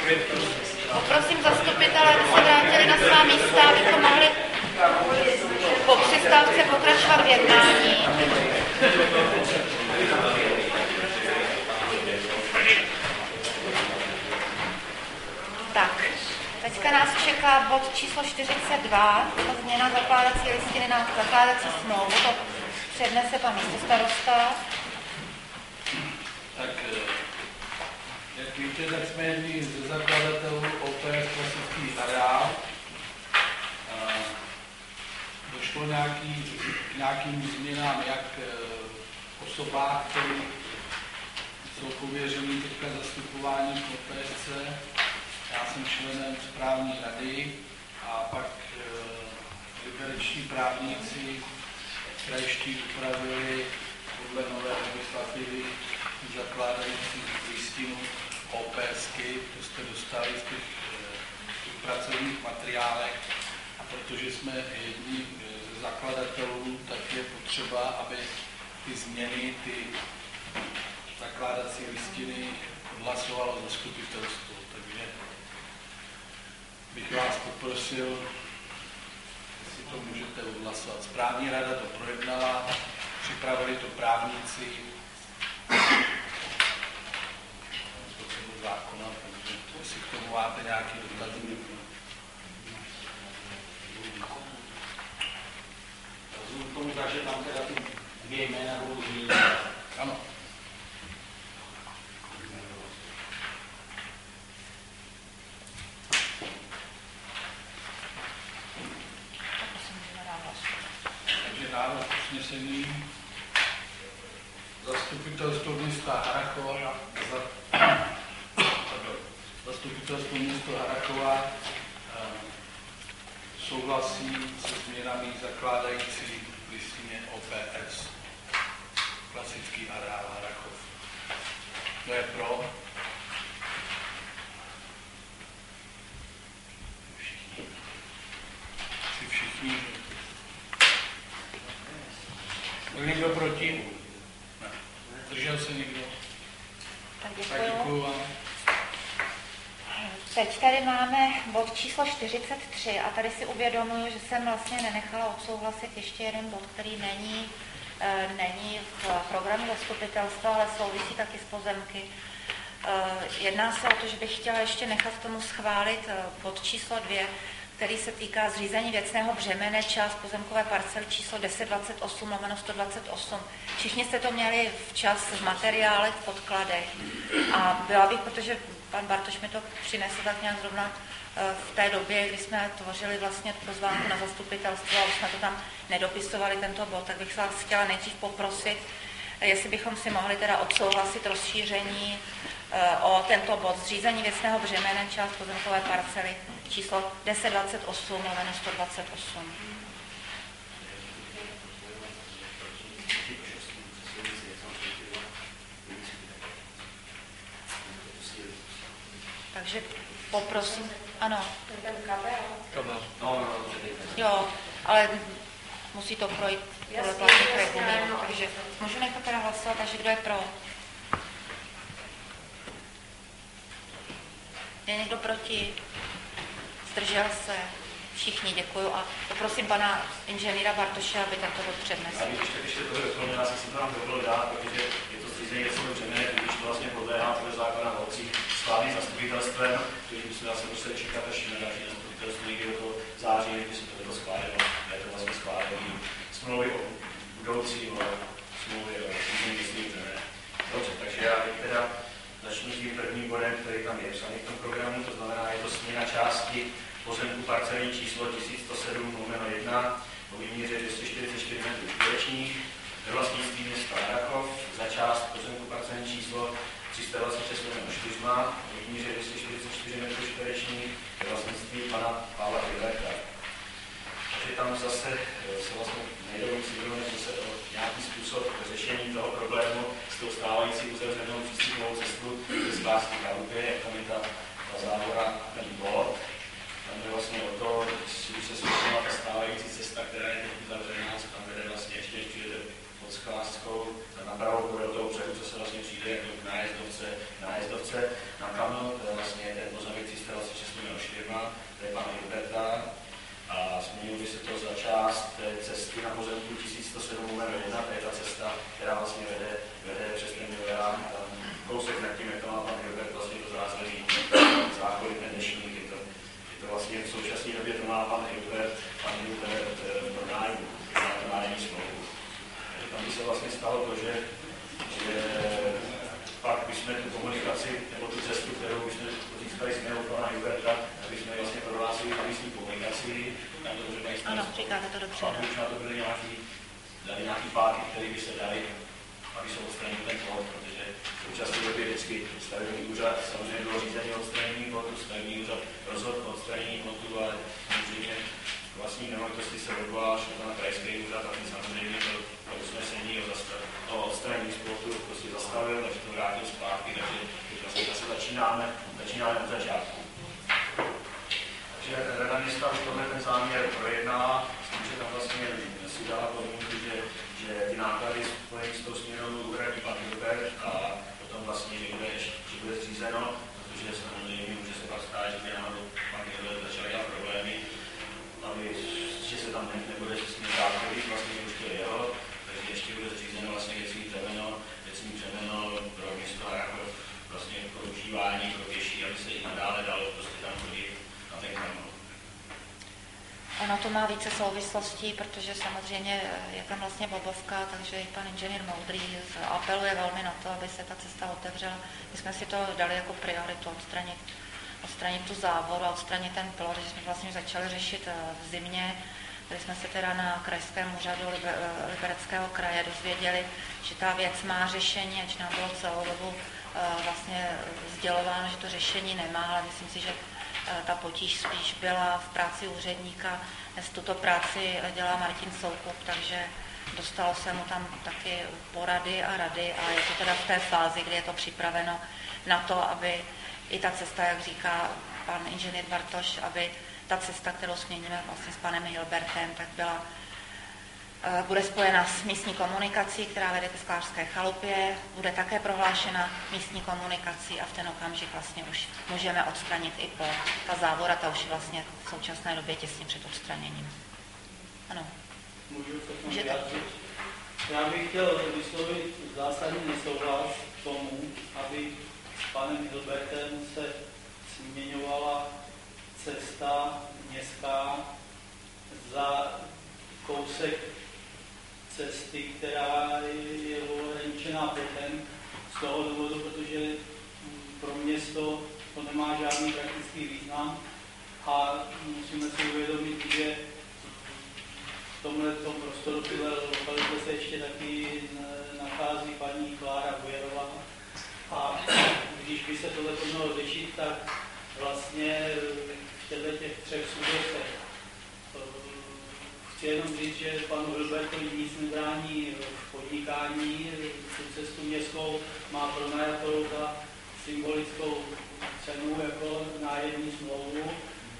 Poprosím zastupitele, aby se vrátili na svá místa, abychom mohli po přestávce pokračovat v jednání. Tak, teďka nás čeká bod číslo 42, to změna zakládací listiny na zakládací smlouvu. To přednese pan místostarosta. Tak, jak víte, tak jsme jedni ze zakladatelů OPS klasický areál. Došlo k nějakým změnám, jak osobách, které jsou pověřený teďka zastupováním OPSC. Já jsem členem správní rady a pak libereční právníci krajští upravili podle nové legislativy zakládající listinu OPSky, to jste dostali z těch pracovních materiálech. A protože jsme jedni ze zakladatelů, tak je potřeba, aby ty změny, ty zakládací listiny odhlasovalo zastupitelstvo. Takže bych vás poprosil, jestli to můžete odhlasovat. Správní rada to projednala, připravili to právníci zákona, takže jestli k tomu máte nějaký dotazy. Rozumím tomu tak, že tam teda ty dvě jména budou zmínit. Ano. Takže návrh usnesení zastupitelstvo města Harrachova souhlasí se změnami zakládající listině OPS. Klasický areál Harrachov. Kdo je pro? Všichni. Byl někdo proti? Ne. Držel se někdo? Tak děkuju vám. Teď tady máme bod číslo 43 a tady si uvědomuji, že jsem vlastně nenechala odsouhlasit ještě jeden bod, který není v programu zastupitelstva, ale souvisí taky s pozemky. Jedná se o to, že bych chtěla ještě nechat tomu schválit bod číslo 2, který se týká zřízení věcného břemene, část pozemkové parcely číslo 1028/128. Všichni jste to měli včas v materiálech, v podkladech. A byla bych, protože pan Bartoš mi to přinesl tak nějak zrovna v té době, kdy jsme tvořili vlastně tu pozvánku na zastupitelstvo a už jsme to tam nedopisovali, tento bod, tak bych vás chtěla nejdřív poprosit, jestli bychom si mohli teda odsouhlasit rozšíření o tento bod zřízení věcného břemene, část pozemkové parcely číslo 1028/128. Takže poprosím, ano. Kabel. Jo, ale musí to projít podle platných regulí, takže můžu nechat teda hlasovat, takže kdo je pro? Je někdo proti? Zdržel se? Všichni, děkuju a poprosím pana inženýra Bartoše, aby tento bod přednesl. Já bych ještě toho doplnil, já jsem si to tam dovolil dát, protože je to zřízení věcného břemene, když to vlastně podléhá podle zákona o obcích schváleným zastupitelstvem, takže musím zase muset čekat až na další zastupitelstvo někdy do toho září, když se to schválilo, je to vlastně schválení smlouvy o budoucí smlouvy o zřízení věcného břemene. Dobře, takže já teda začnu tím prvním bodem, který tam je psaný v tom programu, to znamená, je to změna části pozemku parcelní číslo 1107/1 o výměře 244 m2 ve vlastnictví města Harrachov za část pozemku parcelní číslo 326/4 o výměře 244 m2 ve vlastnictví pana Pavla Pileka. Takže tam zase se vlastně nejdou zase o nějaký způsob řešení toho problému s tou stávající uzavřenou přístupnou cestu ze Sklářské chalupy, jak tam je ta závora a ten bod. Tam je vlastně o to, když se změnila ta stávající cesta, která je teď uzavřená, co tam vede vlastně ještě, než přijde pod Sklářskou, tak napravo bude do toho břehu, co se vlastně přijde jako k nájezdovce na Kamil, to je vlastně ten pozemek to je pana Hilberta, a změnilo by se to za část té cesty na pozemku 1107/1, to je ta cesta, která vlastně vede přes ten Milera, kousek nad tím, jak to má pan Hilbert, vlastně to zázemí záchody ten dnešník, je to vlastně v současné době to má pan Hilbert pro nájmu, to nájemní smlouvu. Tam by se vlastně stalo to, že pak bychom tu komunikaci, nebo tu cestu, kterou bychom získali z mého pana Hilberta, aby jsme vlastně prohlásili na místní komunikaci. Ano, říkáte to dobře. A už na to byly nějaký páky, které by se dali, aby se odstranil ten plot, protože v současné době vždycky stavební úřad samozřejmě bylo řízení odstranění plotu, stavební úřad rozhodl o odstranění plotu, ale samozřejmě vlastní nemovitosti se odvolal na krajský úřad a ten samozřejmě to usnesení o odstranění z plotu prostě zastavil, takže to vrátil zpátky, takže vlastně zase začínáme od začátku. Takže Rada města už tohle ten záměr projednala, s tím, že tam vlastně si dala podmínku, že ty náklady spojené s tou směnou uhradí pan Hilbert a potom vlastně bude zřízeno, protože samozřejmě může se pak stát, že by náhodou pan Hilbert začal dělat problémy, že se tam nebude s tím dát chodit, vlastně už to je jeho, takže ještě bude zřízeno vlastně věcní břemeno pro město a jako vlastně pro užívání, pro pěší, aby se i nadále dalo prostě tam chodit na ten kanál. Ono to má více souvislostí, protože samozřejmě je tam vlastně bobovka, takže i pan inženýr Moudrý apeluje velmi na to, aby se ta cesta otevřela. My jsme si to dali jako prioritu odstranit tu závoru a odstranit ten plot, že jsme vlastně začali řešit v zimě. Tady jsme se teda na krajském úřadu Libereckého kraje dozvěděli, že ta věc má řešení, ač nám bylo celou dobu vlastně sdělováno, že to řešení nemá, ale myslím si, že ta potíž spíš byla v práci úředníka. Dnes tuto práci dělá Martin Soukup, takže dostalo se mu tam taky porady a rady a je to teda v té fázi, kdy je to připraveno na to, aby i ta cesta, jak říká pan inženýr Bartoš, aby ta cesta, kterou směníme vlastně s panem Hilbertem, tak bude spojena s místní komunikací, která vede ke Sklářské chalupě, bude také prohlášena místní komunikací a v ten okamžik vlastně už můžeme odstranit i plot. Ta závora, ta už je vlastně v současné době těsně před odstraněním. Ano. Můžu se Já bych chtěl vyslovit zásadní nesouhlas k tomu, aby s panem Hilbertem se změňovala cesta městská za kousek cesty, která je ohraničená plotem z toho důvodu, protože pro město to nemá žádný praktický význam a musíme si uvědomit, že v tomto prostoru tyhle lokality se ještě taky nachází paní Klára Bujerová a když by se tohle mělo řešit, tak vlastně v těch třech subjektech. Chci jenom říct, že panu Hilbertovi nic nebrání v podnikání, tu cestu městskou má pronajatou za symbolickou cenu jako nájemní smlouvu.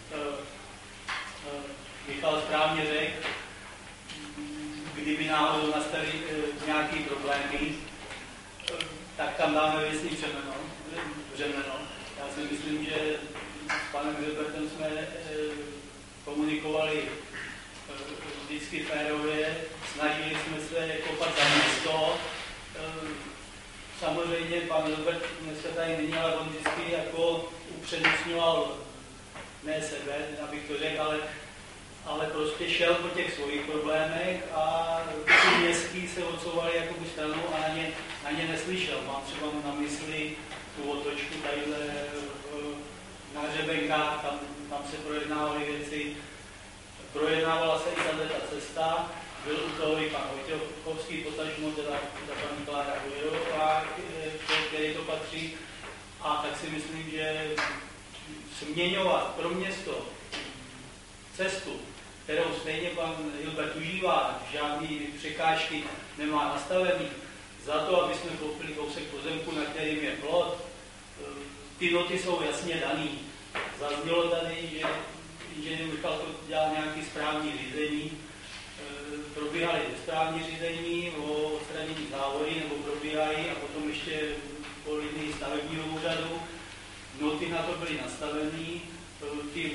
Michal správně řekl, kdyby náhodou nastaly nějaké problémy, tak tam dáme věcný břemeno. Já si myslím, že s panem Hilbertem jsme komunikovali vždycky férově, snažili jsme se kopat za město. Samozřejmě pan Hilbert dneska tady není, ale on vždycky jako upřednostňoval ne sebe, abych to řekl, ale prostě šel po těch svých problémech a ty městský se odsouvali jakoby stranou a na ně neslyšel. Mám třeba na mysli tu otočku tadyhle na Hřebenkách, tam se projednávaly věci. Projednávala se i ta cesta, byl u toho i pan Vojtěchovský, potažmo teda paní Klára Bujerová, který to patří. A tak si myslím, že změňovat pro město cestu, kterou stejně pan Hilbert užívá, žádný překážky nemá nastavený, za to, aby jsme koupili kousek pozemku, na kterým je plot, ty noty jsou jasně daný. Zaznělo tady, že inženýr Michal to dělal nějaké správní řízení, probíhaly správní řízení o odstranění závory, nebo probíhají a potom ještě po linii stavebního úřadu. Noty na to byly nastavený, ty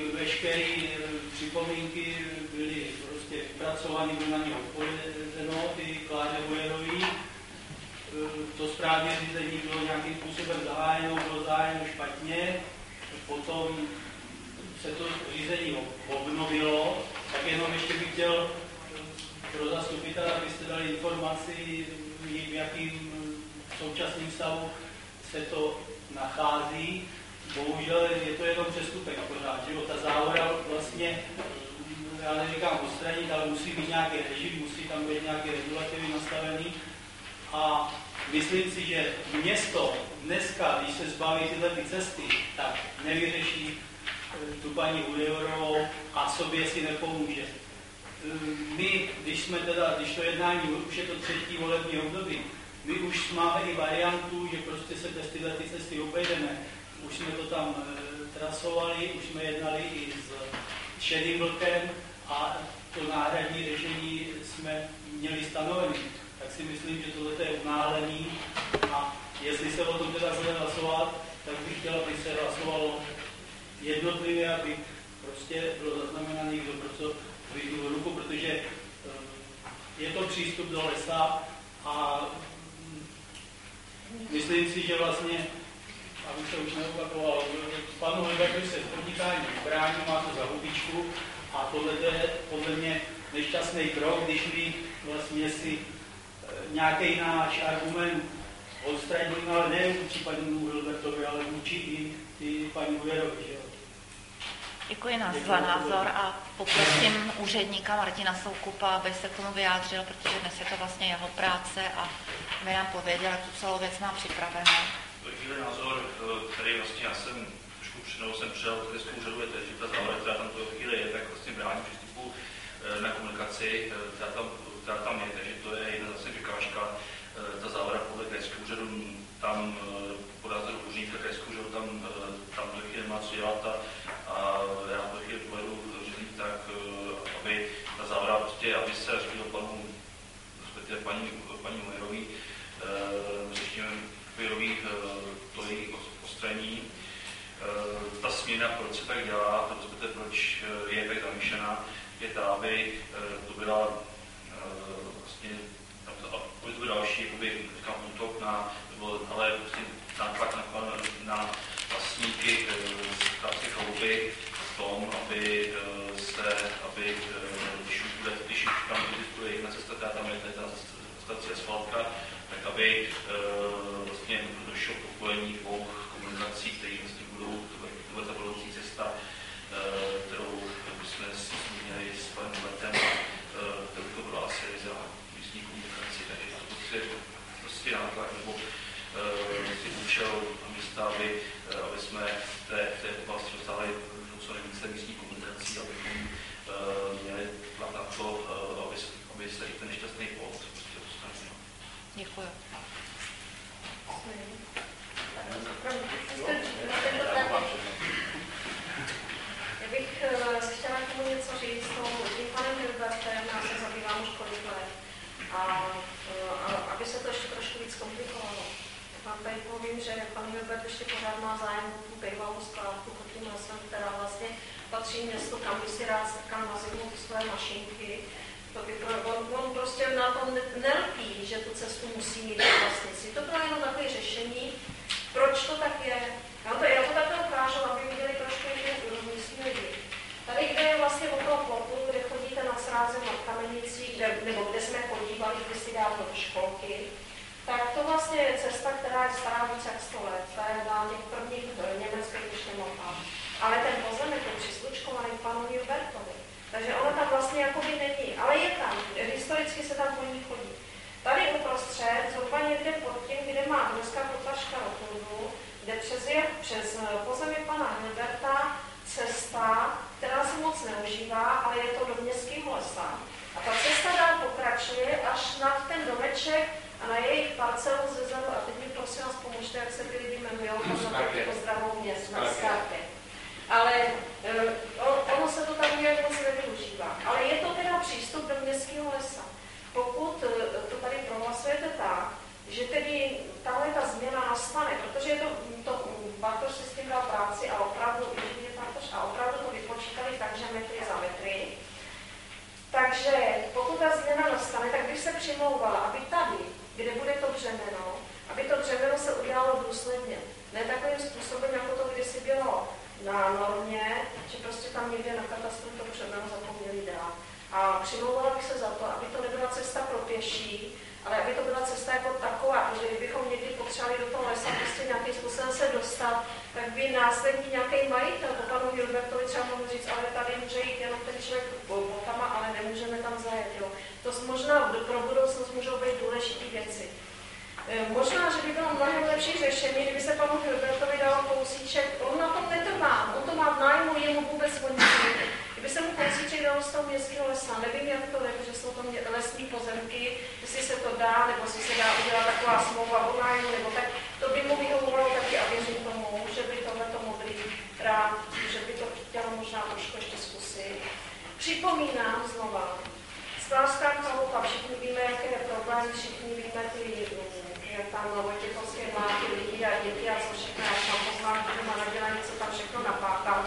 veškeré připomínky byly prostě vypracovány, byly na ně odpovězeno, ty Kláře Bojerový. To správně řízení bylo nějakým způsobem zahájeno, bylo zahájeno špatně, potom se to řízení obnovilo, tak jenom ještě bych chtěl pro zastupitele, abyste dali informaci, v jakým současným stavu se to nachází. Bohužel je to jenom přestupek pořád, že jo? Ta závora vlastně, já neříkám odstranit, ale musí být nějaký režim, musí tam být nějaké regulativy nastavený. A myslím si, že město dneska, když se zbaví tyhle ty cesty, tak nevyřeší tu paní Udejorovou a sobě si nepomůže. My, když to jednání, už je to 3. volební období, my už máme i variantu, že prostě se tyhle ty cesty obejdeme. Už jsme to tam trasovali, už jsme jednali i s Šedým vlkem a to náhradní řešení jsme měli stanovený. Tak si myslím, že tohle je unáhlený a jestli se o tom teda bude hlasovat, tak bych chtěl, aby se hlasovalo jednotlivě, aby prostě bylo zaznamenaný, kdo pro co vyjdu ruku, protože je to přístup do lesa a myslím si, že vlastně, abych se už neopakoval, panu Libertovi se v podnikání brání, má to za hubičku a tohle je podle mě nešťastný krok, když my vlastně si nějaký náš argument odstraníme, ale ne vůči paní Libertovi, ale vůči i paní Ujerovi, že jo. Děkuji za názor a poprosím úředníka Martina Soukupa, aby se k tomu vyjádřil, protože dnes je to vlastně jeho práce a aby nám pověděl, jak tu celou věc má připravenou. Takový názor, který vlastně já jsem trošku přijal krajskou úřadu, je to, že ta závora, která tam v chvíli je, tak vlastně brání přístupu na komunikaci, která tam je, takže to je jedna zase překážka. Ta závora podle krajského úřadu, tam podle názoru úředníka krajského úřadu, tam to chvíli nemá co dělat a já to chvíli povedu řízení tak, aby ta závora prostě, aby se řídil panu, respektive paní Ujerový, řešíme Ujerový to její odstranění. Ta směna, proč se tak dělá, respektive proč je tak zamýšlená, je ta, aby to byla vlastně, aby to byl další, říkám, útok ale prostě nátlak na vlastníky správské chalupy v tom, aby když už tam existuje jedna cesta, která tam je ta stací asfaltka, tak aby vlastně došlo k propojení dvou komunikací, které vlastně budou, to bude ta budoucí cesta, kterou jsme si zmínili s panem Letem, kterou to byla asi za místní komunikaci, takže to prostě nátlak nebo si účel a místa, aby jsme v té oblasti dostali co nejvíce místní komunikací, abychom měli tlak na to, aby se i ten nešťastný bod prostě dostal. Děkuji. Já bych chtěla k tomu něco říct, tím panem Hilbertem, já se zabývám už kolik let. A aby se to ještě trošku víc komplikovalo. Vám tady povím, že pan Hilbert ještě pořád má zájem o tu bývalou skládku pod tím lesem, která vlastně patří městu, kam by si rád kam nazivnout své mašinky. On prostě na tom nelpí, že tu cestu musí mít vlastníci. To bylo jenom takové řešení. Proč to tak je? Já to takhle ukážu, aby viděli trošku místní lidi. Tady, kde je vlastně okolo plotu, kde chodíte na sráze nad Kamenicí, nebo kde jsme chodívali kdysi dávno do školky, tak to vlastně je cesta, která je stará více jak 100 let. Ta je na těch prvních německých ještě mohla. Ale ten pozemek je přislučkovaný panu Hilbertovi. Takže ona tam vlastně jakoby není. Ale je tam. Historicky se tam po ní chodí. Tady uprostřed, zhruba někde pod tím, kde má dneska potlačka rotundu, kde přes pozemek pana Hilberta cesta, která se moc neužívá, ale je to do městského lesa. A ta cesta dál pokračuje až nad ten domeček a na jejich parcelu zezadu, a teď mi prosím vás pomožte, jak se ty lidi jmenují, pozdravou měst na Skarpě. Ale ono se to tam nějak moc nevyužívá. Ale je to teda přístup do městského lesa. Pokud to tady prohlasujete tak, že tedy tahle ta změna nastane, protože Bartoš si s tím dal práci a opravdu to vypočítali tak, takže metry za metry. Takže pokud ta změna nastane, tak bych se přimlouvala, aby tady, kde bude to břemeno, aby to břemeno se udělalo důsledně. Ne takovým způsobem, jako to kdysi bylo na normě, že prostě tam někde na katastru to břemeno zapomněli dát. A přimlouvala bych se za to, aby to nebyla cesta pro pěší, ale aby to byla cesta jako taková, protože kdybychom někdy potřebovali do toho lesa prostě nějakým způsobem se dostat, tak by následně nějaký majitel, po panu Hilbertovi třeba mohl říct, ale tady může jít jenom ten člověk botama, ale nemůžeme tam zajet. Jo. To možná pro budoucnost můžou být důležité věci. Možná, že by bylo mnohem lepší řešení, kdyby se panu Hilbertovi dal kousíček, on na tom netrvá, on to má v nájmu, jemu vůbec voní. Kdyby se mu kousíček dalo z toho městského lesa, nevím, jak to je, že jsou to lesní pozemky, jestli se to dá, nebo si se dá udělat taková smlouva o nájmu, nebo tak, to by mu vyhovovalo taky a věřím tomu, že by tohleto modrý rád, že by to chtělo možná trošku ještě zkusit. Připomínám znova, Sklářská chalupa, všichni víme, jaké je problém, všichni víme jak tam Vojtěchovské má ty lidi a děti a co všechno, jak tam poznám, že má nadělaný, co tam všechno napáchal.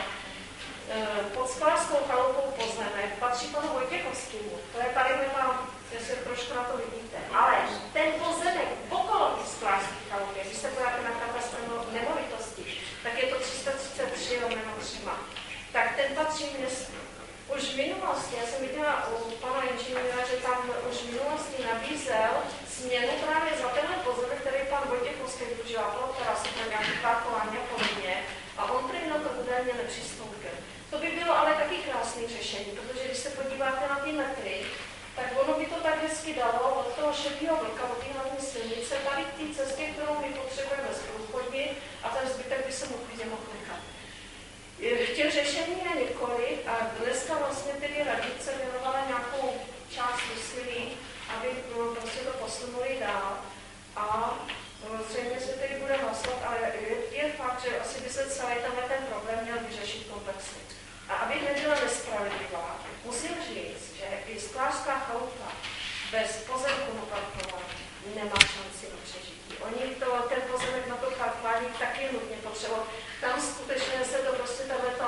Pod Sklářskou chalupou pozemek patří panu Vojtěchovskému. To je tady nemám, jestli trošku na to vidíte. Ale ten pozemek okolo té Sklářské chalupy, když se pojáte na katastru nemovitosti, tak je to 333 3. Tak ten patří městu. Už v minulosti, já jsem viděla u pana inženýra, že tam už v minulosti nabízel směnu právě za tenhle pozemek, který pan Vojtěchovský využil, bylo teda se tam nějaký parkování a podobně, a on prý na to údajně nepřistoupil. To by bylo ale taky krásné řešení, protože když se podíváte na ty metry, tak ono by to tak hezky dalo od toho šedého vlka, od té hlavní silnice, tady k té cestě, kterou my potřebujeme zprůchodnit, a ten zbytek by se mohl nechat. Těch řešení je několik a dneska vlastně tedy radnice věnovala nějakou část úsilí, aby prostě to posunuli dál. A zřejmě se tedy bude hlasovat, ale je fakt, že asi by se celý ten problém měl vyřešit komplexně. A aby nebyla nespravedlivá, musím říct, že i Sklářská chalupa bez pozemku na parkování nemá šanci na přežití. Oni ten pozemek na to parkování taky nutně potřebují. Tam skutečně se to prostě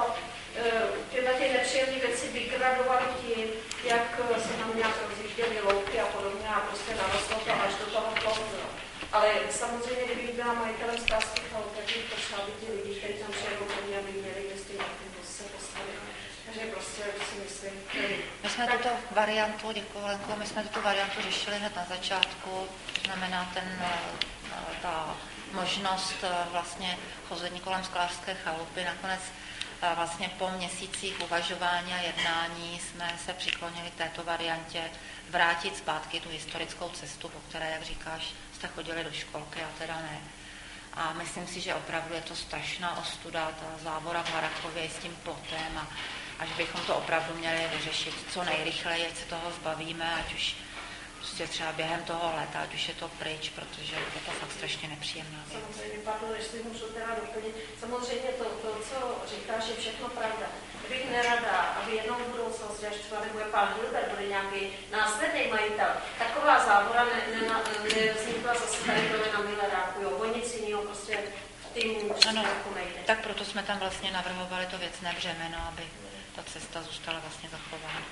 tyhle nepříjemné věci vygradovaly tím, jak se tam nějak rozjížděly louky a podobně a prostě narostlo to až do toho plotu. Ale samozřejmě, kdyby byla majitelem Sklářské chalupy, tak by potřeba by ti lidi, kteří tam přijedou, aby měli kde s tím se postavit. Takže prostě si myslím, my jsme tuto variantu, děkuji Lenko, my jsme tuto variantu řešili hned na začátku, to znamená ta možnost vlastně chození kolem Sklářské chalupy. Nakonec vlastně po měsících uvažování a jednání jsme se přiklonili k této variantě vrátit zpátky tu historickou cestu, po které, jak říkáš, jste chodili do školky, a teda ne. A myslím si, že opravdu je to strašná ostuda, ta závora v Harrachově s tím plotem a že bychom to opravdu měli vyřešit co nejrychleji, ať se toho zbavíme, ať už prostě třeba během toho léta, ať už je to pryč, protože je to fakt strašně nepříjemná věc. Samozřejmě, pardon, jestli můžu teda doplnit, samozřejmě to, co říkáš, je všechno pravda. Bych nerada, aby jednou v budoucnosti, až třeba nebude pán Hilbert, bude nějaký následný majitel, taková závora nevznikla zase tady na Milleráku, jo, o nic jiného prostě tým jako nejde. Tak proto jsme tam vlastně navrhovali to věcné břemeno, aby ta cesta zůstala vlastně zachována.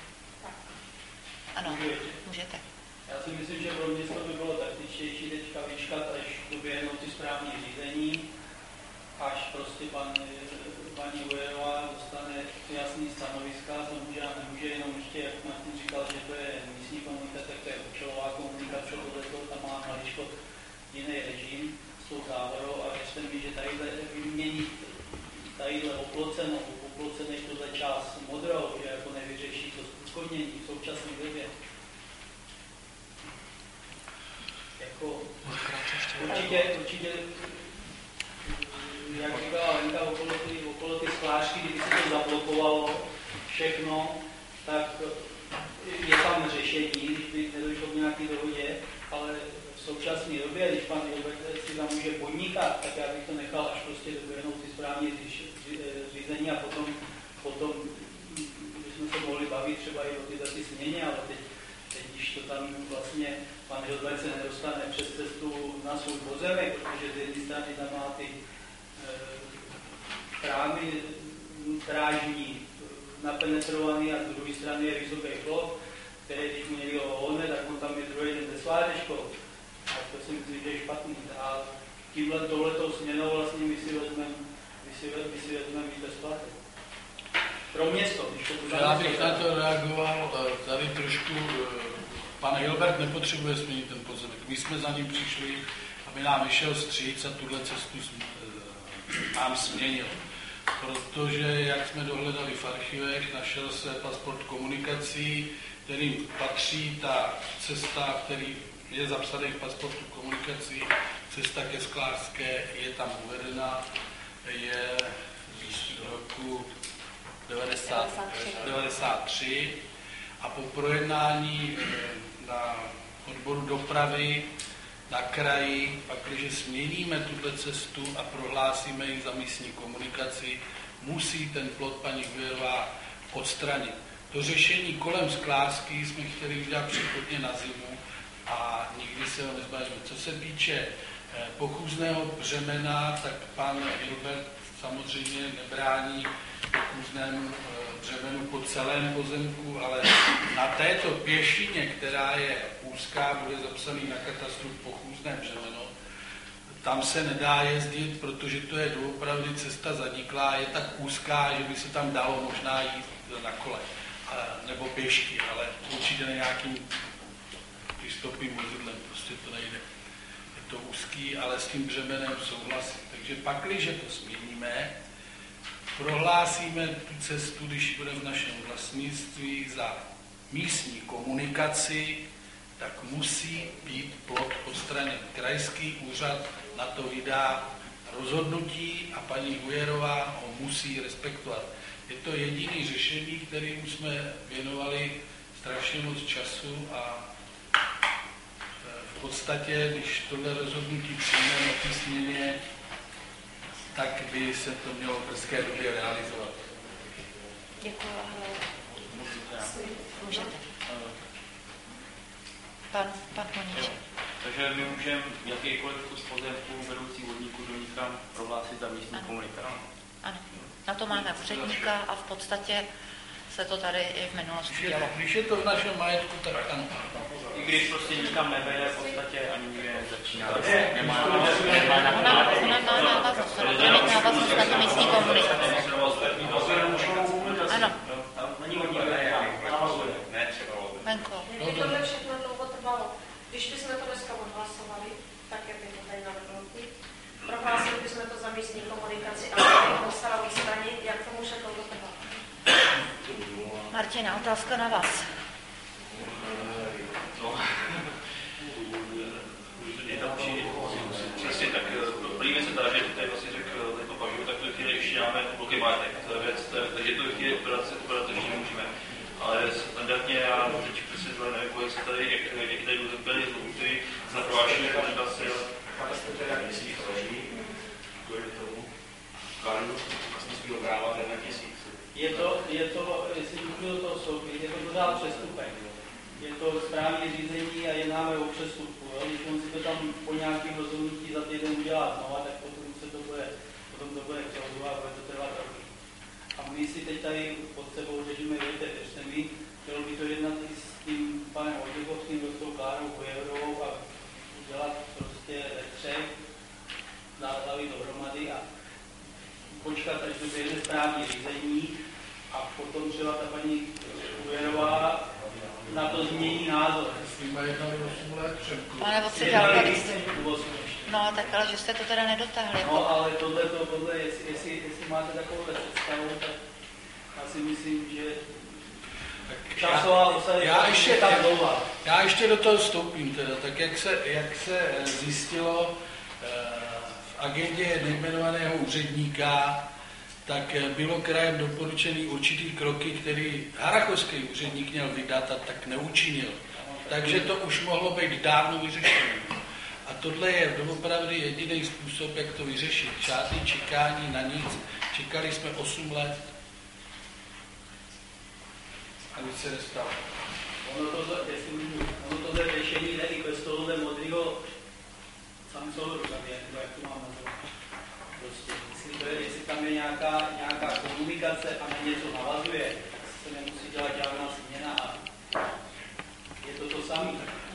Ano, můžete. Já si myslím, že pro město by bylo taktičtější teďka vyčkat, až doběhnou ty správní řízení, až prostě paní Ujerová dostane jasný stanoviska, nemůže jenom ještě, jak Martin říkal, že to je místní komunikace, tak to je účelová komunikace, tam má maličko jiný režim s tou závorou a věřte mi, že tadyhle vyměnit tadyhle oplocený tuhle část modrou, že jako nevyřeší to zprůchodnění v současné době. Jako, určitě, jak říkala Lenka, okolo ty sklářky, kdyby se to zablokovalo všechno, tak je tam řešení, když by nedošlo k nějaké dohodě, ale v současné době, když pan Hilbert si tam může podnikat, tak já bych to nechal, až prostě doběhnou ty správní řízení a potom bychom se mohli bavit třeba i o ty směně, ale teď když to tam vlastně pan Hilbert se nedostane přes cestu na svůj pozemek, protože z jedné strany tam má ty trámy drážní napenetrovaný a z druhé strany je vysoký plot, který když mu někdo ohne, tak on tam je druhý den se svářečkou. A to si myslím, že je špatný. A touhletou směnou vlastně my si vezmeme víc bezplaty. Pro město, když to já bych na to reagoval tady trošku. Pan Hilbert nepotřebuje změnit ten pozemek. My jsme za ním přišli, aby nám vyšel stříc a tuhle cestu nám změnil. Protože, jak jsme dohledali v archivech, našel se pasport komunikací, kterým patří ta cesta, který je zapsaný v pasportu komunikací, cesta ke Sklářské je tam uvedena, je z roku 93 a po projednání na odboru dopravy na kraji, pak když změníme tuto cestu a prohlásíme ji za místní komunikaci, musí ten plot paní Hujerová odstranit. To řešení kolem Sklářský jsme chtěli udělat přechodně na zimu a nikdy se ho nezbavíme. Co se týče pochůzného břemena, tak pan Hilbert samozřejmě nebrání pochůznému břemenu po celém pozemku, ale na této pěšině, která je úzká, bude zapsaný na katastru pochůzné břemeno. Tam se nedá jezdit, protože to je doopravdy cesta zaniklá, je tak úzká, že by se tam dalo možná jít na kole nebo pěšky, ale určitě na nějakým přístupným vozidlem, prostě to nejde. Je to úzký, ale s tím břemenem souhlasím. Takže pak, když to změníme, prohlásíme tu cestu, když bude v našem vlastnictví, za místní komunikaci, tak musí být plot odstraněn. Krajský úřad na to vydá rozhodnutí a paní Hujerová ho musí respektovat. Je to jediné řešení, kterým jsme věnovali strašně moc času a v podstatě, když tohle rozhodnutí přijmeme o té směně, tak by se to mělo v brzké době realizovat. Děkuji. Můžete. Pan Koníček. Takže my můžeme jakýkoliv kus pozemku vedoucí vodníku do nikam prohlásit za místní komunikaci. Ano, na to máme úředníka a v podstatě se to tady i v minulosti dělo. Když je to v našem majetku, tak ano. I když prostě nikam nevede, v podstatě ani nikde nezačíná. Ona má návaznost, ona bude mít návaznost na tu místní komunikaci. Ano. Venko. Kdyby tohle všechno dlouho trvalo, když bychom to dneska odhlasovali, tak jak je to tady navrhnutý, prohlásili bychom to za místní komunikaci a to musela odstranit, jak to může dlouho trvat? Martina, otázka na vás. Přesně, tak první věc je ta, že tady vlastně řekl jako Pažu, tak to chvíli ještě máme bloky majetek, takže to chvíli operace ještě můžeme. Ale standardně já teď přesně zle nevím, jak se tady, jak tady byly zlobuty na provášení komunikace. Jste teda měsíc složí, kvůli tomu kladu vlastnictvého práva 1 000. Je to, jestli můžu do toho vstoupit, je to pořád přestupek. Je to správní řízení a jednáme o přestupku. Jo? Když on si to tam po nějakém rozhodnutí za týden udělá znova, tak potom to bude přehozovat a bude to trvat roky. A my si teď tady pod sebou řešíme větě, věřte mi, chtělo by to jednat i s tím panem Oldřichovským, s tou Klárou Hujerovou a udělat prostě třech, dát dohromady a počkat, až doběhne správní řízení a potom třeba ta paní Hujerová na to změní názor. Pane Voci, no tak ale že jste to teda nedotáhli. No ale tohle, jestli máte takovou představu, tak já si myslím, že časová osa je tam dlouhá. Já ještě do toho vstoupím teda, tak jak se zjistilo v agendě nejmenovaného úředníka, tak bylo krajem doporučený určitý kroky, který harrachovský úředník měl vydat a tak neučinil. Takže to už mohlo být dávno vyřešeno. A tohle je doopravdy jediný způsob, jak to vyřešit. Žádný čekání na nic. Čekali jsme 8 let. A nic se nestalo. Ono tohle řešení jde i bez tohohle modrého Samsolu, jak to mám nazvat. Prostě, jestli tam je nějaká komunikace a na něco navazuje, se nemusí dělat žádná změna a je to to samé.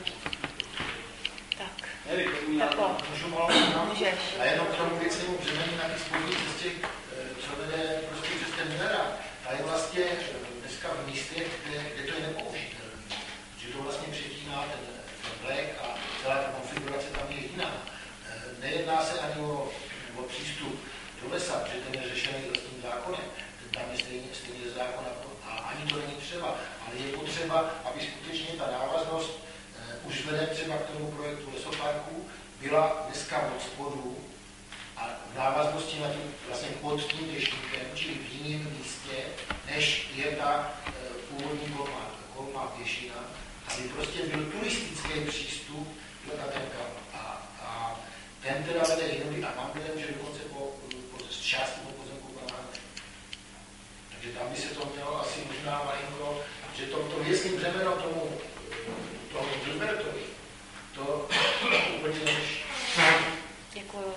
Tak. Nevím, Můžeš. A jenom k tomu věcnému břemení na té spodní cestě, co vede prostě přes ten Minerál. A je vlastně dneska v místech, kde to je nepoužitelné. Že to vlastně přetíná ten vlek a celá ta konfigurace tam je jiná. Nejedná se ani o přístup do lesa, protože ten je řešený lesním zákonem. Ten tam je stejně ze zákona a ani to není třeba. Ale je potřeba, aby skutečně ta návaznost už vzhledem třeba k tomu projektu lesoparku byla dneska od spodu a v návaznosti na tím, vlastně pod tím deštníkem, čili v jiném místě, než je ta původní kolmá pěšina, aby prostě byl turistický přístup do Katerka. A ten teda vede jiný a mám vědět, že dokonce po části po pozemku Kanáne. Takže tam by se to mělo asi možná malinko, že to věcný břemeno tomu Gilbertovi, to úplně než. Děkuju.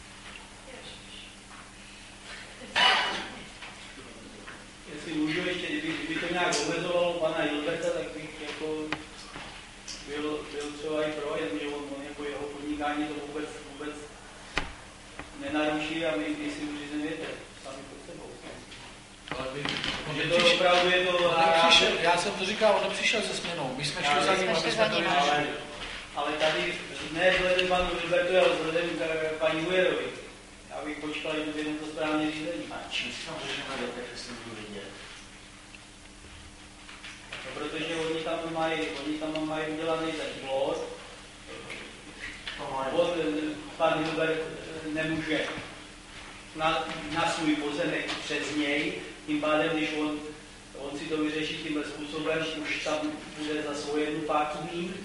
Jestli můžu ještě, kdyby to nějak omezovalo pana Gilberta, tak bych jako byl třeba i pro, že on jako jeho podnikání to vůbec nenaruší a my si uřízeme větě sami pod sebou. Že to opravdu je to... Já jsem to říkal, on nepřišel se směnou. My jsme šli za ním, aby jsme to vyřešili. Ale tady ne vzhledem panu Gilbertu, ale vzhledem k paní Hujerovi. Já bych počkal, že by to správně řízení. A čím si tam řešíme do těch, jestli budu vidět? Protože oni tam mají udělaný ten plot. Pan Gilbert nemůže na svůj pozemek přes něj, tím pádem, když on si to vyřeší tímhle způsobem, už tam bude za svou jednu páku mít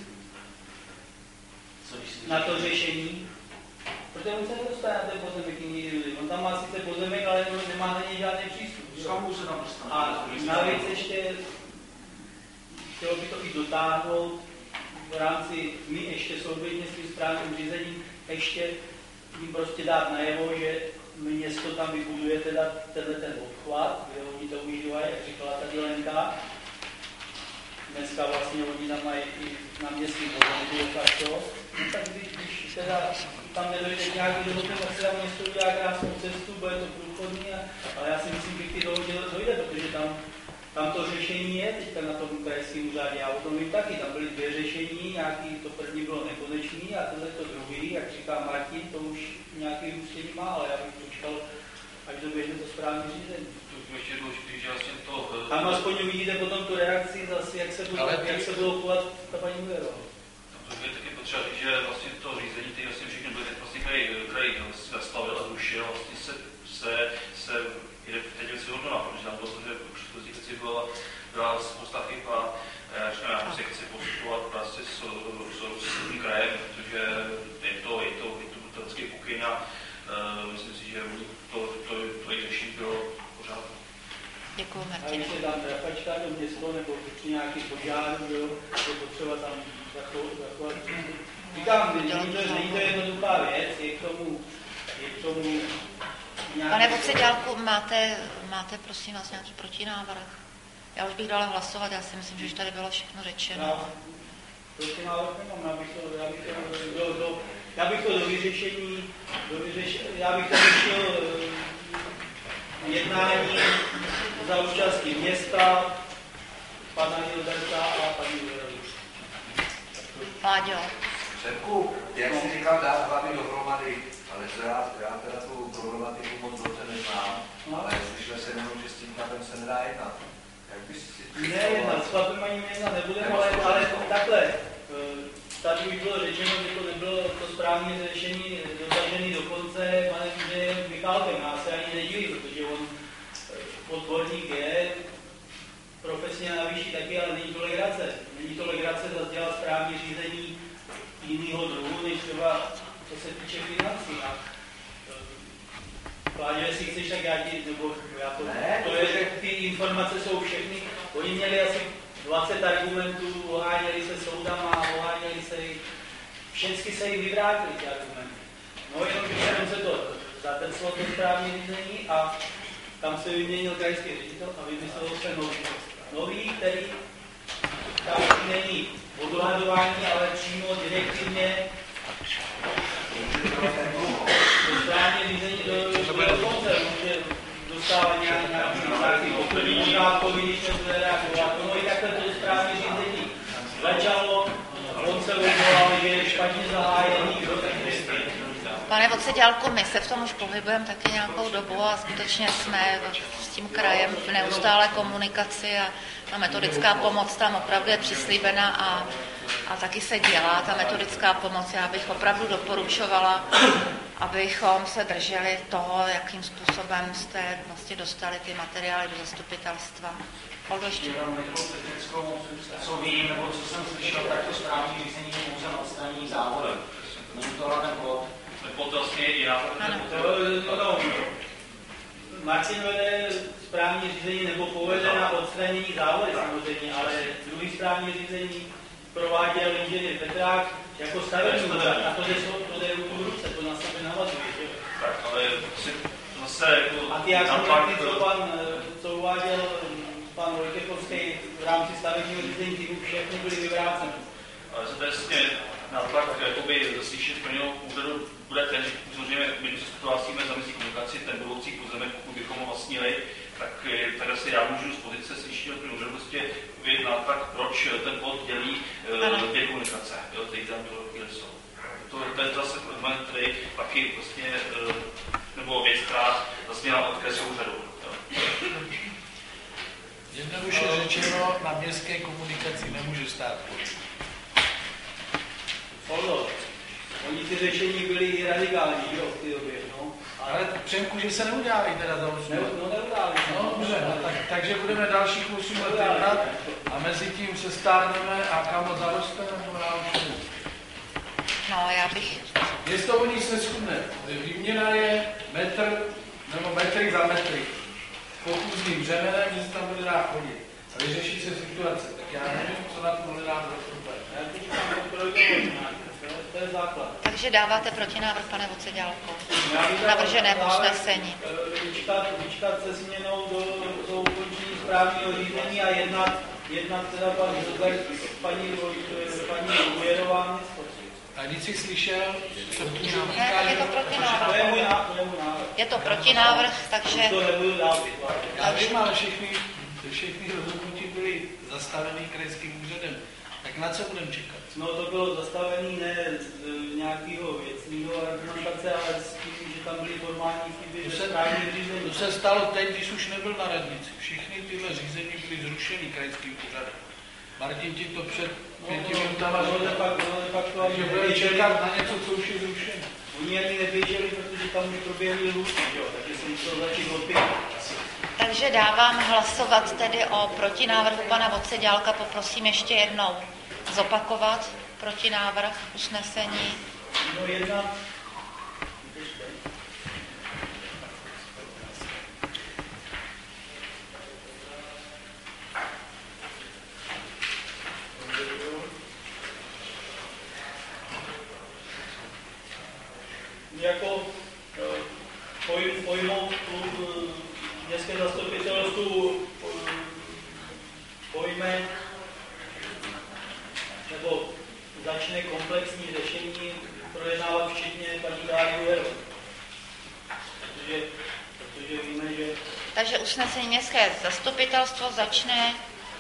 na to řešení. Protože on se nedostane na ten pozemek nikdy. On tam má sice pozemek, ale nemá na něj žádný přístup. A navíc ještě chtělo by to i dotáhnout v rámci my ještě souběžně s tím správným řízením ještě jim prostě dát najevo, že město tam vybuduje teda ten obchvat, kde oni to užívají, jak říkala tady Lenka. Dneska vlastně oni tam mají i na městský pozemku takto. No tak když teda tam nedojde k nějaký dohodě, tak se tam město udělá krásnou cestu, bude to průchodný, ale já si myslím, že k ty dohodě dojde, protože tam to řešení je teďka na tom krajském úřadě. Já o tom vím taky, tam byly dvě řešení, nějaký, to první bylo nekonečný a tohle to druhý, jak říká Martin, to už nějaký růstění má, ale já bych počkal, až doběhne to správné řízení. Ještě důležitý, že vlastně to... Tam aspoň uvidíte potom tu reakci zase, jak se budou chovat ta paní Hujerová. To je taky potřeba říct, že vlastně to řízení, ty vlastně všechny byly, vlastně kraj zastavil a zrušil, vlastně se teď věci hodnota, protože tam bylo to, že v předchozích věcí byla spousta chyb a říkám, já prostě chci postupovat vlastně s tím krajem, protože je to brutalický pokyn a myslím si, že to jejich řešení bylo pořád. Děkuji, A Martin. když je tam trafačka do město nebo nějaký požár, je potřeba tam zachovat. Říkám, není to jednoduchá věc, je k tomu Pane Voceďálku, máte prosím vás nějaký protinávrh? Já už bych dala hlasovat, já si myslím, že už tady bylo všechno řečeno. Protinávrh nemám, já bych to do vyřešení, já bych to řešil jednání za účastí města, pana Gilberta a paní Hujerová. Láďo. Předku, jak jsi říkal, dát hlavy dohromady, ale já teda tu problematiku moc dobře neznám, ale slyšel jsem jenom, že s tím chlapem se nedá jednat. Jak bys si... Ne, jednat, s chlapem ani jednat nebudeme, ale takhle. Tady už bylo řečeno, že to nebylo to správné řešení dosažené do konce panem inženýrem Michálkem. Já se ani nedivím, protože on odborník je, profesně na výši taky, ale není to legrace. Není to legrace zase dělat správné řízení jiného druhu, než třeba co se týče financí. Vládě, jestli chceš, tak já ti, nebo já to je, že ty informace jsou všechny. Oni měli asi 20 argumentů, oháněli se soudama, oháněli se, všechny se jim vyvrátili ty argumenty. No jenom se to za ten správní řízení a tam se vyměnil krajský ředitel a vymyslel se nový, který tam není odhadování, ale přímo direktivně do správní řízení do konce, může dostávat nějaký potvrdí, když nebude reagovat. No i takhle to správní řízení začalo, on se odvolal, že je špatně zahájený, Pane Vocedělko, my se v tom už pohybujeme taky nějakou dobu a skutečně jsme s tím krajem v neustálé komunikaci a ta metodická pomoc tam opravdu je přislíbena a taky se dělá ta metodická pomoc. Já bych opravdu doporučovala, abychom se drželi toho, jakým způsobem jste vlastně dostali ty materiály do zastupitelstva. Oldo, ještě. Co vím, nebo co jsem slyšel, tak to správní řízení je pouze na odstranění závodem. Není to hlavně plot. Plot vlastně i já. Martin vede správní řízení nebo povede na odstranění závody samozřejmě, ale druhý správní řízení prováděl inženýr Petrák jako stavební úřad a to jde ruku v ruce, to na sebe navazuje. Tak, ale zase jako... A ty argumenty, co uváděl pan Vojtěchovský v rámci stavebního řízení, ty už všechny byly vyvráceny. Ale to je vlastně naopak, jakoby slyšet prvního úřadu bude ten, že samozřejmě my se souhlasíme za mezi komunikaci, ten budoucí pozemek, pokud bychom ho vlastnili, tak asi já můžu z pozice slyšet prvního úřadu prostě vědět naopak, proč ten pod dělí dvě komunikace, které tam jsou. To je zase argument, který taky vlastně, nebo věc, která vlastně na odkresu úřadu. Jednoduše řečeno, na městské komunikaci nemůže stát pod. Oni ty řešení byly i radikální, jo, v té době, no. Ale Přemku, že se neudělali teda za 8 let. No neudělali. No dobře, takže budeme dalších 8 let jednat a mezi tím se stárneme a kam zaroste nebo naučíme. No, já bych... Jestli to o ní se shodne, výměna je metr nebo metry za metry. Pokusným břemenem, že se tam bude dá chodit. A vyřeší se situace, tak já nevím, co na to hledám za problém. To je základ. Takže dáváte protinávrh, pane Vocedělko, navrženému usnesení. Vyčkat se změnou do ukončení správního řízení a jednat teda paní Ujerová město. A když jsi slyšel, co je to protinávrh. Je to protinávrh, takže... Já vím, ale všechny rozhodnutí byly zastaveny krajským úřadem. Tak na co budeme čekat? No to bylo zastavené ne z nějakého věcného argumentace, ale s tím, že tam byly formální chyby ve správním řízení. To se stalo teď, když už nebyl na radnici. Všechny tyhle řízení byly zrušeny krajským úřadem. Martin ti to před 5 minutama řekl, že bude čekat na něco, co už je zrušeno. Oni ani neběželi, protože tam proběhly lůžky, takže jsem musel začít opět. Takže dávám hlasovat tedy o protinávrhu pana Vocedělka. Poprosím ještě jednou zopakovat protinávrh usnesení. No jedna. Jako pojmout městské zastupitelstvu pojme nebo začne komplexní řešení projednávat včetně paní Kláry Ujerové. Protože víme, že... Takže usnesení městské zastupitelstvo začne...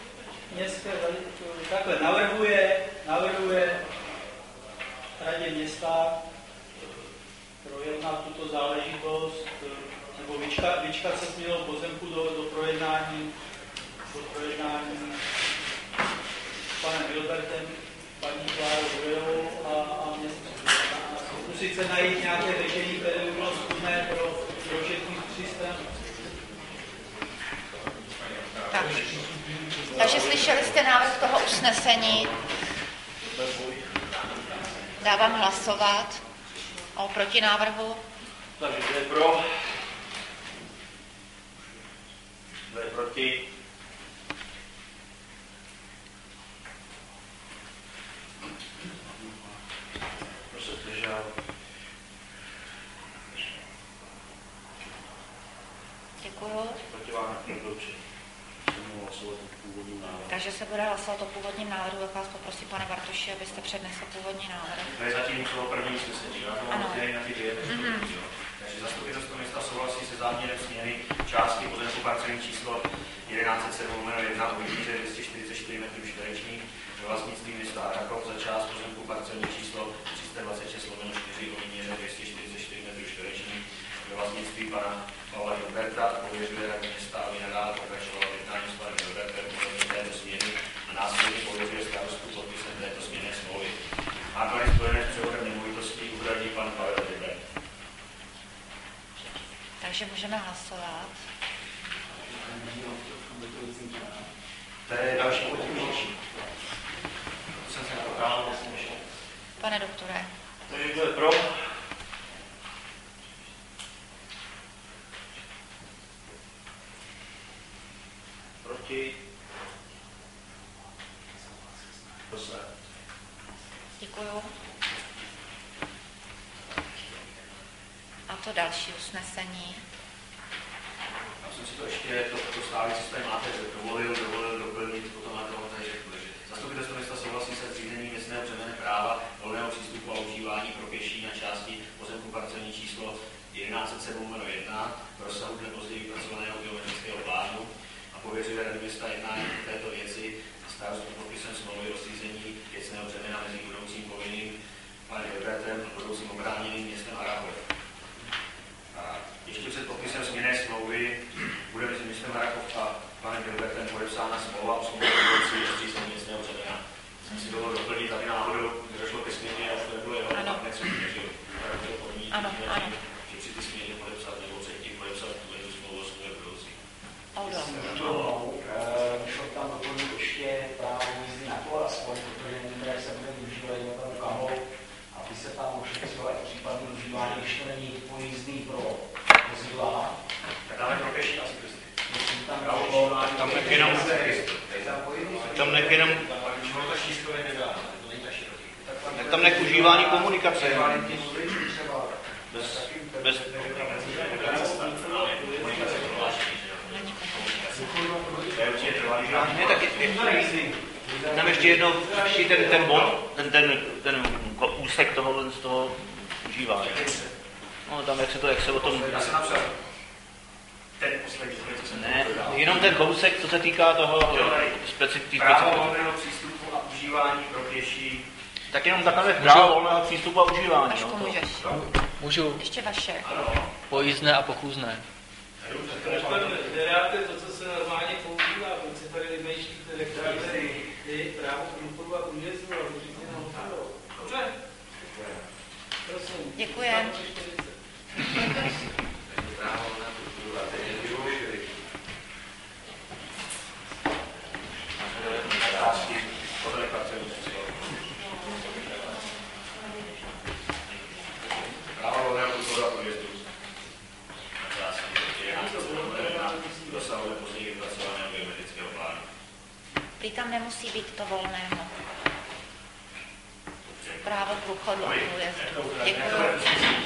Takhle navrhuje radě města projednat tuto záležitost, nebo vyčkat se smělo pozemku do projednání s panem Wilbertem, paní Klárou Ujerovou a městem. Pokusit se najít nějaké řešení, které by bylo schůdné pro všechny 3 strany. Tak. Takže slyšeli jste návrh toho usnesení. Dávám hlasovat o protinávrhu. Takže kdo je pro? Kdo je proti? Kdo se zdržel? hlasovat o původním návrhu. Takže se bude hlasovat o původním návrhu, jak vás poprosím, pane Bartoši, abyste přednesl původní návrh. To je zatím to první usnesení, já to mám rozdělený na ty dvě. Takže zastupitelstvo města souhlasí se záměrem změny části pozemku parcelní číslo 1107/1 o výšce 244 m2 ve vlastnictví města Rakov za část pozemku parcelní číslo 326/4 o výměře 244 m2 ve vlastnictví pana Pavla Hilberta a pověřuje radní města, aby nadále pokračovala v jednání s panem Hilbertem ohledně této změny a následně pověřuje starostu podpisem této změny smlouvy. Náklady spojené s převodem nemovitostí uhradí pan Pavel Hilbert. Takže můžeme hlasovat. To je další potěžnější. Jsem se napokrál, vlastně. Pane doktore. Takže kdo je pro? Proti? Děkuju. A to další usnesení. Já jsem si to ještě, to stávající systém máte, dovolil doplnit, potom na to tady řekl, že zastupitelstvo města souhlasí se zřízením věcného břemene práva volného přístupu a užívání pro pěší na části pozemku parcelní číslo 1107/1 v rozsahu dle později vypracovaného geometrického plánu a pověřuje radu města jednání o této věci a starostu podpisem smlouvy o zřízení věcného břemena mezi budoucím povinným panem Hilbertem a budoucím oprávněným městem Rakov. Ještě před podpisem změny smlouvy bude mezi městem Rakov a panem Hilbertem podepsána smlouva o smlouvě o zřízení věcného břemena. Jsem si dovolil doplnit, aby náhodou nedošlo ke směně a už to nebylo jeho partner, co měřil. Ano. Že při ty směně podepsat nebo předtím podepsat tu smlouvu o smlouvě budoucí. Šel tam doplnit ještě právo jízdy na kole, aspoň, protože některé se bude využívat jenom tam kamou, aby se tam ošetřilo případně užívání, když to není pojízdný pro vozidla. Tak dáme pro pěší a cyklisty. Tam nech jenom tam nech užívání komunikace. Bez ne, tak tam ještě jednou ten bod, ten úsek tohohle z toho užívání. No tam jak se o tom... Ten poslední, ne, jenom ten kousek, co se týká toho specifického právo volného přístupu a užívání pro pěší. Tak jenom takhle právo volného přístupu a užívání. Vašku, můžeš. Můžu. Ještě vaše. Pojízdné a pochůzné. Nedáte to, co se normálně používá, pokud se tady vymýšlíte, rektáte právo průchodu a průjezdu a vyřízení na hotovo. Dobře? Prosím. Děkujem. Právo volného průchodu a průjezdu. Dosahuje později vypracovaného geometrického plánu. Prý tam nemusí být to volného. Právo průchodu a průjezdu. Děkuji.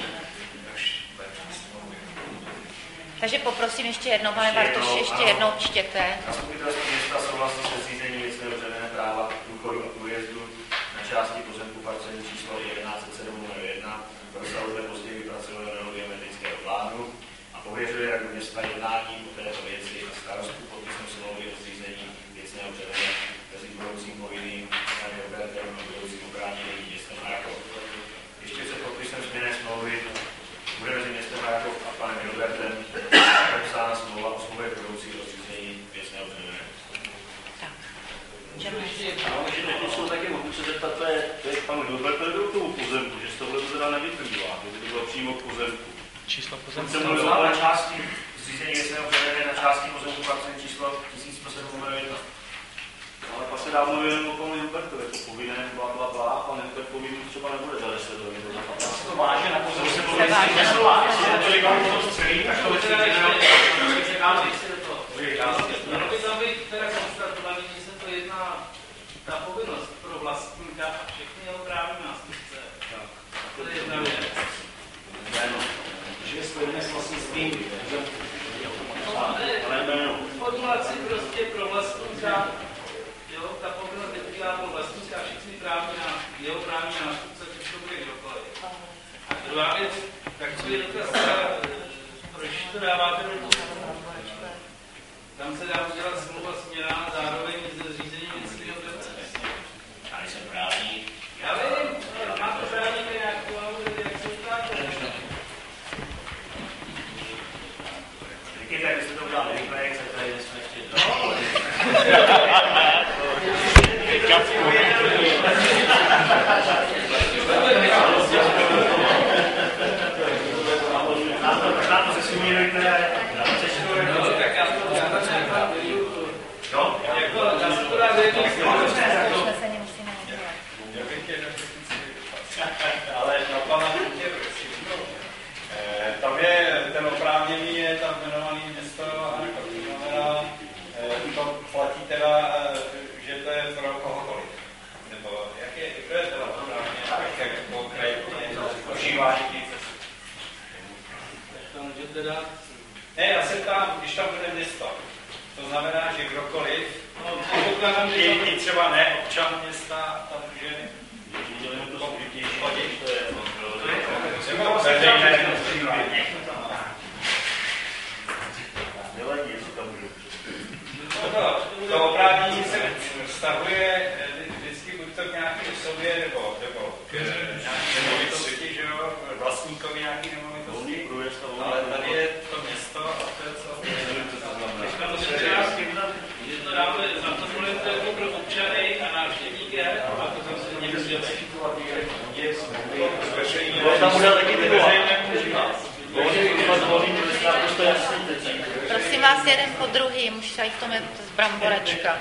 Takže poprosím ještě jednou, pane Bartoši, ještě jednou čtěte. Zastupitelstvo města souhlasí se zřízením věcného břemene práva průchodu a průjezdu na části pozemku parcelní číslo 1107/1 v rozsahu dle později vypracovaného geometrického plánu a pověřuje radu města jednání o této věci a starostu podpisem smlouvy o zřízení věcného břemene mezi budoucím povinným panem Hilbertem a budoucím oprávněným městem Rakov. Ještě před podpisem změny smlouvy bude mezi městem Rakov a panem Hilbertem podepsána smlouva o smlouvě budoucí o zřízení věcného břemene. Teď jsou taky mohu se zeptat, to je panu Hilbertovi k tomu pozemku, že z tohle to teda nevyplývá, že to bylo přímo k pozemku. Číslo pozemku. Jsem mluvil na části zřízení věcného břemene na části pozemku parcelní číslo 1107/1. Ale pak se dá mluvit jenom o panu Hilbertovi, jako povinné, blablabla, a pan Hilbert povinný třeba nebude za 10 let. To váže na pozemku. Se mluví, jestli nesouhlasí, jestli je to legálnost celý, tak to Přechází se do toho. Mělo by tam být teda konstatovaný, že se to jedná ta povinnost pro vlastníka a všechny jeho právní nástupce. To je jedna věc. Že je spojené s vlastnictvím. Formulaci prostě pro vlastní třeba, jo, ta povinnost teď udělá vlastníka všechny jeho právní nástupce, když to bude kdokoliv. A druhá věc, takový dotaz, proč to dáváte do toho? Tam se dá udělat smlouva směna zároveň se zřízením věcného trhu. Já nejsem právník. Já vím, má to právníka nějakou, ale jak se ukáže. Říkejte, jak byste to udělal rychle, jak se tady jsme ještě Možná to se sumírujte. Tak já to jo? já se to dá vědět. Ale na pana Kutě, tam je ten oprávněný, je tam jmenovaný město a to znamená, to platí teda, že to je pro kohokoliv. Nebo jak je, to je teda oprávněný, tak jako krajitně užívání těch cest. Ne, já se ptám, když tam bude město, to znamená, že kdokoliv, i třeba ne občan města, tam může to oprávnění se vztahuje vždycky buď to k nějaké osobě, nebo nějaké nemovitosti, že jo, vlastníkovi nějaký nemovitosti, ale tady je to město a to je co. Že to dáme za to důležité jako pro občany a návštěvníky, a to zase někdo Tam udělal taky ty Prosím vás, jeden po druhým, už tady v tom je z bramborečka.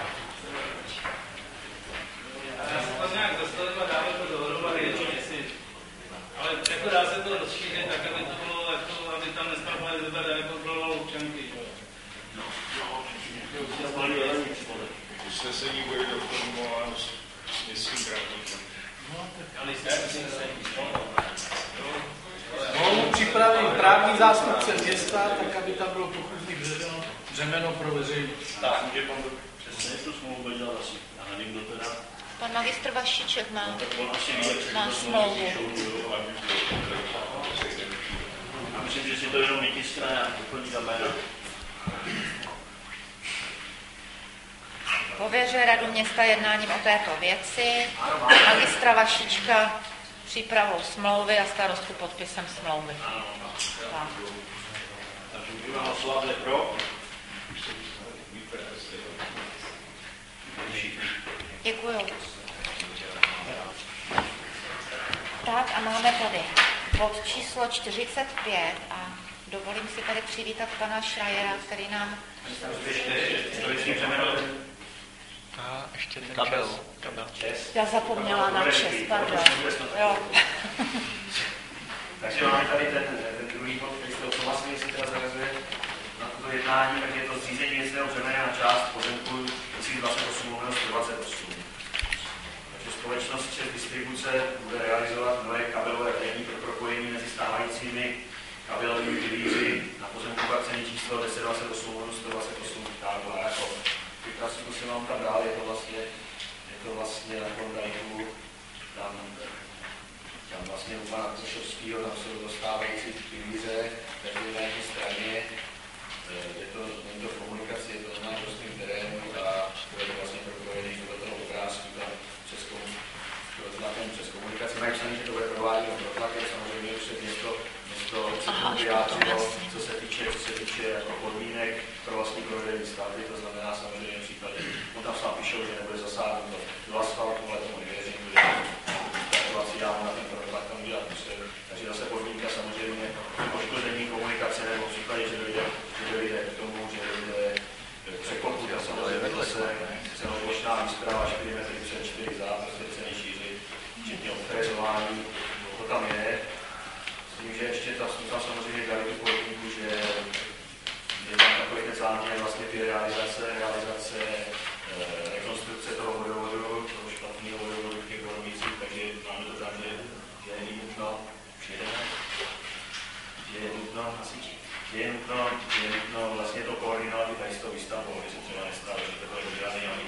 Já se to nějak zastavím a dáme to dohromady, ale jako dá se to rozšířit tak, aby to bylo, jako, aby tam nestavovali zebra nekontroloval občanky. Usnesení bude doformulováno s městským právníkem. Mohu připravit právní zástupce města, tak aby tam bylo pochůzný břemeno pro veřejnost. Tak, může pan přesně tu smlouvu dělat asi. Já nevím, kdo teda. Pan magistr Vašíček má na smlouvu. Já myslím, že si to jenom vytiskne a doplní tam jméno. Pověřuje radu města jednáním o této věci, magistra Vašíčka přípravou smlouvy a starostu podpisem smlouvy. Tak. Takže můžeme hlasovat pro. Děkuju. Tak a máme tady bod číslo 45 a dovolím si tady přivítat pana Schreiera, který nám... A ještě ten kabel. Já zapomněla na čes, pardon. Jo. Takže máme tady ten druhý bod, který se odsouhlasili, se teda zarazuje na toto jednání, tak je to zřízení věcného břemene na část pozemku 1028/128. Takže společnost Čes Distribuce bude realizovat nové kabelové vedení pro propojení mezi stávajícími kabelovými pilíři na pozemku parcely číslo 1028/128 Kábla jako vypracku se vám tam dál, je to vlastně na Klondajku, tam vlastně u pana Košovského, tam jsou dostávající pilíře, takže na jedné straně není to v komunikaci, je to na prostým terénu a to je vlastně propojený do toho obrázku tam přes komunikaci. Mají psaný, že to bude prováděno pro tlak, samozřejmě už se město vyjádřilo, co se týče jako podmínek pro vlastní provedení stavby, to znamená samozřejmě v případě, tam sám píšou, že nebude zasáhnuto do asfaltu, ale tomu nevěřím, že situaci dáme na ten protlak tam udělat musím. Takže zase podmínka samozřejmě poškození komunikace nebo v případě, že dojde k tomu, že dojde překopu, tak samozřejmě zase celoplošná výstrava 4 metry před 4 za, prostě se nejšíří, včetně odfrezování, to tam je. S tím, že ještě tam samozřejmě dali tu podmínku, že je tam takový ten záměr vlastně ty realizace rekonstrukce toho vodovodu, toho špatného vodovodu v těch Horomících, takže máme to tam, že je nutno vlastně to koordinovat i tady s tou výstavbou, že se třeba nestává, že to je udělané, ale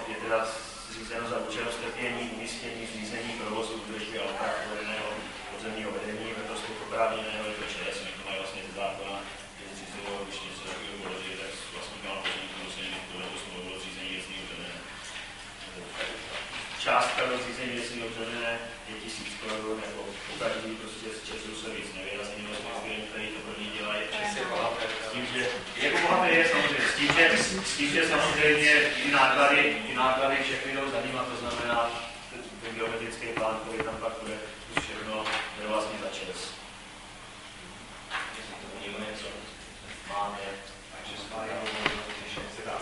je teda zřízeno za účelem strpění, umístění, zřízení, provozu, údržby a oprav uvedeného podzemního vedení, vetrostupu oprávněného, je to ČS, to mají vlastně ze zákona, že zřízeno, když něco takového bylo, že tak vlastně měla pozemku dosažení, to smlouvu o zřízení věcného břemene. Částka do zřízení věcného břemene je 1000 korun, nebo každý prostě z Česu se víc nevýrazný, který to pro ní dělají. S tím, že jako bohatý je samozřejmě, s tím, že samozřejmě i náklady všechny jdou za ním, a to znamená, ten geometrický plán, který tam pak bude, všechno je vlastně za ČES. Jestli to někdo něco máme, takže schválíme, když se dá.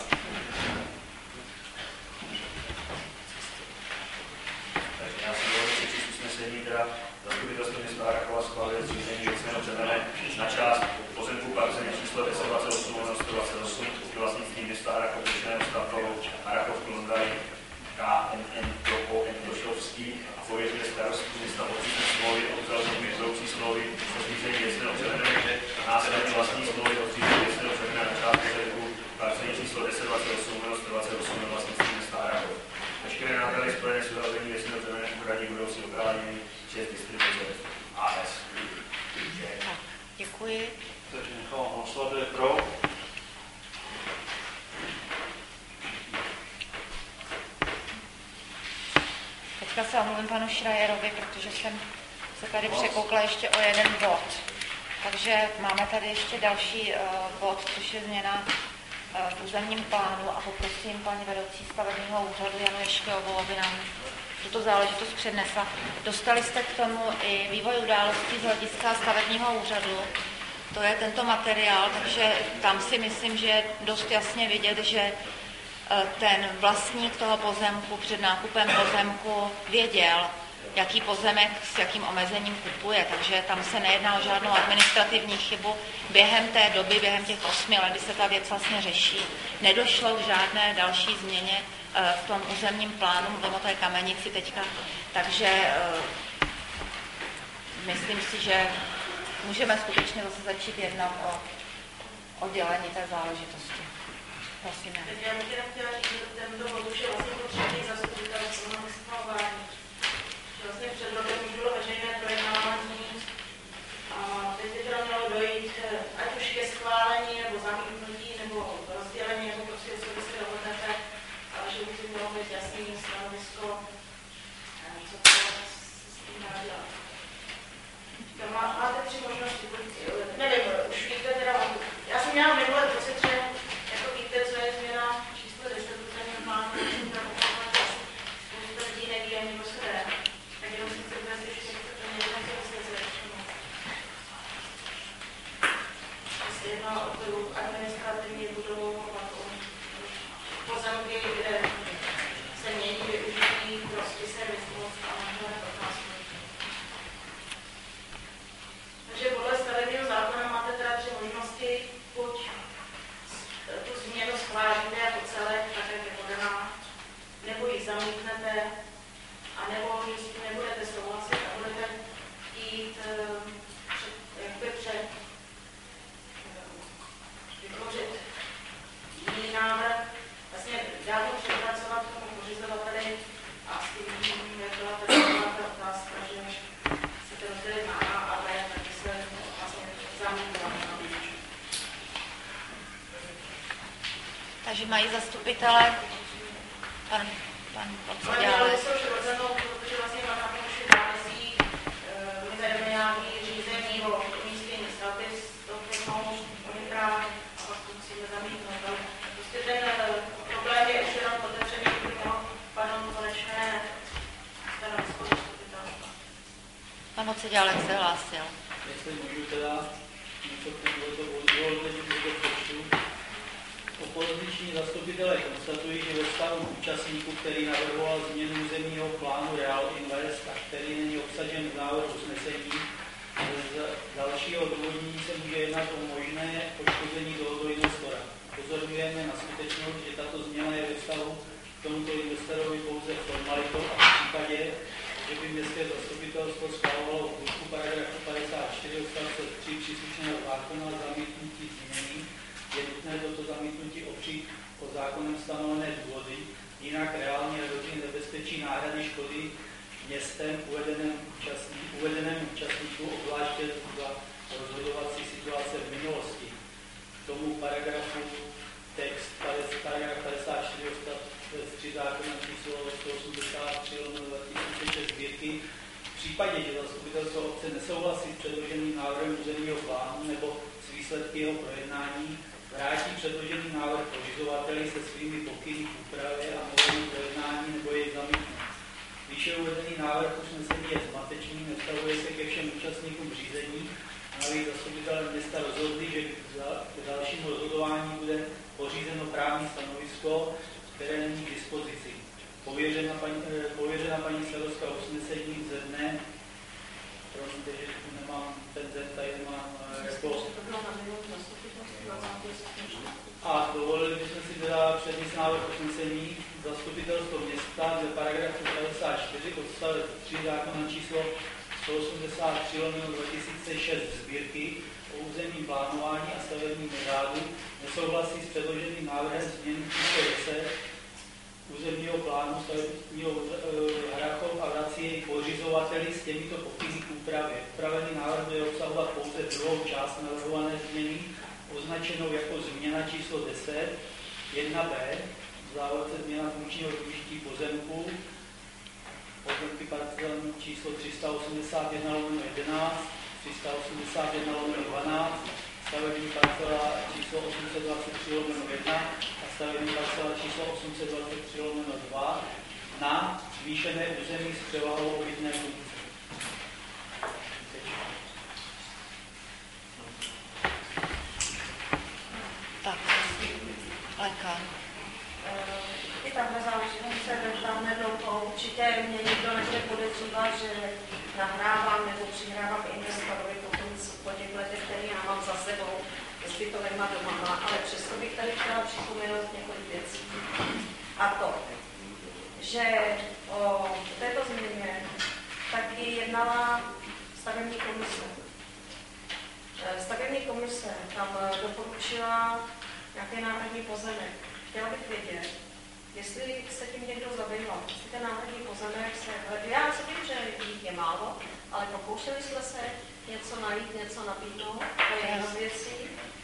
Takže já si dovolím přečíst usnesení, teda zastupitelstvo města Harrachova schváluje zřízení věcného břemene na část pozemku parcely číslo 1028/128 v vlastnictví města Harrachov řešeného stavbou Harrachov Klondaj KNN Propo N. Došovský a pověřuje starostu města podpísat smlouvy o uzavření budoucí smlouvy o zřízení věcného břemene a následně vlastní smlouvy o zřízení věcného břemene na část pozemku parcely číslo 1028/128 ve vlastnictví města Harrachov. Veškeré náklady spojené s uzavřením věcného břemene uhradí budoucí oprávnění ČES distribuce AS. Děkuji. Takže nechám hlasovat, kdo je pro. Teďka se omluvím panu Schreierovi, protože jsem se tady překoukla ještě o jeden bod. Takže máme tady ještě další bod, což je změna v územním plánu a poprosím paní vedoucí stavebního úřadu Janu Ještěhovou, aby nám tuto záležitost přednesla. Dostali jste k tomu i vývoj událostí z hlediska stavebního úřadu. To je tento materiál, takže tam si myslím, že je dost jasně vidět, že ten vlastník toho pozemku před nákupem pozemku věděl, jaký pozemek s jakým omezením kupuje, takže tam se nejedná o žádnou administrativní chybu. Během té doby, během těch 8 let, kdy se ta věc vlastně řeší, nedošlo k žádné další změně v tom územním plánu, mluvím o té Kamenici teďka, takže myslím si, že můžeme skutečně zase začít jednat o oddělení té záležitosti. Prosím. Já bych jenom chtěla říct, že tento bod už je vlastně potřebný zastupitelstvo na schvalování. Vlastně před rokem už bylo veřejné projednávání a teď by teda mělo dojít ať už ke schválení, nebo zamítnutí, nebo rozdělení, nebo prostě co by se dohodnete, ale že už by mělo být jasný stanovisko, co to s tím dá dělat. Máte 3 možnosti, nevím, už víte teda, já jsem měla minulé pocit, že jako víte, co je změna číslo 10, to je normálně, spousta lidí neví ani o své. Tak jenom si chci uvést, že to nejedná se zlepšeno. Se jedná o tu administrativní budovu, o pozemky, kde se mění využití pro servisnost a možná otázky. Takže podle stavebního zákona máte teda 3 možnosti, buď tu změnu schválíte jako celek, tak jak je podaná, nebo ji zamítnete, anebo s tím nebudete souhlasit a budete jít vytvořit jiný návrh, vlastně dávno přepracovat tomu pořizovateli a s tím, jak byla ta otázka, že se to rozdělit na A a B, tak se vlastně zamítla. Takže mají zastupitele pan Odsadělec. Ale jsou přirozenou, protože vlastně má na tom všem námezí, my vedeme nějaký řízení o umístění stavby s tou firmou, oni právě a pak to musíme zamítnout. Ale prostě ten problém je už jenom otevřený, kdyby mělo padnout konečné stanovisko zastupitelstva. Pan Odsadělec se hlásil. Jestli můžu teda něco k tomuto počtu. Opoziční zastupitelé konstatují, že ve stavu účastníků, který navrhoval změnu územního plánu Real Invest a který není obsažen v návrhu usnesení, z dalšího odůvodnění se může jednat o možné poškození tohoto investora. Pozorujeme na skutečnost, že tato změna je ve vztahu k tomuto investorovi pouze formalitou a v případě, že by městské zastupitelstvo schvalovalo v duchu paragrafu 54 odstavce 3 příslušného zákona zamítnutí změny, je nutné toto zamítnutí opřít o zákonem stanovené důvody, jinak reálně hrozí nebezpečí náhrady škody městem uvedenému účastníku, obzvláště za rozhodovací situace v minulosti. K tomu paragrafu text paragraf 54 odstavec 3 zákona číslo 183/2006 Sbírky. V případě, že zastupitelstvo obce nesouhlasí s předloženým návrhem územního plánu nebo s výsledky jeho projednání, vrátí předložený návrh pořizovateli se svými pokyny k úpravě a novému projednání nebo jej zamítne. Výše uvedený návrh usnesení je zmatečný, nevztahuje se ke všem účastníkům řízení. Navíc zastupitelé města rozhodli, že k dalšímu rozhodování bude pořízeno právní stanovisko, které není k dispozici. Pověřena paní starostka usnesením ze dne, promiňte, že nemám ten den, tady nemám jako... A dovolili bychom si teda přednést návrh usnesení zastupitelstvo města ze paragrafu 54 odstavec 3 zákona číslo 183/2006 Sbírky o územním plánování a stavebním řádu nesouhlasí s předloženým návrhem změny číslo 10 územního plánu stavebního Hrachov a vrací jej pořizovateli s těmito pokyny k úpravě. Upravený návrh bude obsahovat pouze druhou část navrhované změny, označenou jako změna číslo 10, 1b, v závorce změna funkčního využití pozemku, pozemky parcelní číslo 381/11, 381/12, stavební parcela číslo 823/1 a stavební parcela číslo 823/2 na zvýšené území s převahou obytné funkce. Tak, Lenka. I takhle záležitost se dostáváme do toho. Určitě mě nikdo nebude podezřívat, že nahrávám nebo přihrávám investorovi po těch letech, které já mám za sebou, jestli to nemá doma, ale přesto bych tady chtěla připomenout několik věcí. A to, že o této změně taky jednala stavební komise. Stavební komise tam doporučila nějaký náhradní pozemek. Chtěla bych vědět, jestli se tím někdo zabýval, jestli ten náhradní pozemek se hledí. Já si vím, že jich je málo, ale pokoušeli jsme se něco najít, něco nabídnout, to je jedna z věcí.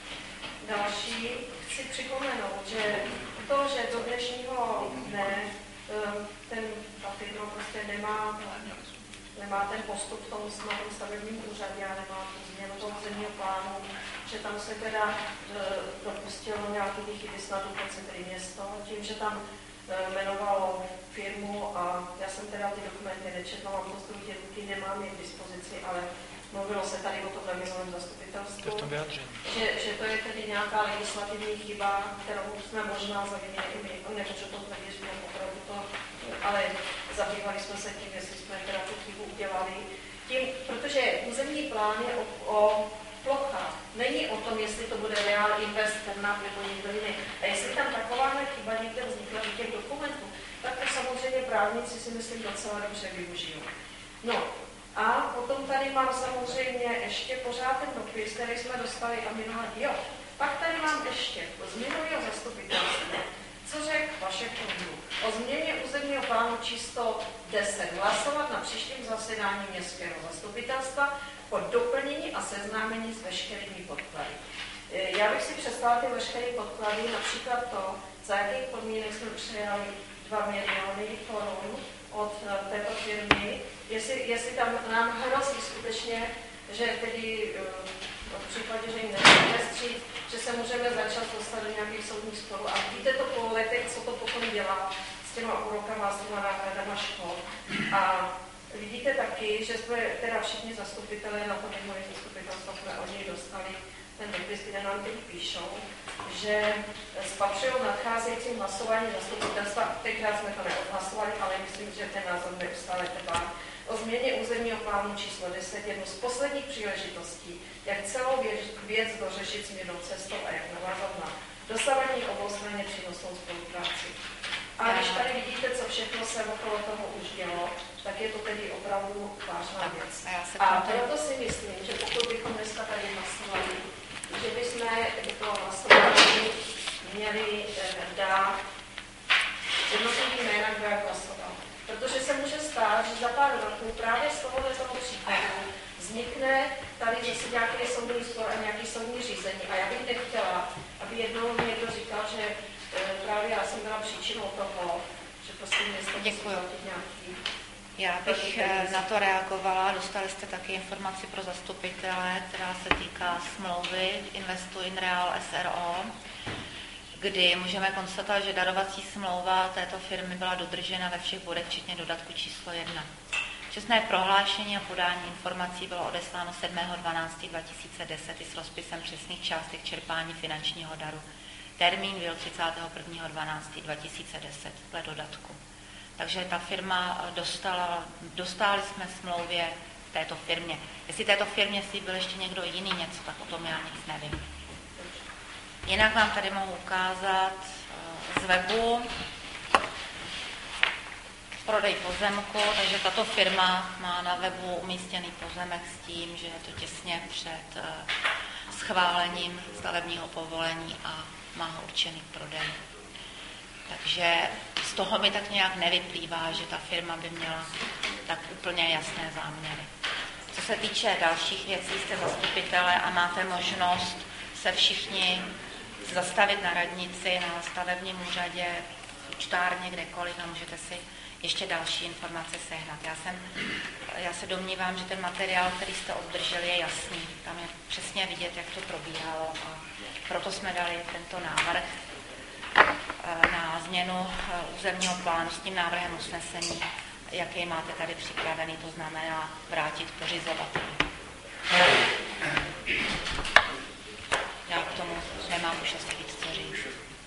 Další, chci připomenout, že to, že do dnešního dne ten papír prostě nemá ten postup v tom stavebním úřadě a nemá tu změnu toho územního plánu, že tam se teda dopustilo nějaký chyby snad dokonce tedy město, tím, že tam jmenovalo firmu a já jsem teda ty dokumenty nečetla, mám to z druhé ruky, nemám je k dispozici, ale mluvilo se tady o tom na minulém zastupitelstvu, že to je tedy nějaká legislativní chyba, kterou jsme možná zavinili i my, nemůžu to tvrdit, že opravdu to, ale zabývali jsme se tím, jestli jsme teda tu chybu udělali. Tím, protože územní plán je o plochách. Není o tom, jestli to bude Real Invest nebo někdo jiný. A jestli tam takováhle chyba někde vznikla do těch dokumentů, tak to samozřejmě právníci si myslím docela dobře využijou. No a potom tady mám samozřejmě ještě pořád ten dopis, který jsme dostali a minulé. Jo, pak tady mám ještě z minulého zastupitelstva. Co řekl Vašek Kondru? O změně územního plánu číslo 10 hlasovat na příštím zasedání městského zastupitelstva o doplnění a seznámení s veškerými podklady. Já bych si představila ty veškeré podklady, například to, za jakých podmínek jsme přijali 2 miliony korun od této firmy, jestli tam nám hrozí skutečně, že tedy v případě, že jim nebudeme střít, že se můžeme začat dostat do nějakých soudních sporů. A víte to po letech, co to potom dělá s těma úrokama a s těma náhradama škol. A vidíte taky, že jsme teda všichni zastupitelé na to minulé zastupitelstvo, jsme od něj dostali ten dopis, kde nám teď píšou, že spatřují nadcházejícím hlasování zastupitelstva, tenkrát jsme to neodhlasovali, ale myslím, že ten názor neustále trvá, o změně územního plánu číslo 10, jednu z posledních příležitostí, jak celou věc dořešit směrnou cestou a jak navázat na dosavadní oboustranně přínosnou spolupráci. A když tady vidíte, co všechno se okolo toho už dělo, tak je to tedy opravdu vážná věc. A proto si myslím, že pokud bychom dneska tady hlasovali, že bychom do toho hlasování měli dát jednotlivý za pár roků právě z tohoto případu vznikne tady zase nějaký soudní spor a nějaký soudní řízení. A já bych nechtěla, aby jednou někdo říkal, že právě já jsem byla příčinou toho, že prostě město Děkuju. nějaký... Já bych na to reagovala. Dostali jste taky informaci pro zastupitele, která se týká smlouvy Investu in Real SRO, kdy můžeme konstatovat, že darovací smlouva této firmy byla dodržena ve všech bodech, včetně dodatku číslo 1. Čestné prohlášení a podání informací bylo odesláno 7.12.2010 i s rozpisem přesných částek čerpání finančního daru. Termín byl 31.12.2010 dle dodatku. Takže ta firma dostali jsme smlouvě této firmě. Jestli této firmě slíbil ještě někdo jiný něco, tak o tom já nic nevím. Jinak vám tady mohu ukázat z webu prodej pozemku, takže tato firma má na webu umístěný pozemek s tím, že je to těsně před schválením stavebního povolení a má ho určený k prodeji. Takže z toho mi tak nějak nevyplývá, že ta firma by měla tak úplně jasné záměry. Co se týče dalších věcí, jste zastupitelé a máte možnost se všichni zastavit na radnici, na stavebním úřadě, v účtárně, kdekoliv a můžete si ještě další informace sehnat. Já se domnívám, že ten materiál, který jste obdrželi, je jasný. Tam je přesně vidět, jak to probíhalo a proto jsme dali tento návrh na změnu územního plánu s tím návrhem usnesení, jaký máte tady připravený, to znamená vrátit pořizovateli. Já k tomu nemám už asi víc co říct.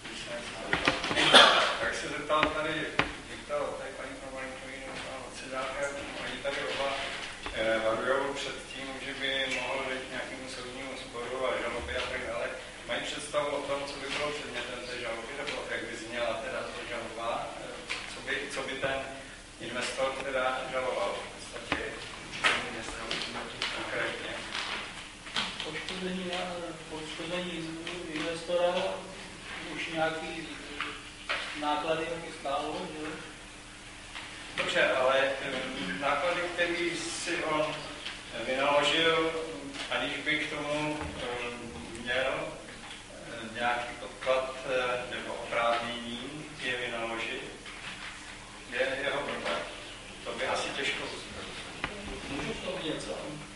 Tak se zeptal tady Viktor, tady paní Provalníkový, oni tady oba varujou před tím, že by mohlo dojít k nějakému soudnímu sporu a žalobě a tak dále. Mají představu o tom, co by bylo předmětem té žaloby, nebo jak by zněla teda ta žaloba, co by ten investor teda žaloval v podstatě konkrétně. Poškození investora už nějaký náklady taky stálo, že? Dobře, ale náklady, který si on vynaložil, aniž by k tomu měl nějaký podklad nebo oprávnění je vynaložit, je jeho problém. To by asi těžko Můžu k tomu něco?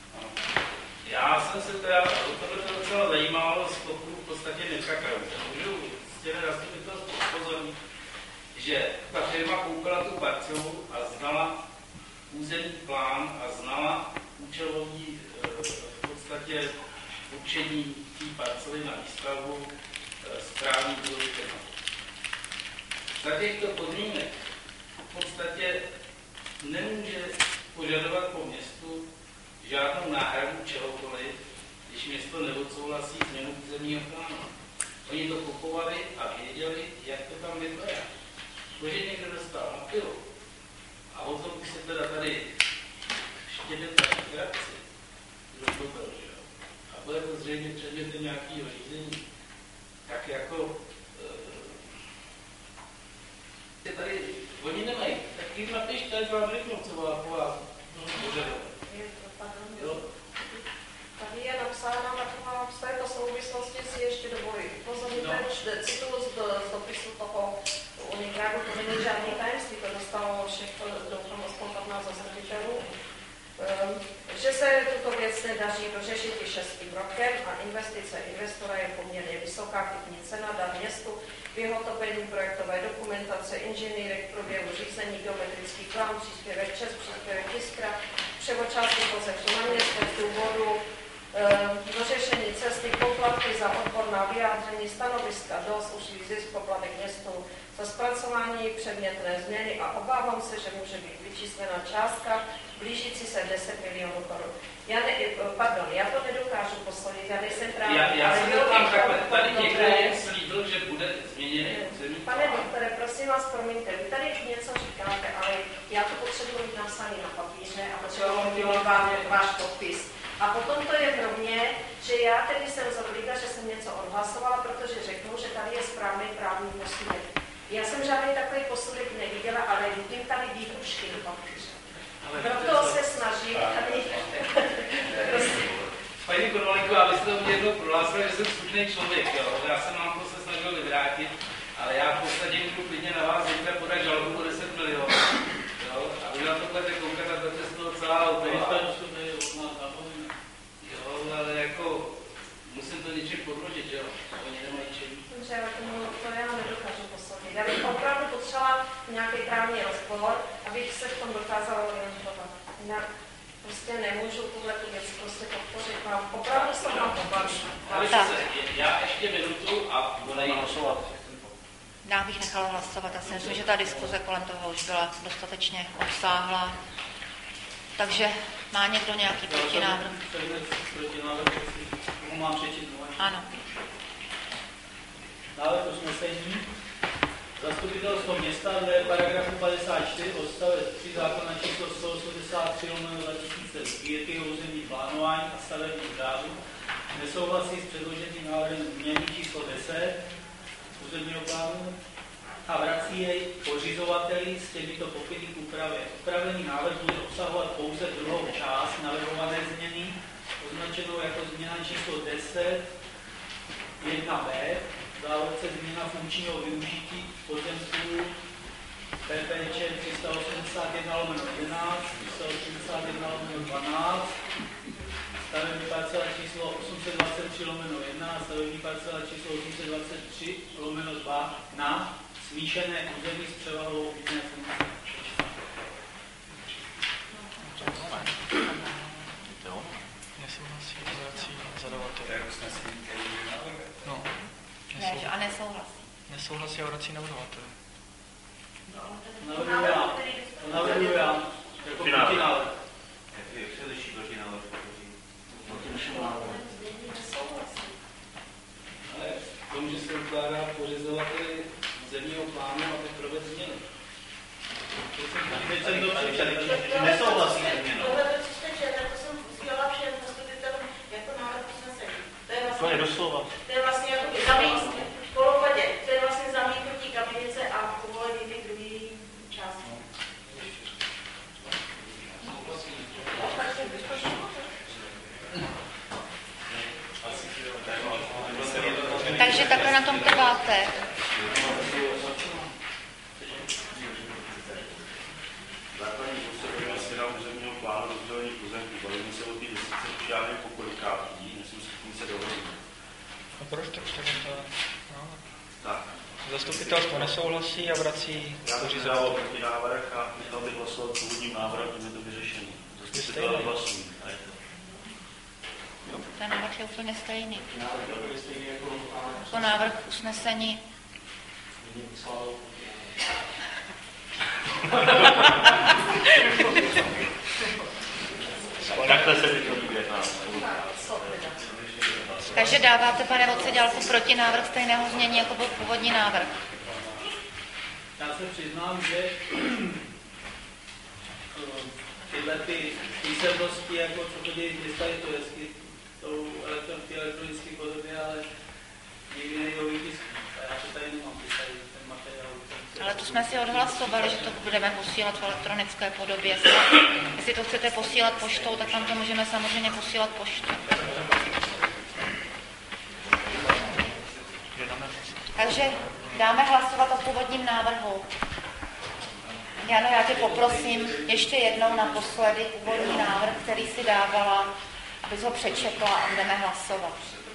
Já jsem se teda to docela zajímal z toho v podstatě Mirka Krause. Můžu stěné zastupitelstvo upozornit, že ta firma koupila tu parcelu a znala územní plán a znala účelový v podstatě určení té parcely na výstavbu správní budovy firmy. Za těchto podmínek v podstatě nemůže požadovat po městu žádnou náhradu čehokoliv, když město neodsouhlasí změnu územního plánu. Oni to kupovali a věděli, jak to tam vypadá. To, že někdo dostal na pilu a o tom už se teda tady štědět na reakci, kdo to byl, že jo? A bude to zřejmě předmětem nějakého řízení, tak jako tady, oni nemají, tak jim napište, ať vám řeknou, co po vás požadovat. Tady je napsána taková, v této souvislosti si ještě dovolím upozornit, cituju z dopisu toho Unikradu, to není žádný tajemství, to dostalo všechno, doufám, aspoň 15 zastupitelů, že se tuto věc nedaří dořešit i 6. rokem a investice investora je poměrně vysoká kupní cena, dá městu vyhotovení projektové dokumentace, inženýrek, průběhu řízení, geometrický plán, příspěvek ČES, příspěvek Tiskra, převod části pozemku na město z důvodu dořešení cesty, poplatky za odborná vyjádření, stanoviska, DOS, ušlý zisk, poplatek městu za zpracování předmětné změny a obávám se, že může být vyčíslena částka blížící se 10 milionů korun. Já to nedokážu posoudit, já nejsem právník. Já se zeptám takhle, tady někdo slíbil, že bude změněný územní plán. Pane doktore, prosím vás, promiňte, vy tady něco říkáte, ale já to potřebuji mít napsaný na papíře a potřebuji vám váš podpis. A potom to je pro mě, že já tedy jsem zodlíka, že jsem něco odhlasovala, protože řeknu, že tady je správný právní posudek. Já jsem žádný takový posudek neviděla, ale vidím tady výhrušky do papíře. Proto se snažím tady. Paní Konvalíková, vy jste to mě jednou prohlásila, že jsem slušný člověk, jo. Já jsem vám to se snažil vyvrátit, ale já v podstatě můžu klidně na vás zítra podat žalobu o 10 milionů. Jo. A vy na to budete koukat a budete z toho celá autová. Jo, ale jako musím to něčím podložit, jo. Oni nemají čím. Dobře, ale to já nedokážu posoudit. Já bych opravdu potřebovala nějaký právní rozhovor, abych se v tom dokázala orientovat. Jinak prostě nemůžu tuhletu věc prostě podpořit. Mám opravdu se mám pobaví. Já ještě minutu a budeme hlasovat. Já bych nechala hlasovat. Já si myslím, že ta diskuze kolem toho už byla dostatečně obsáhlá. Takže má někdo nějaký protinávrh? Mám přečíst. Ano. Návrh usnesení. Zastupitelstvo města dle paragrafu 54 odstavec 3 zákona číslo 183/2005 o územní plánování a stavebním řádu nesouhlasí s předloženým návrhem změny číslo 10 územního plánu a vrací jej pořizovateli s těmito pokyny k úpravě. Upravený návrh bude obsahovat pouze druhou část navrhované změny, označenou jako změna číslo 10 1b, závodce změna funkčního využití pozemků PPČ 381/11, 381/12, stavební parcela číslo 823/1, stavební parcela číslo 823/2 na smíšené území s převahou obytné funkce. Nesouhlasí, vrací zadavatel. No. Ne, a nesouhlasí. Nesouhlasí a vrací navrhovatel. Navrhuji já. Jako protinávrh. Jak se liší protinávrh? Ale v tom, že se ukládá pořizovateli zemního plánu, aby provedl změnu. Teď jsem to přečetl. Nesouhlasí se změnou. Tohle, co jste četl, to jsem posílala všem zastupitelům jako návrh usnesení. To je vlastně jako zamítnutí. V polopadě. To je vlastně zamítnutí kamenice a povolení ty druhé části. Takže takhle na tom trváte. Základní postavení směra územního plánu rozdělení pozemků. Bavíme se o té desítce žádné pokolikátí, myslím si, že se dohodí. A proč tak to? No. Tak. Zastupitelstvo nesouhlasí a vrací pořizovatel. Já bych protinávrh a nechal bych hlasovat původním návrhem, tím je to vyřešení. Zastupitelé hlasují. Ten návrh je úplně stejný. Jako návrh usnesení. Takhle se mi to líbí. Takže dáváte, pane Vocedělku, protinávrh stejného znění, jako byl původní návrh. Já se přiznám, že tyhle ty písemnosti, jako co chodí města, to hezky, jsou elektronické podobě, ale nikdy nejdou vytisky. A já to tady nemám ten materiál. Ale to jsme si odhlasovali, že to budeme posílat v elektronické podobě. Jestli to chcete posílat poštou, tak tam to můžeme samozřejmě posílat poštou. Takže dáme hlasovat o původním návrhu. Jano, já tě poprosím ještě jednou naposledy původní návrh, který si dávala, abys ho přečetla a budeme hlasovat.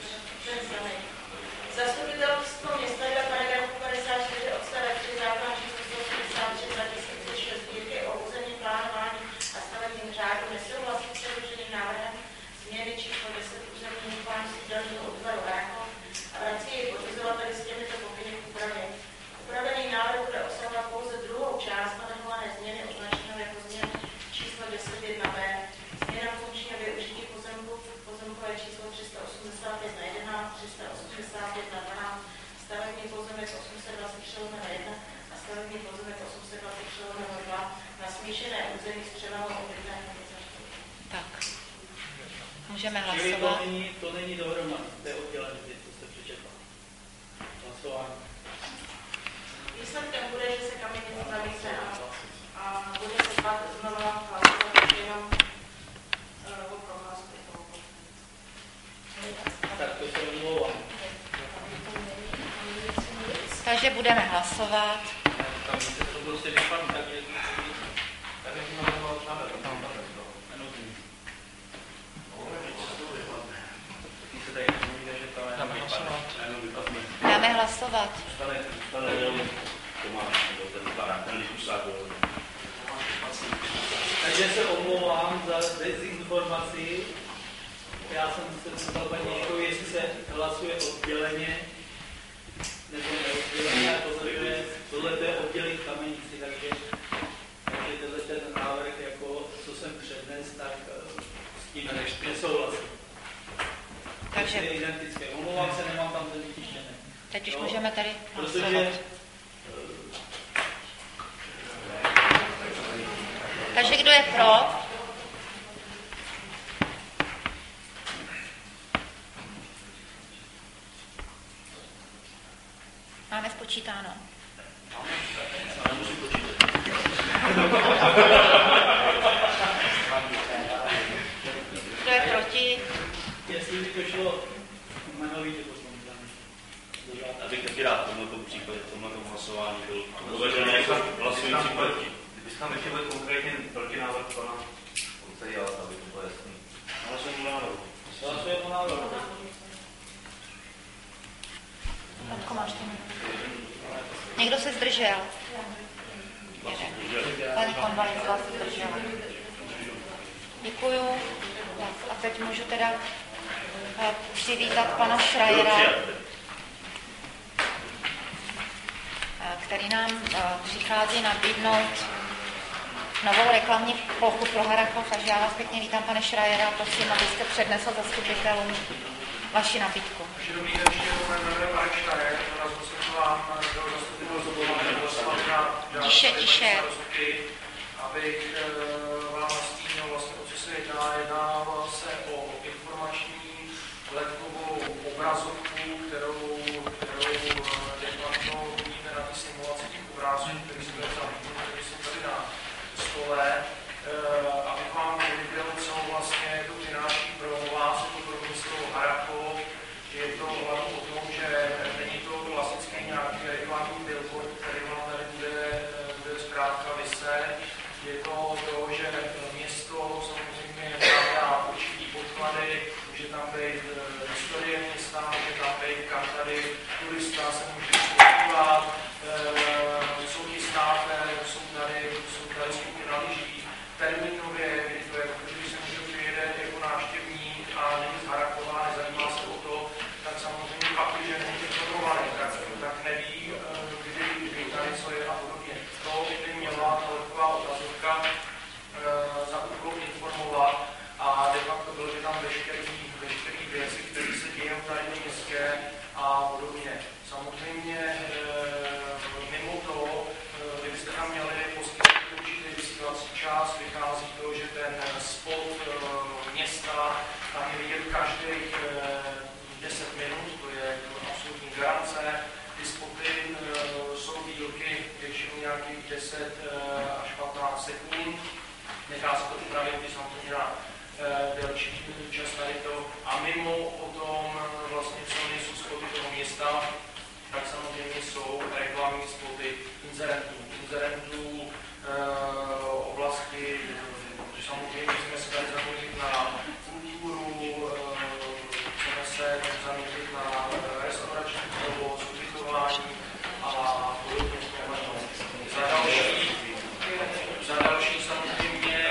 Zastupitelstvo města dle paragrafu 54 odstavec 3 zákona číslo 183/2006 o územním plánování a stavebním řádu nesouhlasí s předloženým návrhem změny číslo 10 územního plánu sídelního útvaru Rakov a vrací jej pořizovateli s těmito pokyny k úpravě. Upravený návrh bude obsahovat pouze druhou část navrhované změny označenou jako změna číslo 10.1b. Změna funkčního využití pozemku, pozemkové číslo 385/11, 385/12, stavební pozemek 823/1 a stavební pozemek 823/2 na smíšené území s převahou obytné funkce. Tak. Můžeme Čili hlasovat. to není dohromady, to je oddělené, co jste přečetla. Hlasování. Výsledkem bude, že se kamenice zavíse a bude se znova hlasovat Takže budeme hlasovat. To prostě vypadne, tak je Dáme hlasovat. Takže se omlouvám za dezinformaci. Já jsem se ptal paní Ježkovi, jestli se hlasuje odděleně nebo neodděleně, a pozoruje, tohle je oddělit kamenici, takže tenhle ten návrh, jako, co jsem přednes, tak s tím nesouhlasím. Takže je identické. Omlouvám se, nemám tam ten vytištěný. Teď už můžeme tady hlasovat. Protože takže kdo je pro? Máme spočítáno. Kdo je proti? Jestli by to šlo jmenovitě potom. Abych taky rád v tomto případě, v tomto hlasování byl uvedený jako hlasující proti. Kdybyste tam ještě byl konkrétně proti návrh pana Kuceja, aby to bylo jasný. Hlasujeme o návrhu. Hlasujeme o návrhu. Někdo se zdržel? Paní Konvalicová se zdržela. Děkuju. A teď můžu teda přivítat pana Schreiera, který nám přichází nabídnout novou reklamní plochu pro Harrachov, takže já vás pěkně vítám, pane Schreiera, a prosím, abyste přednesl zastupitelům vaši nabídku. Dobrý den, ještě jmenuji Marek Schreier, jsem vám do zastupitelů Tiše. Abych vám nastínil vlastně, o co se jedná. Jedná se o informační letkovou obrazovku, kterou vidíte na ty simulaci těch obrázků, který jsou tady na stole. Abych vám vyvěděl, co vlastně to přináší pro vás, pro město Harrachov. Je to hlavně o tom, že není to klasický nějaký reklamní billboard, který vám tady bude zkrátka vyset. Je to, že město samozřejmě dává určitý podklady, může tam být historie města, může tam být kam tady turista se může podívat, co chystáte, jsou tady skupina lyží, termínově, kdy to je, protože když se může přijede jako návštěvník a není z Harrachova, nezajímá se o to, tak samozřejmě pak, když není informovaný, tak neví, kdy tady co je a podobně. To by měla taková otazovka za úkol informovat a de facto bylo by tam veškeré věci, které se dějí tady v městě a podobně. Samozřejmě mimo to, kdybyste tam měli poskytnout určitý vysílací čas, vychází to, že ten spot města tam je vidět každých 10 minut, to je absolutní garance. Ty spoty jsou dílky většinou nějakých 10 až 15 sekund. Nechá se to upravit i samozřejmě na delší čas tady to. A mimo o tom vlastně, co nejsou spoty toho města, tak samozřejmě jsou reklamní spoty inzerentů oblasti, samozřejmě jsme se tady zaměřit na kulturu, chceme se zaměřit na restaurační provoz, ubytování a podobně. Za další samozřejmě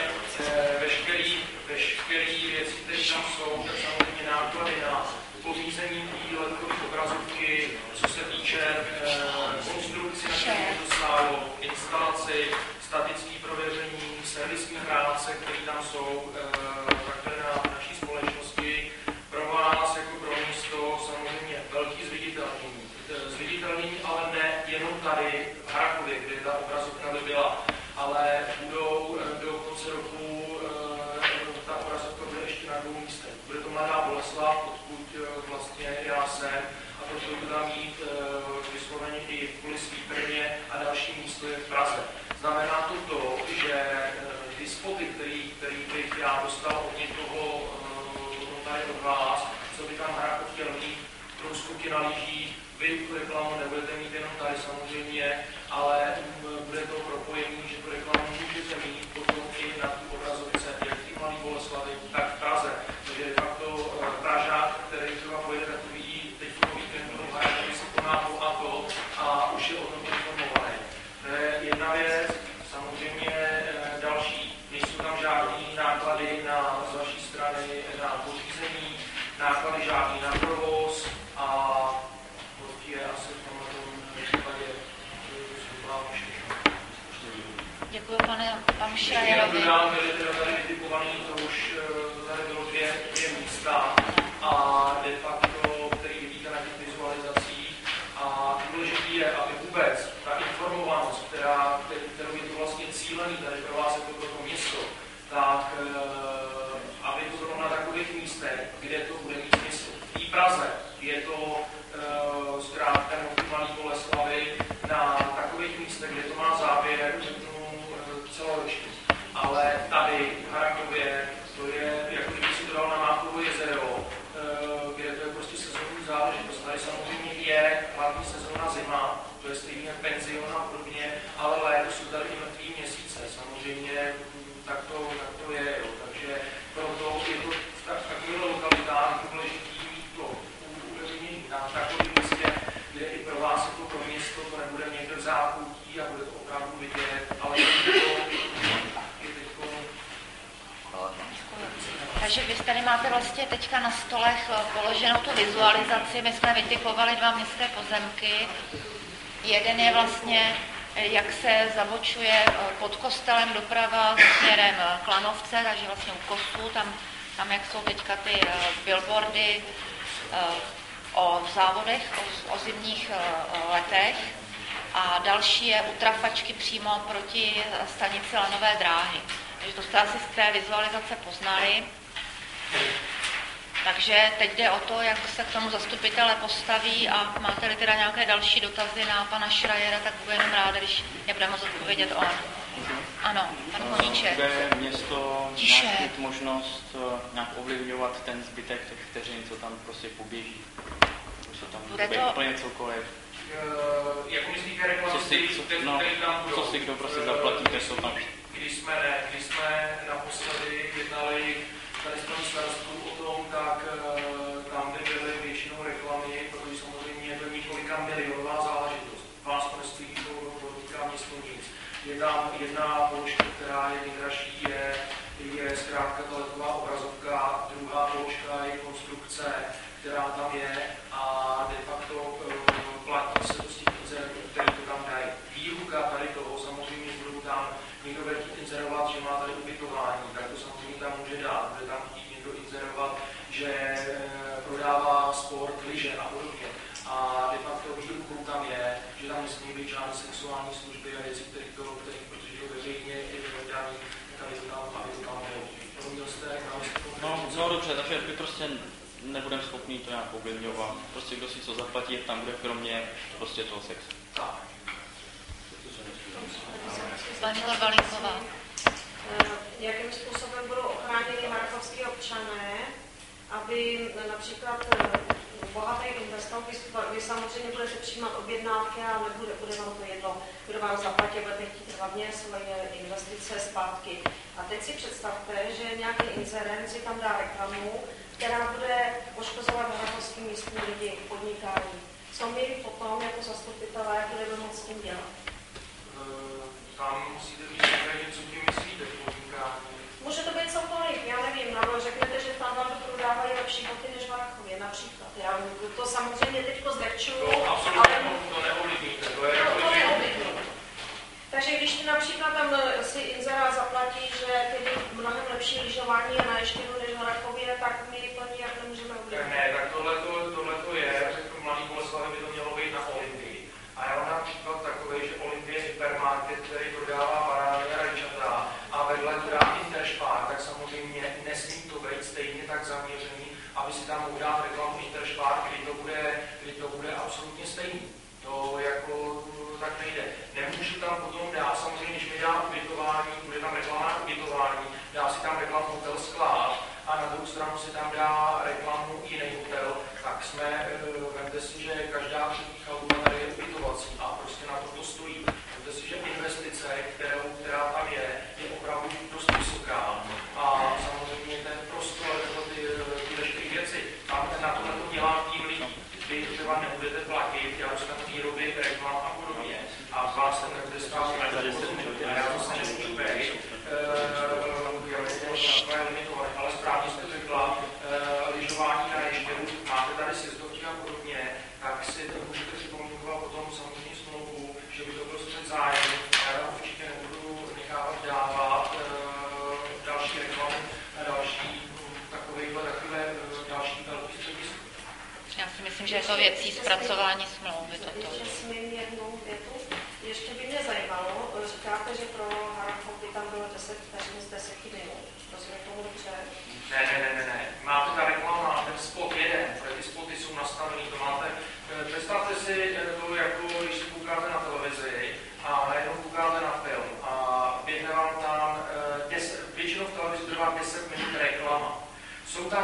veškerý věci, které tam jsou, tak samozřejmě náklady na pořízení letkový obrazovky, co se týče konstrukci, na které je to stálo, instalaci, statické prověření, servisní práce, které tam jsou, takhle na naší společnosti. Pro vás jako pro město samozřejmě velký zviditelnění, ale ne jenom tady v Harrachově, kde ta obrazovka byla, ale budou do konce roku ta obrazovka bude ještě na 2 místech. Bude to Mladá Boleslav, odkud vlastně já jsem, a proto budu tam mít vysloveně i kvůli svý Brně a další místo je v Praze. Znamená to, že ty spoty, který bych já dostal od někoho tady od vás, co by tam Harrachov chtěl mít, pro skupina lyží, vy tu reklamu nebudete mít jenom tady samozřejmě, ale bude to propojení, že tu reklamu můžete mít potom i na tu obrazovce, jak v Mladé Boleslavi, tak v Praze. Takže de facto Pražák, který třeba pojede takový teď po víkendu, který se koná to a už je o tom informovaný. To je jedna věc, samozřejmě další, nejsou tam žádný náklady z vaší strany na pořízení, náklady žádný na provoz a je asi v tomhle případě Děkuji panu Schreierovi. Byly teda tady vytipovaný, to už tady bylo dvě místa a de facto, který vidíte na těch vizualizacích. A důležitý je, aby vůbec ta informovanost, kterou je to vlastně cílený tady pro vás jako pro to město, tak aby to bylo na takových místech, kde to bude mít smysl. V té Praze je to zkrátka v Mladé Boleslavi na takových místech, kde to má záběr, celoroční. Ale tady v Harakově to je, jako kdyby si to dal na Máchovo jezero, kde to je prostě sezónní záležitost. Tady samozřejmě je hlavní sezóna zima, to je stejně jak penzion a podobně, ale léto jsou tady i mrtvý měsíce. Samozřejmě tak to je, jo. Takže proto je to v takových lokalitách důležitý mít to uveřejnění na takovém místě, kde i pro vás jako pro město to nebude někde v zákoutí a bude to opravdu vidět, ale Takže vy tady máte vlastně teďka na stolech položenou tu vizualizaci. My jsme vytipovali 2 městské pozemky. Jeden je vlastně, jak se zabočuje pod kostelem doprava směrem Klanovce, takže vlastně u Kosu, tam jak jsou teďka ty billboardy o závodech, o zimních letech. A další je u trafačky přímo proti stanici Lanové dráhy. Takže to jste asi z té vizualizace poznali. Takže teď jde o to, jak se k tomu zastupitelé postaví a máte-li teda nějaké další dotazy na pana Schreiera, tak budu jenom ráda, když je budeme moct odpovědět on. Ano, pan Koníček. Bude město nějak mít možnost nějak ovlivňovat ten zbytek těch vteřin, co tam prostě poběží? Co tam bude to úplně cokoliv? Jako myslíte reklamy, co si kdo prostě zaplatí, když jsou tam. Když jsme naposledy jednali tady s paní starostkou o tom, tak tam by byly většinou reklamy, protože samozřejmě je to několika milionová záležitost. Vás prostě to týká město nic. Je tam jedna položka, která je nejdražší, je zkrátka teleková obrazovka, druhá položka je konstrukce, která tam je a de facto platí se to z těch inzerentů, který to tam dají. Výluka tady toho, samozřejmě budou tam někdo bude chtít inzerovat, že má tady ubytování, tak to samozřejmě tam může dát. Bude tam chtít někdo inzerovat, že prodává sport, lyže a podobně. A de facto výlukou tam je, že tam nesmí být žádné sexuální služby a věci, které protože to veřejně je daný, tak aby to tam bylo. Rozuměl jste? No dobře, takže my prostě nebudeme schopni to nějak ovlivňovat. Prostě kdo si co zaplatí, tam bude kromě prostě toho sexu. Tak. Paní Korvalíková. Jakým způsobem budou ochráněni harakovský občané, aby například bohatý investor, vy samozřejmě budete přijímat objednávky a bude vám to jedno, kdo vám zaplatí, budete chtít hlavně svoje investice zpátky. A teď si představte, že nějaký inzerent si tam dá reklamu, která bude poškozovat harakovský místní lidi, podnikání. Co my potom jako zastupitelé budeme moct s tím dělat? Tam musíte být něco, co tím myslíte, podnikání. Může to být cokoliv, já nevím, nebo řeknete, že tam vám to prodávají lepší boty než v Harachově, například. Já to samozřejmě teďko zlehčuju, ale to neovlivníte, to je to neovlivní. Takže když ti například tam si inzerát zaplatí, že tedy mnohem lepší lyžování a na Ještědu než v Harachově, tak my to nijak nemůžeme ovlivnit. Ne, tak tohle je, že v Mladé Boleslavi by to mělo být na Olympii. A já vám dám příklad takový, že Olympie je hypermarket, který prodává barány a rajčata a vedle to dá Interspar, tak samozřejmě nesmí to být stejně tak zaměřený, aby si tam mohl dát reklamu Interspar, kdy to bude absolutně stejný. To jako tak nejde. Nemůžu tam potom dát, samozřejmě, když mi dá ubytování, bude tam reklama na ubytování, dá si tam reklamu hotel Sklář a na druhou stranu si tam dá reklamu jiný hotel, tak vemte si, že každá třetí hranice, která tam je opravdu dost vysoká. A samozřejmě ten prostor, ty veškeré věci, tam na tohle to dělá tým lidí. Vy třeba nebudete platit, já dostanu výroby, reklam a podobně. A vás tam nebude stát a já to se nemůžu být. Ale správně jste řekla, lyžování na ještěru, máte tady sjezdovky a podobně, tak si to můžete připomínkovat potom samozřejmě smlouvu, že by to byl střet zájem. Já tam určitě nebudu nechávat dávat další reklamy a další takové další velký středisko. Já si myslím, že je to věcí zpracování smlouvy. Ještě smím jednou větu. Ještě by mě zajímalo, říkáte, že pro Harachov by tam bylo 10 vteřin z 10 minut. Rozumím tomu dobře? Ne. Máte ta reklama, ten spot jeden, protože ty spoty jsou nastavený, to máte. Představte si to, jako když si koukáte na televizi a najednou koukáte na film a běhne vám tam většinou v televizi trvá 10 minut reklama. Jsou tam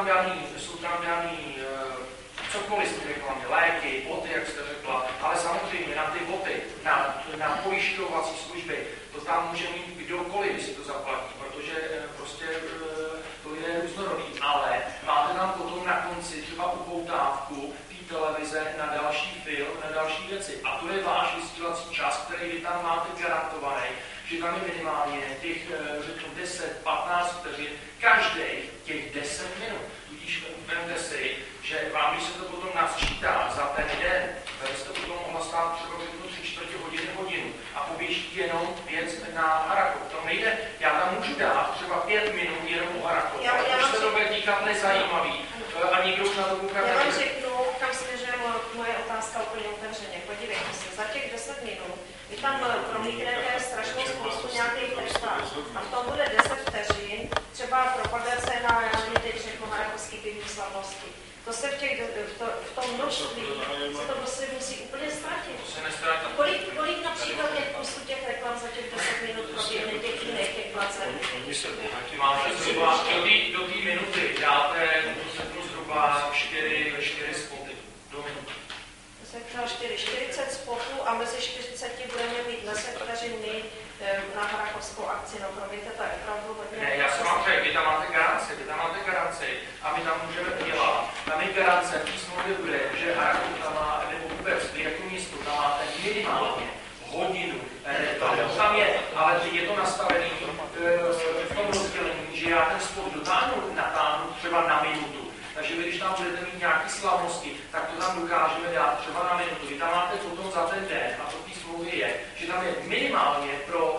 daný cokoliv z reklamy, léky, boty, jak jste řekla, ale samozřejmě na ty boty, na pojišťovací služby, to tam může mít kdokoliv, když si to zaplatí, protože prostě to je různorodý, ale máte tam potom na konci třeba upoutávku té televize na další film, na další věci. A to je váš vysílací čas, který vy tam máte garantovaný, že tam je minimálně těch, řeknu, 10-15 vteřin, každých těch 10 minut. Tudíž vemte si, že vám, když se to potom nasčítá za ten den, byste potom mohla stát třeba 3/4 hodinu a poběží jenom věc na Harachov. To nejde, já tam můžu dát třeba 5 minut jenom o Harachov, protože se to bude díkat nezajímavý a nikdo už na to koukat nebude. Já vám řeknu, kam směřuje moje otázka úplně otevřeně. Podívejte se, za těch 10 minut vy tam promítnete strašnou spoustu nějakých textách a v tom bude 10 vteřin, třeba propagace na, já teď řeknu, harachovský pivní slavnosti. To se v tom množství se to prostě musí úplně ztratit. Kolik například těch reklam za těch 10 minut proběhne těch jiných, těch placen? Máte zhruba do té minuty dáte zhruba 4 spoty do minuty. Jsem chtěla 40 spotů a mezi 40 budeme mít 10 vteřin na harachovskou akci. No promiňte, to je opravdu hodně. Ne, já jsem vám řekl, vy tam máte garanci a my tam můžeme udělat. Tam je garance, v té smlouvě bude, že Harachov tam má, nebo vůbec vy jako místo, tam máte minimálně hodinu reklamu. Tam je, ale je to nastavený v tom rozdělení, že já ten spot natáhnu třeba na minutu. Takže vy, když tam budete mít nějaké slavnosti, tak to tam dokážeme dát třeba na minutu. Vy tam máte potom za ten den, a to v té smlouvě je, že tam je minimálně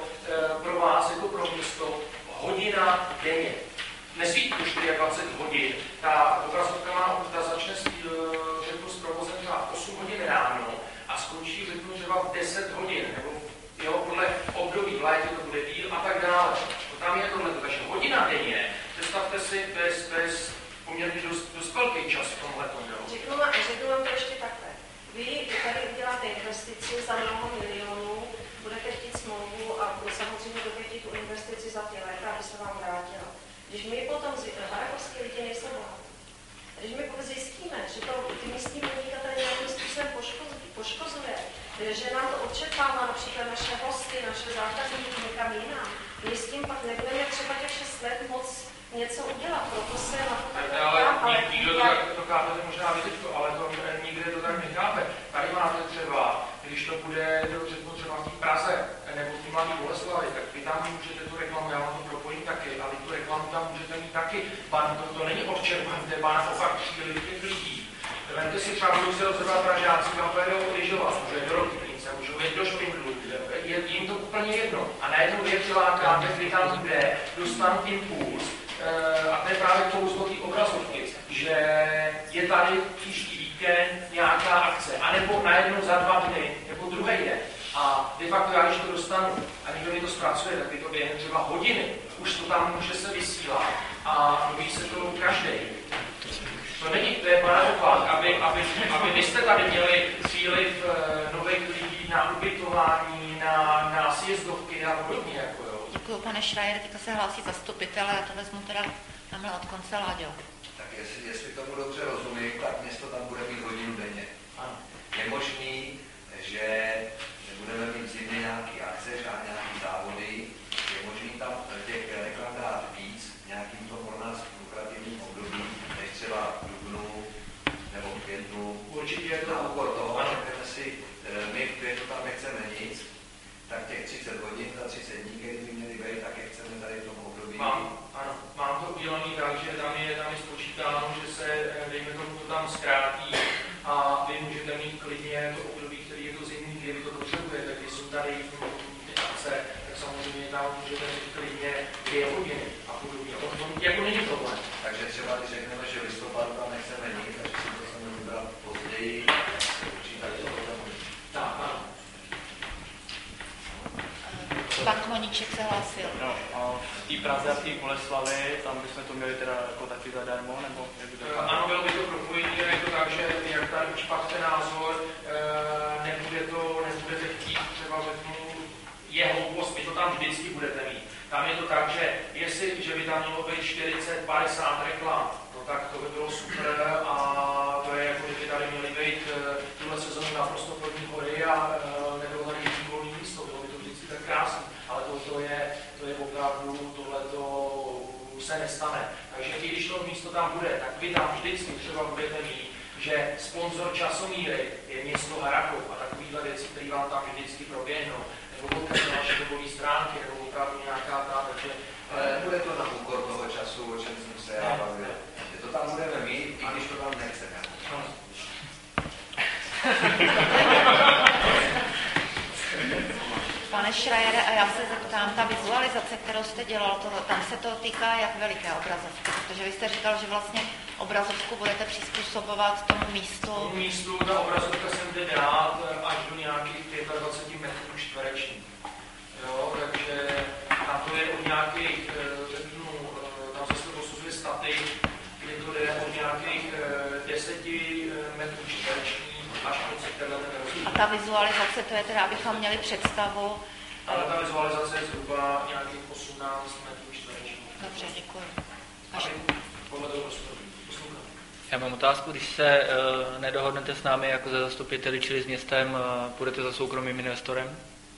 pro vás jako pro město hodina denně. Nesvítí to 24 hodin. Ta obrazovka začne s provozem třeba 8 hodin ráno a skončí třeba v 10 hodin, nebo podle období v létě to bude díl a tak dále. Tam je tohle, takže hodina denně, představte si bez poměrně dost velký čas v tomhle tomu. Řeknu vám to ještě takhle. Vy tady uděláte investici za mnoho milionů, budete chtít smlouvu a samozřejmě budete chtít tu investici za ty léta, aby se vám vrátila. Když my potom harachovské lidi nejsou bohatí, když my zjistíme, že to ty místní podnikatelé nějakým způsobem poškozuje, že nám to odčerpává například naše hosty, naše zákazníky někam jinam, my s tím pak nebudeme třeba těch 6 let moc něco udělat, proto se na to tak ale nikdo to chápe, možná vy ale to nikde to tak nechápe. Tady máte třeba, když to bude třeba v té Praze nebo v té Mladé Boleslavi, tak vy tam můžete tu reklamu, já vám to propojím taky, ale tu reklamu tam můžete mít taky. To není odčerpání, to je fakt příliš těch lidí. Vemte si třeba, když se rozhodovat Pražáci, tam pojedou lyžovat, může do Rokytnice, můžou jít do Špindlu, je jim to úplně jedno. A najednou je přilákáte, kdy tam bude, dostanou impuls, a to je právě kouzlo té obrazovky, že je tady příští víkend nějaká akce, anebo najednou za 2 dny, nebo druhý den. A de facto já, když to dostanu a někdo mi to zpracuje, tak je to během třeba hodiny, už to tam může se vysílat a mluví se to každý. To je naopak, aby vy jste tady měli příliv nových lidí na ubytování, na sjezdovky a podobně. Jako jo. Děkuji, pane Schreier, teďka se hlásí zastupitele, já to vezmu teda tamhle od konce, Láďo. Tak jestli tomu dobře rozumím, tak město tam bude mít hodinu denně. Je možný, že budeme mít zimně nějaký akce, nějaký zábavy, znamená, můžete říct klidně 2 hodiny a podobně. To jako není problém. Takže třeba, když řekneme, že listopadu tam nechceme nic, takže si to chceme vybrat později, počítali to potom. Tak, ano. Pan Koníček se hlásil. No, a v té Praze a v té Boleslavi, tam bychom to měli teda jako taky zadarmo, nebo jak by to bylo? Ano, bylo by to propojení, je to tak, že jak tady už pak ten názor, nebudete chtít třeba řeknu, je hloupost, vy to tam vždycky budete mít. Tam je to tak, že by tam mělo být 40-50 reklam, no tak to by bylo super a to je jako, kdyby tady měly být tuhle sezónu naprosto plný hory a nebylo tady jediný volný místo, bylo by to vždycky tak krásné, ale to je opravdu, tohleto se nestane. Takže i když to místo tam bude, tak vy tam vždycky třeba budete mít, že sponzor časomíry je město Harakov a takovýhle věci, které vám tam vždycky proběhnou, nebo na naše webové stránky, nebo opravdu nějaká ta, takže... Nebude to na úkor toho času, o čem jsem se já bavil. Že to tam budeme mít, i když to tam nechceme. Pane Schreiere, a já se zeptám, ta vizualizace, kterou jste dělal, tam se to týká jak veliké obrazovky? Protože vy jste říkal, že vlastně obrazovku budete přizpůsobovat tomu místu. Tomu místu ta obrazovka se bude dát až do nějakých 25 metrů čtverečních. Jo, takže tam to je od nějakých, tam se to posuzuje staty, kdy to jde od nějakých 10 metrů čtverečních až po celé ten. A ta vizualizace, to je teda, abychom měli představu. Ale ta vizualizace je zhruba nějakých 18 metrů čtverečních. Dobře, děkuji. Podle toho prostoru. Já mám otázku, když se nedohodnete s námi jako za zastupiteli, čili s městem, půjdete za soukromým investorem?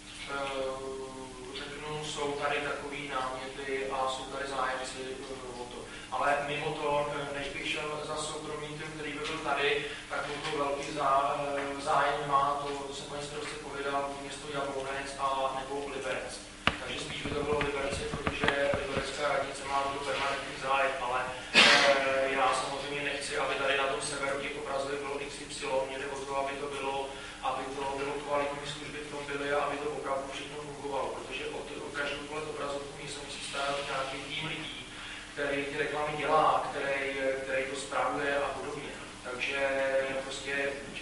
Řeknu, jsou tady takový náměty a jsou tady zájemci o to. Ale mimo to, než bych šel za soukromým tím, který by byl tady, tak to velký zájem má, to jsem paní starostce povědal, město Jablonec a nebo Liberec. Takže spíš by to bylo Liberci, protože liberecká radnice má to permanentní zájem, ale já samozřejmě nechci, aby tady na tom severu těch obrazů bylo XY, měli o to, aby to bylo kvalitní služby v tom byly a aby to opravdu všechno fungovalo, protože o každou tuhle obrazovku se musí starat nějaký tým lidí, který ty reklamy dělá, který to spravuje a podobně. Takže prostě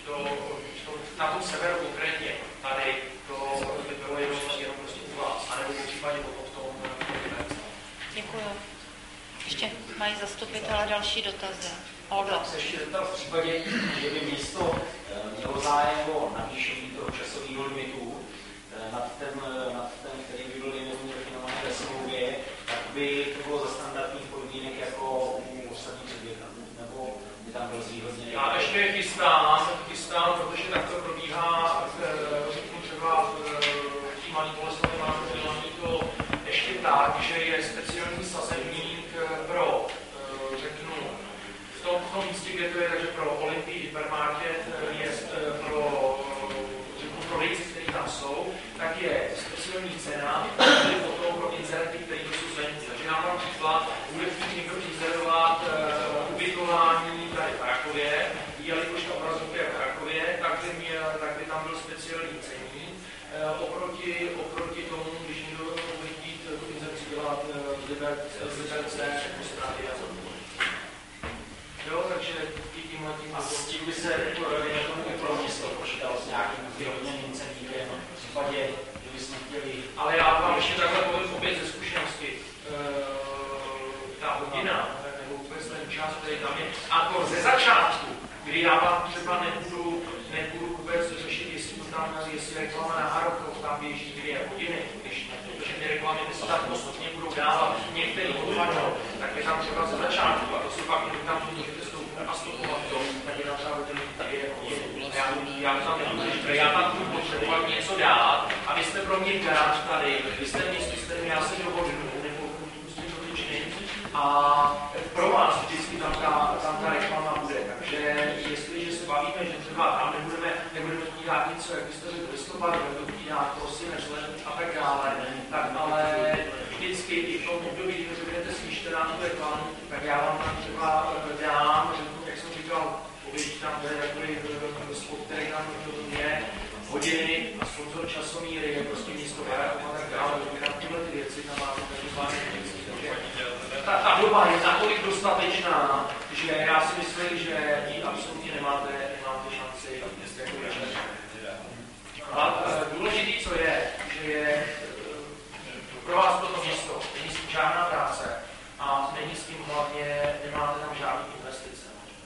na tom severu konkrétně tady to by bylo jenom prostě u vás, anebo v případě potom v tom Děkuju. Ještě mají zastupitelé další dotazy. Oldo. Se ještě zeptal v případě, že by město mělo zájem o navýšení toho časového limitu nad ten, který by byl definovaný ve smlouvě, tak by to bylo za standardních podmínek jako u ostatních subjektů, nebo by tam byl zvýhodněný? Já ještě chystám, protože tak to probíhá, řeknu třeba v té Malé Boleslavi máme to ještě tak, že je speciální sazebník pro, řeknu, v tom místě, kde to je, takže pro Olympii Hypermarket je pro, řeknu, prodejci, kteří tam jsou, tak je speciální cena, tedy potom pro inzerenty, kteří to jsou zvenci. Takže nám tam příklad, bude chtít někdo inzerovat ubytování tady v Harakově, jelikož ta obrazovka je v Harakově, tak by tam byl speciální cení. Oproti tomu, když někdo bude chtít tu inzerci dělat z Liberce, po Stravě a jo, takže tímhle tím... A s tím by se pro město počítalo s nějakým vyhodněným ceníkem v případě, že bychom chtěli... Ale já vám ještě takhle povím opět ze zkušenosti. Ta hodina, nebo vůbec ten čas, který tam je, a to ze začátku, kdy já vám třeba nebudu vůbec řešit, jestli reklama na Harokov tam běží 2 hodiny, když protože ty reklamy by se tak postupně budou dávat, některý odpadnou, tak je tam třeba ze začátku, a to si pak, když tam můžete stoupnout a stopovat to, tak je tam třeba hodiny 2 hodiny. Já tam nebudu, já tam budu potřebovat něco dát, a vy jste pro mě garant tady, vy jste městí, s kterým já se dohodnu, nebo prostě dotyčný, a pro vás vždycky tam ta reklama bude. Takže jestliže se bavíme, že třeba tam nebudeme chtít dát něco, jak byste řekli listopad, nebudeme chtít dát prosinec, a tak dále, tak ale vždycky i v tom období, kdy řeknete snížte nám tu reklamu, tak já vám tam třeba dám, že jak jsem říkal, povědí tam bude takový spot, který tam je hodiny a sponzor časomíry, je prostě místo Harakov a tak dále, tam tyhle ty věci. ta doba je natolik dostatečná, že já si myslím, že ji absolutně nemáte šanci a důležitý, co je, že je pro vás toto město, není s tím žádná práce a není s tím hlavně, nemáte tam žádné investice.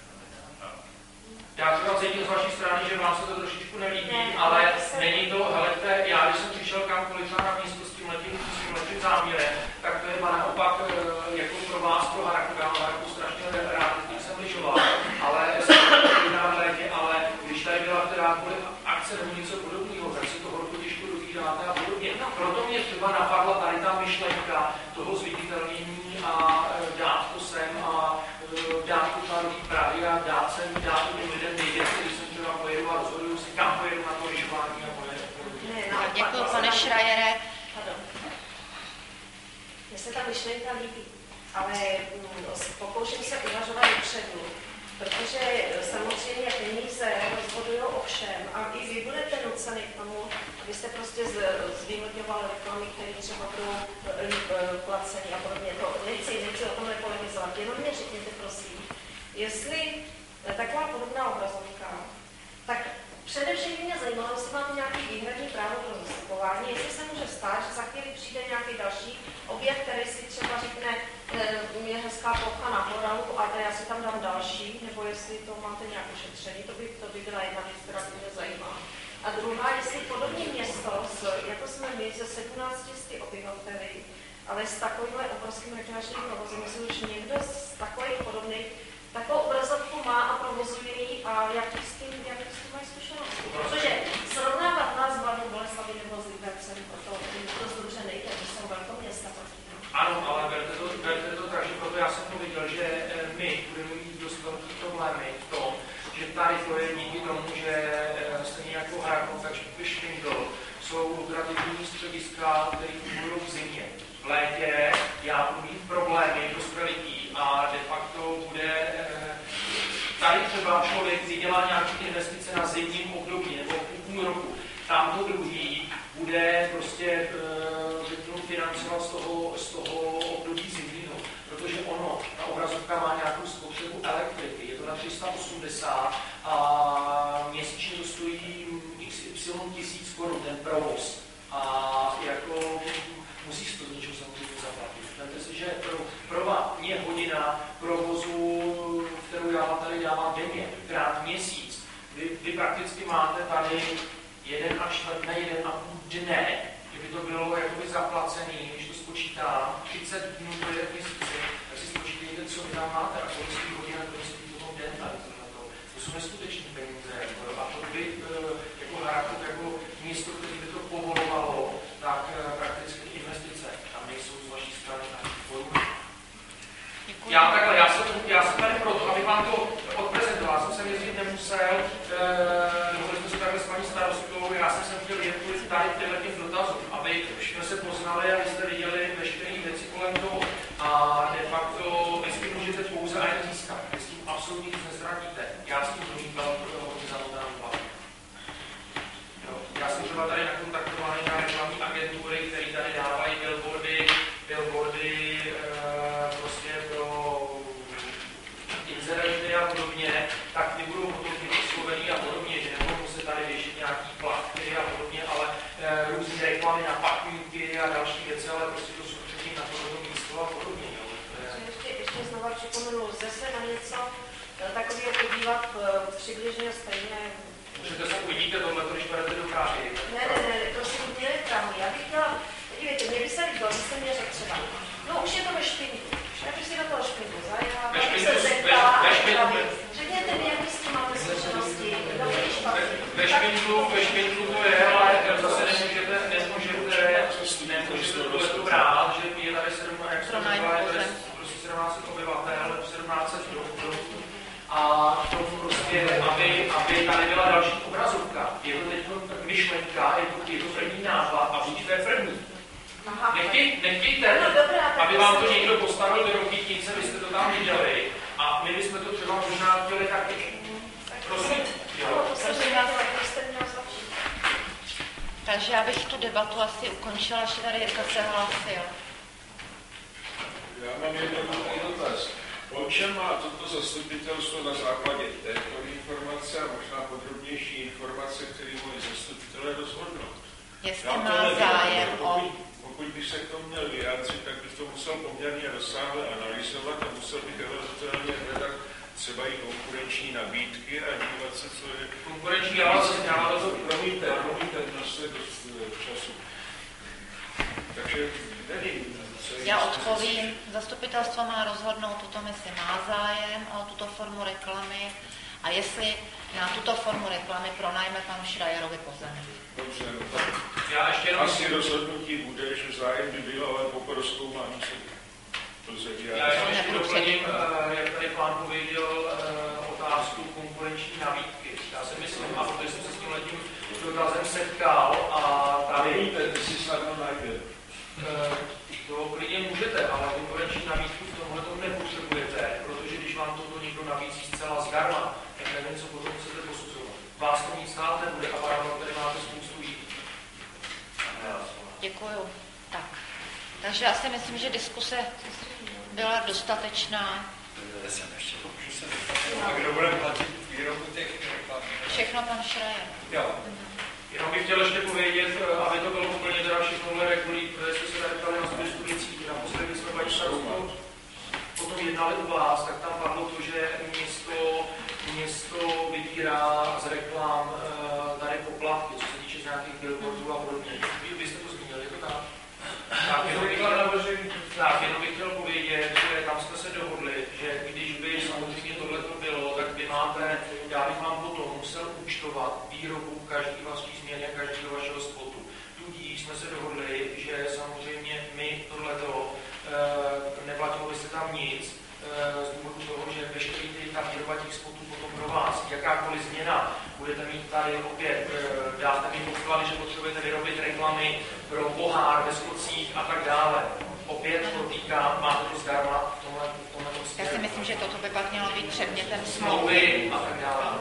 Já třeba cítím z vaší strany, že vám se to trošičku nelíbí, ale není to, helejte, já když jsem přišel kamkoliv na místo s tím letím záměrem, tak to je naopak jako pro vás, pro Haraku, já mám Haraku strašně rád, když jsem lyžoval, ale když tady byla kterákoliv akce nebo něco podobného, tak si to horko těžko dovídáte a podobně. Proto mě třeba napadla tady ta myšlenka toho zviditelnění a dát to sem a dát to tam do Prahy a dát to těm lidem vědět, když jsem třeba pojedu a rozhoduju si, kam pojedu na to lyžování a pojedu. Děkuji, pane Šrajere. Mně se ta myšlenka líbí, ale pokouším se uvažovat dopředu, protože samozřejmě peníze rozhodují o všem a i vy budete nuceni k tomu, abyste prostě zvýhodňovali reklamy, které třeba budou placení a podobně. To nechci o tomhle polemizovat, jenom mě řekněte prosím, jestli taková podobná obrazovka, tak především mě zajímalo, jestli máte nějaký výhradní právo pro zastupování, jestli se může stát, že za chvíli přijde nějaký další objekt, který si třeba řekne, je hezká plocha na Horalu, ale já si tam dám další, nebo jestli to máte nějak ušetřený, to by byla jedna věc, která mě zajímá. A druhá, jestli podobné město, jako jsme my, ze 1700 obyvateli, ale s takovýmhle obrovským rekreačním provozem, jestli už někdo z takových podobných takovou obrazovku má a provozuje ji a jaký s tím mají zkušenosti. Protože srovnávat nás s Mladou Boleslaví nebo s Libercem, to združe nejde, to jsou velkoměsta. Ano, ale berte to tak, že proto já jsem to viděl, že my budeme mít dost velký problémy v tom, že tady to je díky tomu, že stejně jako Harakov, takže Špindl, jsou lukrativní střediska, které fungují v zimě. V létě já budu mít problémy do zpralití a de facto bude tady třeba člověk vydělá nějaké investice na zimním období nebo půl roku. Tam to druhý bude prostě financovat z toho období zimního, protože ta obrazovka má nějakou spotřebu elektriky, je to na 380 a měsíčně to stojí XY 1000 korun, ten provoz. A jako musíš to z něčeho samozřejmě zaplatit. Vemte si, že pro mě hodina provozu, kterou já tady dávám denně, krát měsíc, vy prakticky máte tady 1,25 dne, kdyby to bylo jakoby zaplacený, když to spočítám, 30 dnů do 1 měsíci, tak si spočítejte, co vy tam máte a kolik stojí hodina, kolik stojí toho den tady to jsou neskutečné peníze. A to by jako Harakov, jako město, které by to povolovalo, tak prakticky investice tam nejsou z vaší strany na formu. Já jsem tady proto, abych vám to odprezentoval. Já jsem se jezdit nemusel, dohodli jsme se takhle s paní starostkou, já jsem se chtěl jet tady těm dotazům, aby jsme se poznali a vy jste viděli veškeré věci kolem toho a de facto vy s tím můžete pouze a jen získat. Vy s tím absolutně nic neztratíte. Já s tím domýval hodně zamotánu hlavu. Já jsem třeba tady nakontaktovaný na reklamní agentury, které tady dávají billboardy prostě pro inzerenty a podobně, tak ty budou potom oslovený a podobně, že nebudou se tady věšit nějaký plakty a podobně, ale různé reklamy na pakníky a další věci, ale prostě to jsou předtím na podobné místo a podobně. Ještě znova připomenu, lze se na něco takového podívat přibližně stejně. Můžete se uvidíte tohle, když budete do Prahy. Ne, prosím, mě je Prahu. Já bych chtěla, podívejte, mě by se líbilo, vy jste mě řekl třeba, no už je to ve Špindlu. Já bych si do toho Špindlu zajela, bych se zeptala a řekněte mi, jaký s tím máte zkušenosti, ve Špindlu to je, ale zase nemůžete to brát, že je tady 1700 obyvatel, 1700 domů. A to prostě, aby tady byla další obrazovka. Je to teď myšlenka, je to první názva a buďte první. Nechtějte, aby vám to někdo postavil do rokytnice, vy jste to tam viděli a my bychom to třeba možná chtěli taky. Prosím. Takže já bych tu debatu asi ukončila, až tady Jirka se hlásil. Já mám jednoduchý dotaz. O čem má toto zastupitelstvo na základě této informace a možná podrobnější informace, které moji zastupitelé rozhodnout? Jestli má zájem o... Pokud by se k tomu měl vyjádřit, tak bych to musel poměrně rozsáhle analyzovat a musel bych eventuálně hledat třeba i konkurenční nabídky a dívat se, co je... Konkurenční nabídky, promiňte, množství dost času. Takže nevím. Já odpovím, zastupitelstvo má rozhodnout, tuto misi má zájem o tuto formu reklamy a jestli na tuto formu reklamy pronajme panu Schreierovi pozemek. Dobře, no tak já ještě asi rozhodnutí bude, že zájem by byl, ale po prozkoumání se já ještě doplním, jak tady pán pověděl, otázku konkurenční nabídky. Já si myslím, a protože jsem se s tím letím dotazem setkal a tady... Ty si snadno najde. To klidně můžete, ale konkurenční nabídku v tomhle tomu nepotřebujete, protože když vám toto někdo nabízí zcela zdarma, tak nevím, co potom chcete posuzovat. Vás to nic stát nebude a pardon, tady máte spoustu jiných. Děkuju. Tak. Takže já si myslím, že diskuse byla dostatečná. A kdo bude platit výrobu těch reklam? Všechno pan Schreier. Jo. Jenom bych chtěl ještě povědět, aby to bylo úplně teda všechno regulí, protože jste se tady ptali na spoustu věcí. Naposledy jsme paní starostkou potom jednali u vás, tak tam padlo to, že město vybírá z reklam tady poplatky, co se týče nějakých billboardů a podobně. Vy jste to zmínili, je to tak? Tak, jenom bych chtěl povědět, že tam jste se dohodli, že když by samozřejmě tohleto bylo, tak vy máte, já bych vám potom musel účtovat výrobu každý vaší změny a každého vašeho spotu. Tudíž jsme se dohodli, že samozřejmě my tohleto neplatilo byste tam nic, z důvodu toho, že veškerý ta výroba těch spotů potom pro vás, jakákoliv změna, budete mít tady opět, dáte mi podklady, že potřebujete vyrobit reklamy pro pohár ve skocích a tak dále. Opět podotýkám, máte to zdarma v tomhle Já si myslím, že toto by pak mělo být předmětem smlouvy a tak dále.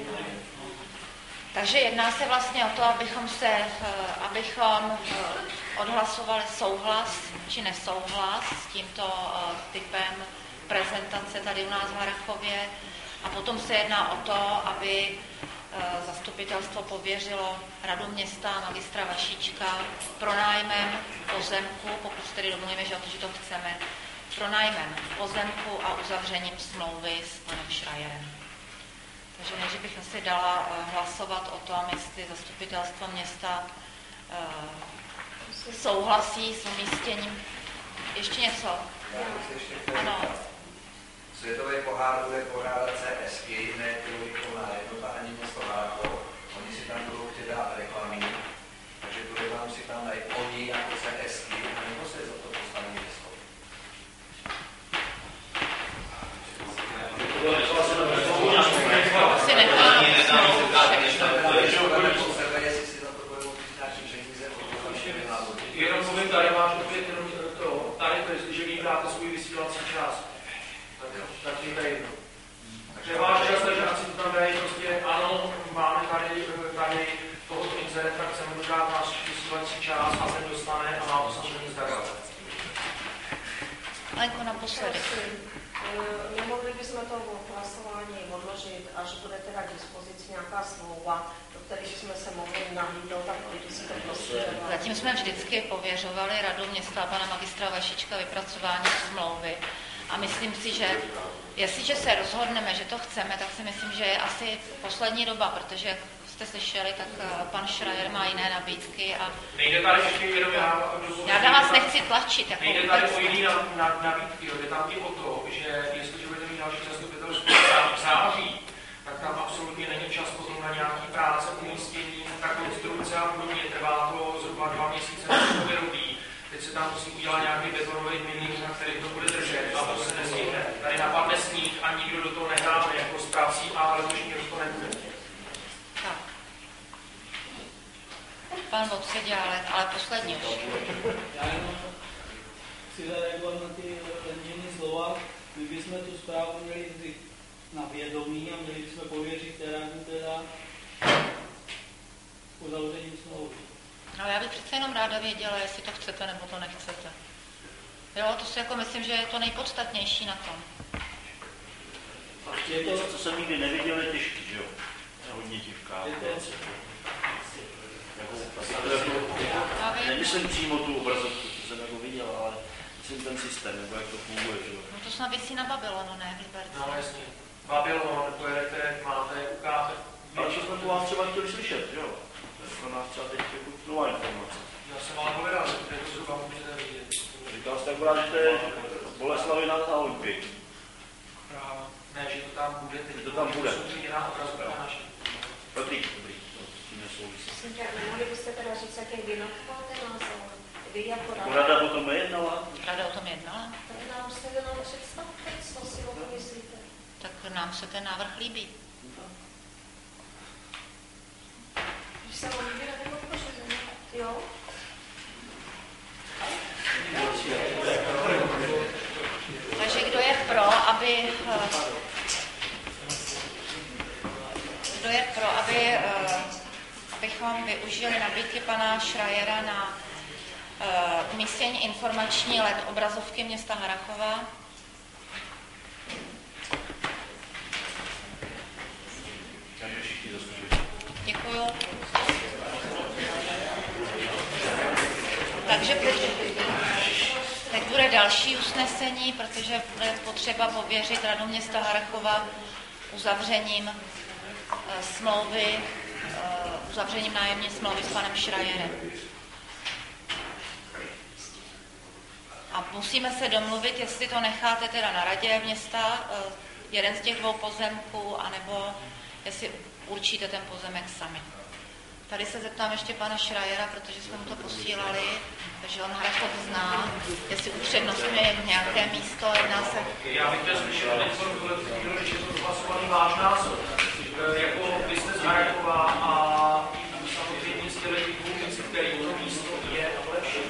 Takže jedná se vlastně o to, abychom odhlasovali souhlas či nesouhlas s tímto typem prezentace tady u nás v Harrachově a potom se jedná o to, aby zastupitelstvo pověřilo radu města a magistra Vašíčka pronájmem pozemku, pokud se tedy domluvíme, že to chceme, pronájmem pozemku a uzavřením smlouvy s panem Schreierem. Takže než bych asi dala hlasovat o tom, jestli zastupitelstvo města souhlasí s umístěním. Ještě něco? Ano. Světový pohár bude pořádat CSky, ne tělovýchovná jednota ani město Harrachov. Oni si tam budou chtět dát reklamy, takže tu reklamu si tam dají oni jako CSky, nebo se za to postaví město. Asi necháme. Jenom povím, tady máš opět to, tady to, jestliže vybráte svůj vysílací čas, tak je to jedno. Takže váš čas, takže asi to tam dají prostě, ano, máme tady tohoto inzerenta, chceme dodát náš vysílací čas a ten dostane a má to samozřejmě zdarovat. Lenko, naposledy. Nemohli bychom to hlasování odložit, až bude teda k dispozici nějaká smlouva, do které jsme se mohli nabídnout, tak lidi si to prostě... Zatím jsme vždycky pověřovali radu města a pana magistra Vašíčka vypracování smlouvy. A myslím si, že jestliže se rozhodneme, že to chceme, tak si myslím, že je asi poslední doba, protože jak jste slyšeli, tak pan Schreier má jiné nabídky a... Nejde tady ještě jenom já na vás nechci tlačit. Jako nejde tady o jiný nabídky, jde tam i o to, že jestliže budete mít další zastupitelstvo v září, tak tam absolutně není čas potom na nějaký práce, umístění, tak konstrukce a podobně, trvá to zhruba 2 měsíce, než to vyrobí. Teď se tam musí udělat nějaký betonový milník, na který to bude držet a to se nestihne. Tady napadne sníh a nikdo do toho nehráme jako s prací a letošní rok to nebude. Tak. Pan Vokseďálek, ale poslední už. Já jenom chci zareagovat na ty jiné slova. My bychom tu zprávu měli vzít na vědomí a měli bychom pověřit teda uzavřením smlouvy. Ale já bych přece jenom ráda věděla, jestli to chcete nebo to nechcete. Jo, to si jako myslím, že je to nejpodstatnější na tom. Je to, co jsem nikdy neviděl, je těžký, že jo? Je hodně těžká. Nemyslím přímo tu obrazovku, co jsem jako viděl, ale myslím ten systém, nebo jak to funguje, že jo? No to snad vysí na Babylonu, ne? V Liberci. No jasně. Babylon, pojedete, máte, ukáte. Ale co jsme tu vás třeba chtěli slyšet, že jo? To je pro nás třeba teď jako nová informace. Já jsem vám povedal, že to zhruba můžete vidět. Říkal jste akorát, že to je Boleslavi na Olympii. Ne, že to tam bude, teď to tam bude. Soustředěná obrazovka naše. Dobrý. S tím nesouvisí. Mohli byste teda říct, jaký vy máte názor? Vy jako Rada o tom jednala? Rada o tom jednala? Tak nám se jenom představte, co si o tom myslíte. Tak nám se ten návrh líbí. Když se vám líbí, tak podpoříme. Jo? Takže kdo je pro, abychom využili nabídky pana Schreiera na umístění informační LED obrazovky města Harrachova? Děkuju. Takže teď bude další usnesení, protože bude potřeba pověřit Radu města Harrachova uzavřením nájemní smlouvy s panem Schreierem. A musíme se domluvit, jestli to necháte teda na radě města, jeden z těch dvou pozemků, anebo jestli určíte ten pozemek sami. Tady se zeptám ještě pana Schreiera, protože jsme mu to posílali, takže on Harrachov zná, jestli upřednostňuje nějaké místo, jedná se... Já bych chtěl slyšet informaci, že to hlasovaný váš názor. Jako vy jste z Harrachova a samozřejmě z těch dvou věcí, který to místo je lepší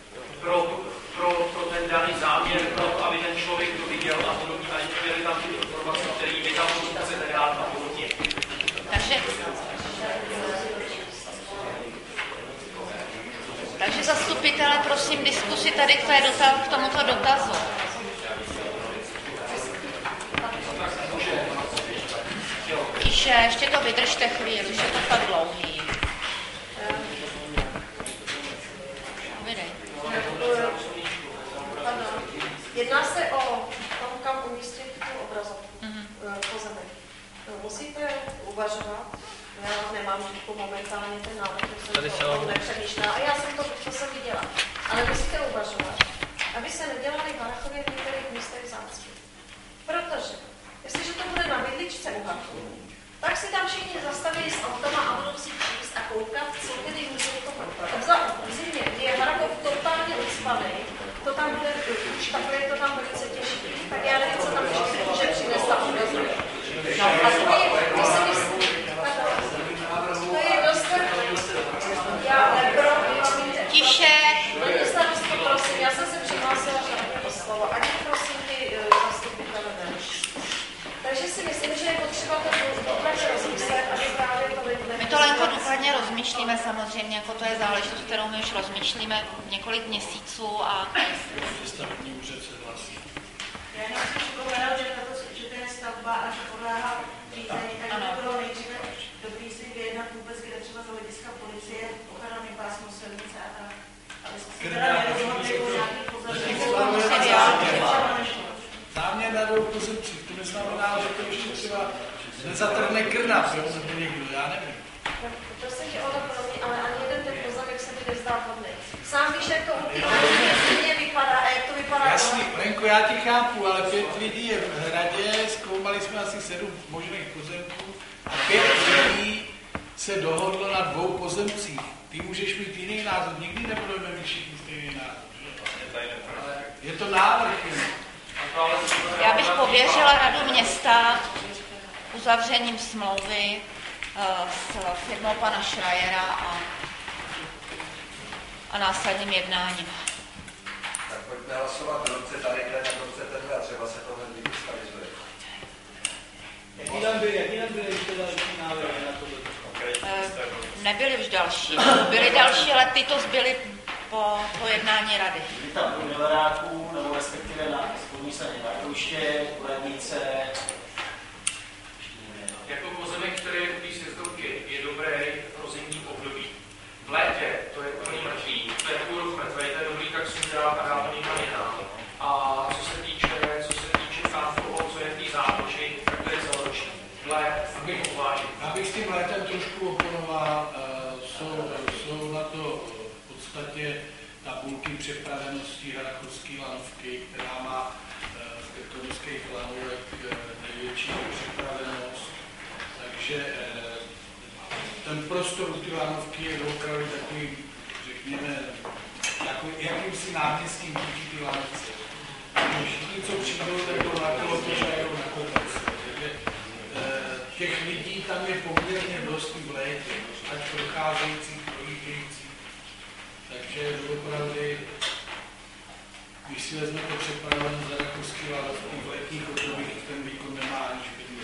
pro ten daný záměr, aby ten člověk to viděl a podobně, a měli tam ty informace, které vy tam chcete dát a podobně. Takže zastupitele, prosím, diskusi tady k tomuto dotazu. Píše, ještě to vydržte chvíli, už je to fakt dlouhý. Jedná se o tom, kam umístit tu obrazovku, pozemek. Musíte uvažovat, já nemám momentálně ten návrh, že jsem to nepřemýšlela, a já jsem to jsem viděla. Ale musíte uvažovat, aby se nedělali v Harrachově v některých místech zácpy. Protože, jestliže to bude na bydličce u Harrachů, tak si tam všichni zastaví s automa a budou si číst a koukat, co tedy můžou toho. V zimě, kdy je Harrachov totálně ucpaný, to tam bude, už takhle je to tam velice těžké, tak já nevím, co tam ještě může přinést ta obrazovka. A to je dost, já tiše. Paní starostko, prosím, já jsem se přihlásila na slovo, ať prosím ty zastupitele než. Takže si myslím, že je potřeba to důkladně rozmyslet, aby právě to lidé... My to Lenko důkladně rozmýšlíme samozřejmě, jako to je záležitost, kterou my už rozmýšlíme několik měsíců a... Stavební úřad se hlásí. Já jenom si připomenout, že to je stavba a že podléhá řízení, tak by bylo nejdříve dobrý si vyjednat vůbec, kde třeba z hlediska policie, ochranný pásmo silnice a tak. Aby se teda nerozhodli o nějakých pozorných. Záměr na dvou pozemcích, to neznamená, že to ještě třeba nezatrhne krnav, jo, nebo někdo, já nevím. Prosím tě, ono pro mě, ale ani jeden ten pozemek se mi nezdá vhodný. Sám víš, jak to u té země vypadá a jak to vypadá. Jasný, Lenko, já ti chápu, ale 5 lidí je v hradě, zkoumali jsme asi 7 možných pozemků a 5 lidí se dohodlo na 2 pozemcích. Ty můžeš mít jiný názor, nikdy nebudeme mít všichni stejný názor. Je to návrh. Já bych pověřila Radu města uzavřením smlouvy s firmou pana Schreiera a následným jednáním. Tak pojďme hlasovat, kdo chce tady ten, kdo chce tenhle a třeba se tohle vystabilizuje. Jaký nám byly ještě další návrhy na to? Nebyly už další. Byly další, ale ty to zbyly po jednání rady. Byli tam do mileráků, nebo respektive na spodní straně Bartouště, Kuradnice. Jako pozemek, který je blíž sjezdovky, je dobré pro zimní období. V létě to je plný mrtvý, to je půl rok mrtvý, to je dobrý, tak sundát a dát to někam jinam. A co se týče sám toho, co je v té záloži, tak to je celoroční. Let, abych uvážil. Abych s tím létem trošku oponoval, jsou na to v podstatě tabulky připravenosti Harrachovské lanovky, která má z tektonických lanovek největší připravenost. Takže ten prostor u té lanovky je opravdu takový, řekněme, jakýmsi náměstím proti té lanovce. Všichni, co přijdou, nebo na kolotoře, jedou na kopec. Těch lidí tam je poměrně dost v létě, ať procházejících, projíždějících. Takže opravdu, když si vezmete připravenost za Rakouský lanovky v letních obdobích, ten výkon nemá ani špatný.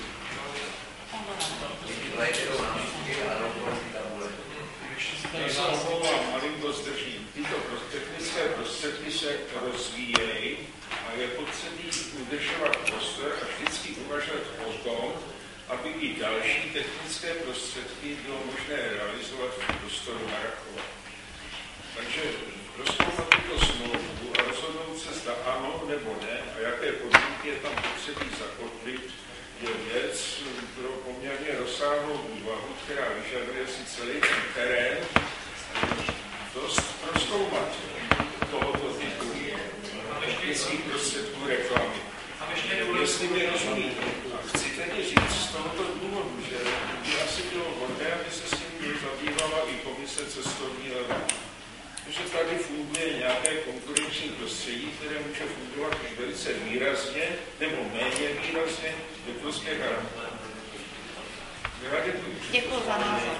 Já se omlouvám, malinko zdržím. Tyto technické prostředky se rozvíjejí a je potřebný udržovat prostor a vždycky uvažovat o tom, aby i další technické prostředky bylo možné realizovat v prostoru Harrachova. Takže rozkoumat tuto smlouvu a rozhodnout se, zda ano nebo ne a jaké podmínky je tam potřebí zakotvit, je věc pro poměrně rozsáhlou úvahu, která vyžaduje si celý ten terén dost prozkoumat tohoto typu technických prostředků reklamy. Jestli mi rozumíte, a chci tedy říct z tohoto důvodu, že by asi bylo vhodné, aby se s tím zabývala i komise cestovní levy. Protože tady funguje nějaké konkurenční prostředí, které může fungovat už velice výrazně nebo méně výrazně ve prospěch Harrachova. Děkuji za názor.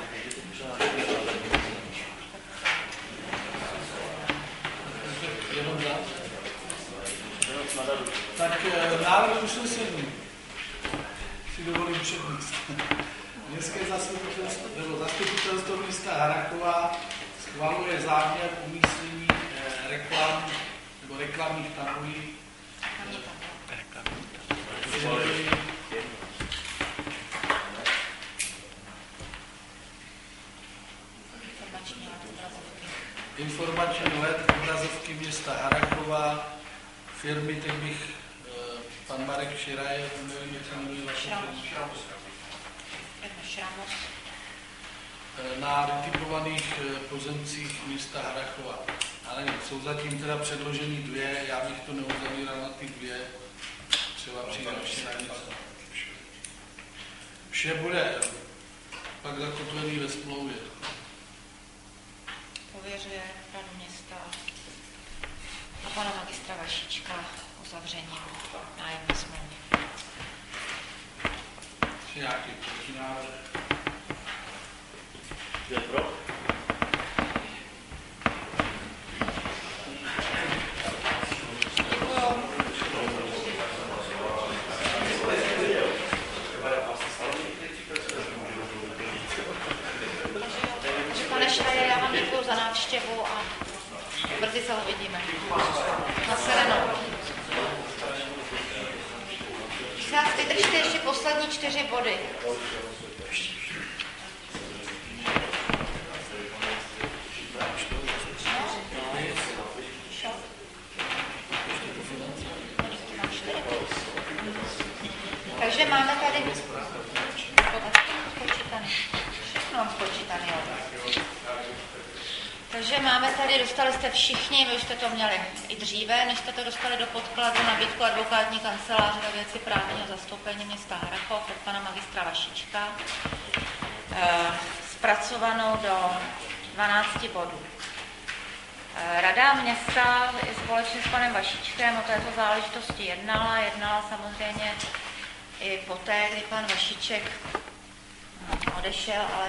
Tak návrh usnesení si dovolím přednést. Městské zastupitelstvo města Harrachova schvaluje záměr umístění reklam nebo reklamních tabulí informační let obrazovky města Harrachova, firmy, teď bych pan Marek Širaj, nevím, jak se jmenuje vaše na vytipovaných pozemcích města Harrachova. Ale jsou zatím teda předloženy dvě, já bych to neuzavíral na ty dvě, třeba přijde ještě na něco. Vše bude pak zakotvený ve smlouvě. Pověřuje radu města a pana magistra Vašička uzavření nájemní smlouvy. Nějaký protinávrh? Kdo je pro? Já vám děkuju za návštěvu a brzy se uvidíme. Nashledanou. Vydržte ještě poslední 4 body. Takže máme tady spočítaný. Všechno mám spočítaný. Takže máme tady, dostali jste všichni, vy už jste to měli i dříve, než jste to dostali do podkladu nabídku advokátní kanceláře ve věci právního zastoupení města Harrachov od pana magistra Vašička, zpracovanou do 12 bodů. Rada města společně s panem Vašičkem o této záležitosti jednala samozřejmě i poté, kdy pan Vašiček odešel, ale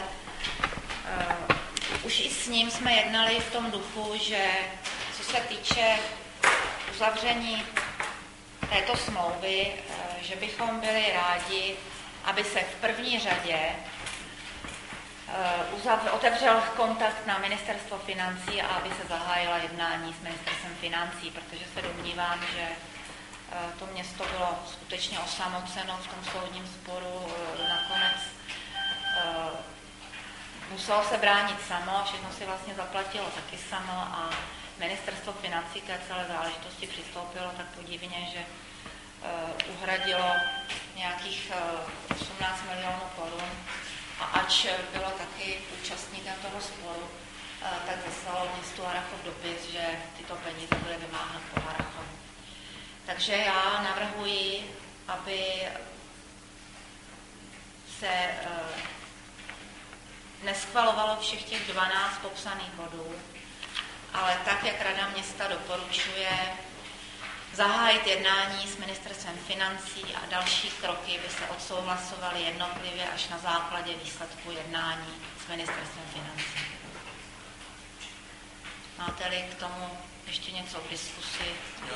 už i s ním jsme jednali v tom duchu, že co se týče uzavření této smlouvy, že bychom byli rádi, aby se v první řadě otevřel kontakt na ministerstvo financí a aby se zahájila jednání s ministerstvem financí, protože se domnívám, že to město bylo skutečně osamoceno v tom soudním sporu. Nakonec muselo se bránit samo, všechno si vlastně zaplatilo taky samo a ministerstvo financí k té celé záležitosti přistoupilo tak podivně, že uhradilo nějakých 18 milionů korun a ač bylo taky účastníkem toho sporu, tak zaslalo městu Harrachov dopis, že tyto peníze byly vymáhat po Harrachovu. Takže já navrhuji, aby se neschvalovalo všech těch 12 popsaných bodů, ale tak, jak Rada města doporučuje, zahájit jednání s ministerstvem financí a další kroky by se odsouhlasovaly jednotlivě až na základě výsledku jednání s ministerstvem financí. Máte-li k tomu ještě něco v diskusi?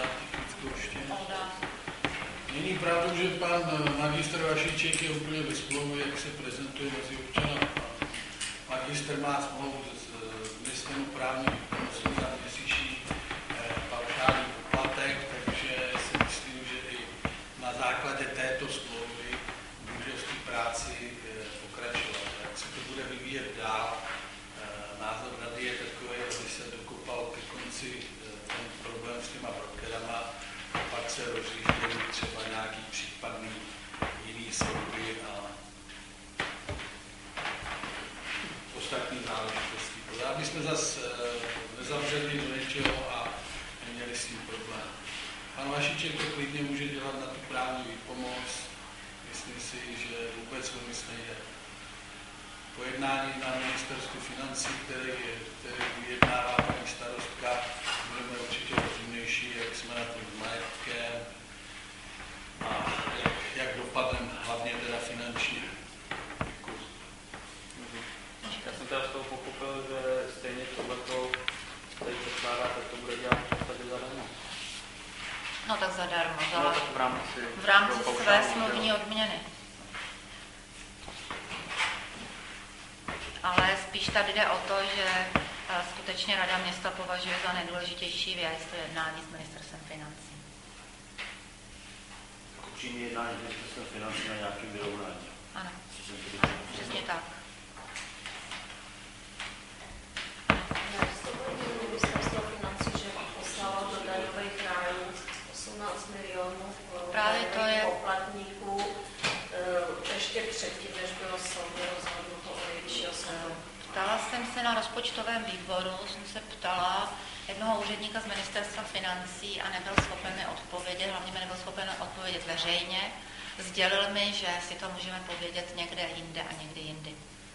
Není pravdou, že pan magistr Vašíček je úplně bez smlouvy, jak se prezentuje mezi občany. Magistr má smlouvu s městem právní výkonnosti za měsíční paušální poplatek, takže si myslím, že i na základě této smlouvy může v té práci pokračovat. Jak se to bude vyvíjet dál, názor rady je takový, aby se dokopal ke konci ten problém s těma brokerama a pak se rozjíždějí třeba nějaký případný jiný soudy a ostatní záležitosti. Aby jsme zase nezavřeli do něčeho a neměli s tím problém. Pan Vašíček to klidně může dělat na tu právní výpomoc. Myslím si, že vůbec o nic nejde. Pojednání na ministerstvu financí, který vyjednává paní starostka, budeme určitě rozumnější, jak jsme na tom s majetkem a jak dopadneme hlavně teda finančně. Děkuji. Já jsem teda z toho pochopil, že stejně tohleto tady předkládáte, to bude dělat v podstatě zadarmo. No tak zadarmo. No, tak v rámci své smluvní odměny. Ale spíš tady jde o to, že skutečně Rada města považuje za nejdůležitější věc to jednání s ministerstvem financí. Jako přímý jednání s ministerstvem financí na nějakém vyrovnání. Ano, přesně tak. Ministerstvo financí, že poslalo do daňových rájů 18 milionů poplatníků ještě předtím, než bylo soudně rozhodnuto o Nejvyššího soudu. Ptala jsem se na rozpočtovém výboru, jsem se ptala jednoho úředníka z ministerstva financí a nebyl schopen mi odpovědět, hlavně mi nebyl schopen odpovědět veřejně. Sdělil mi, že si to můžeme povědět někde jinde a někdy jindy.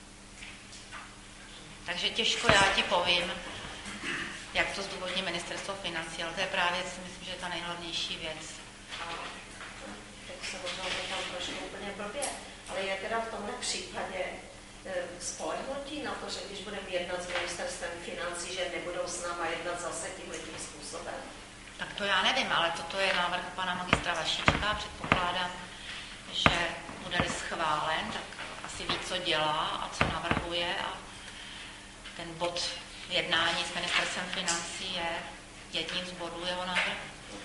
Takže těžko já ti povím, jak to zdůvodní ministerstvo financí, ale to je právě, si myslím, že je ta nejhlavnější věc. Tak se možná tam trošku úplně blbě, ale je teda v tomhle případě spolehnutí na to, že když budeme jednat s ministerstvem financí, že nebudou s náma jednat zase tímhletím způsobem? Tak to já nevím, ale toto je návrh pana magistra Vašíčka. Předpokládám, že bude-li schválen, tak asi ví, co dělá a co navrhuje a ten bod jednání s ministerstvem financí je jedním z bodů jeho návrhu.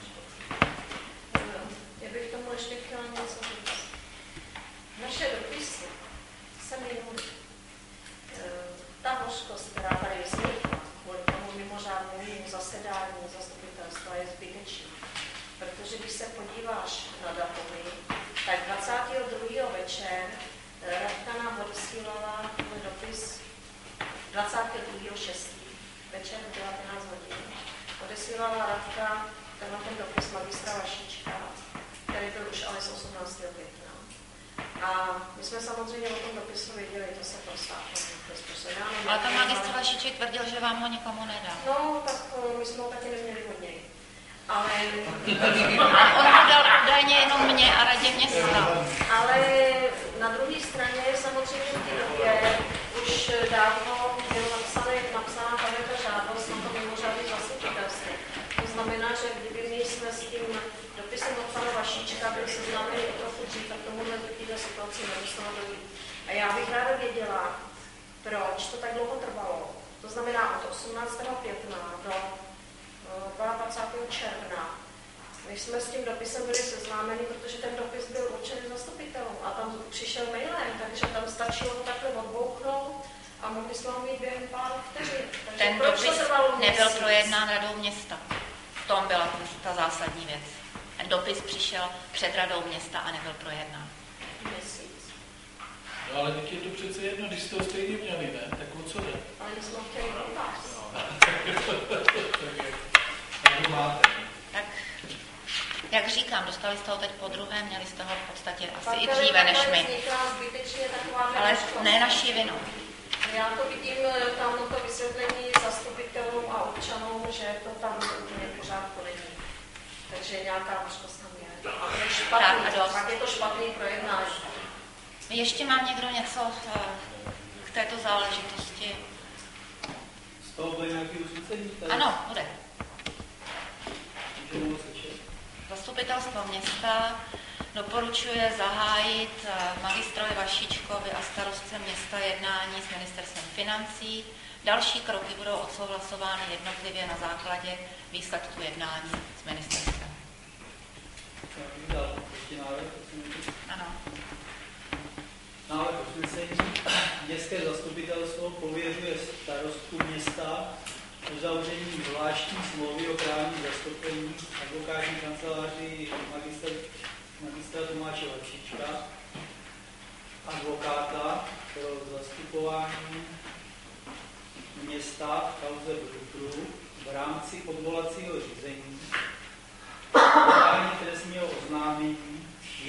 Já bych tomu ještě chtěla něco říct. Naše dopisy se minuli. Ta hořkost, která tady vznikla kvůli tomu mimořádnému zasedání zastupitelstva, je zbytečná. Protože když se podíváš na datumy, tak 22. večer Radka nám odesílala dopis 22.6. večer 19 hodin. Odesílala Radka ten dopis magistra Vašíčka, který byl už ale z 18. května. A my jsme samozřejmě o tom dopisu věděli, to se prostálo. Ale pan magistr Vašíček tvrdil, že vám ho nikomu nedal. No, tak my jsme ho taky neměli od něj. Ale... on ho dal údajně jenom mě a Radě města. Ale na druhé straně samozřejmě v té době už dávno byla napsaná tato žádost na to mimořádné zastupitelství. To znamená, že kdyby my jsme s tím dopisem od pana Vašíčka byli seznámeni o trochu dřív, tak tomuhle do této situaci nemuselo dojít. A já bych ráda věděla, proč to tak dlouho trvalo. To znamená od 18. května do 22. června. My jsme s tím dopisem byli seznámeni, protože ten dopis byl určený zastupitelům a tam přišel mailem, takže tam stačilo to takhle odbouchnout a mohli jsme ho mít během pár vteřin. Ten dopis nebyl projednán radou města. V tom byla ta zásadní věc. Ten dopis přišel před radou města a nebyl projednán. No ale teď je to přece jedno, když jste ho stejně měli, ne? Tak o co jde? Ale my jsme chtěli dotaz. Tak máte. Tak, jak říkám, dostali jste ho teď po druhé, měli jste ho v podstatě asi i dříve než my. Ale ne naší vinou. Já to vidím, tam to vysvětlení zastupitelům a občanům, že to tam úplně pořádku není. Takže nějaká možnost tam je. Pak je to špatný projednání. Ještě má někdo něco k této záležitosti? Z toho bude nějaký usnesení? Ano, bude. Zastupitelstvo města doporučuje zahájit magistrovi Vašíčkovi a starostce města jednání s ministerstvem financí. Další kroky budou odsouhlasovány jednotlivě na základě výsledku jednání s ministerstvem. Ano. Návrh usnesení. Městské zastupitelstvo pověřuje starostku města uzavření zvláštní smlouvy o právním zastoupení advokátní kanceláři magistra Tomáše Vašíčka, advokáta pro zastupování města v kauze Brukru v rámci odvolacího řízení, podání trestního oznámení,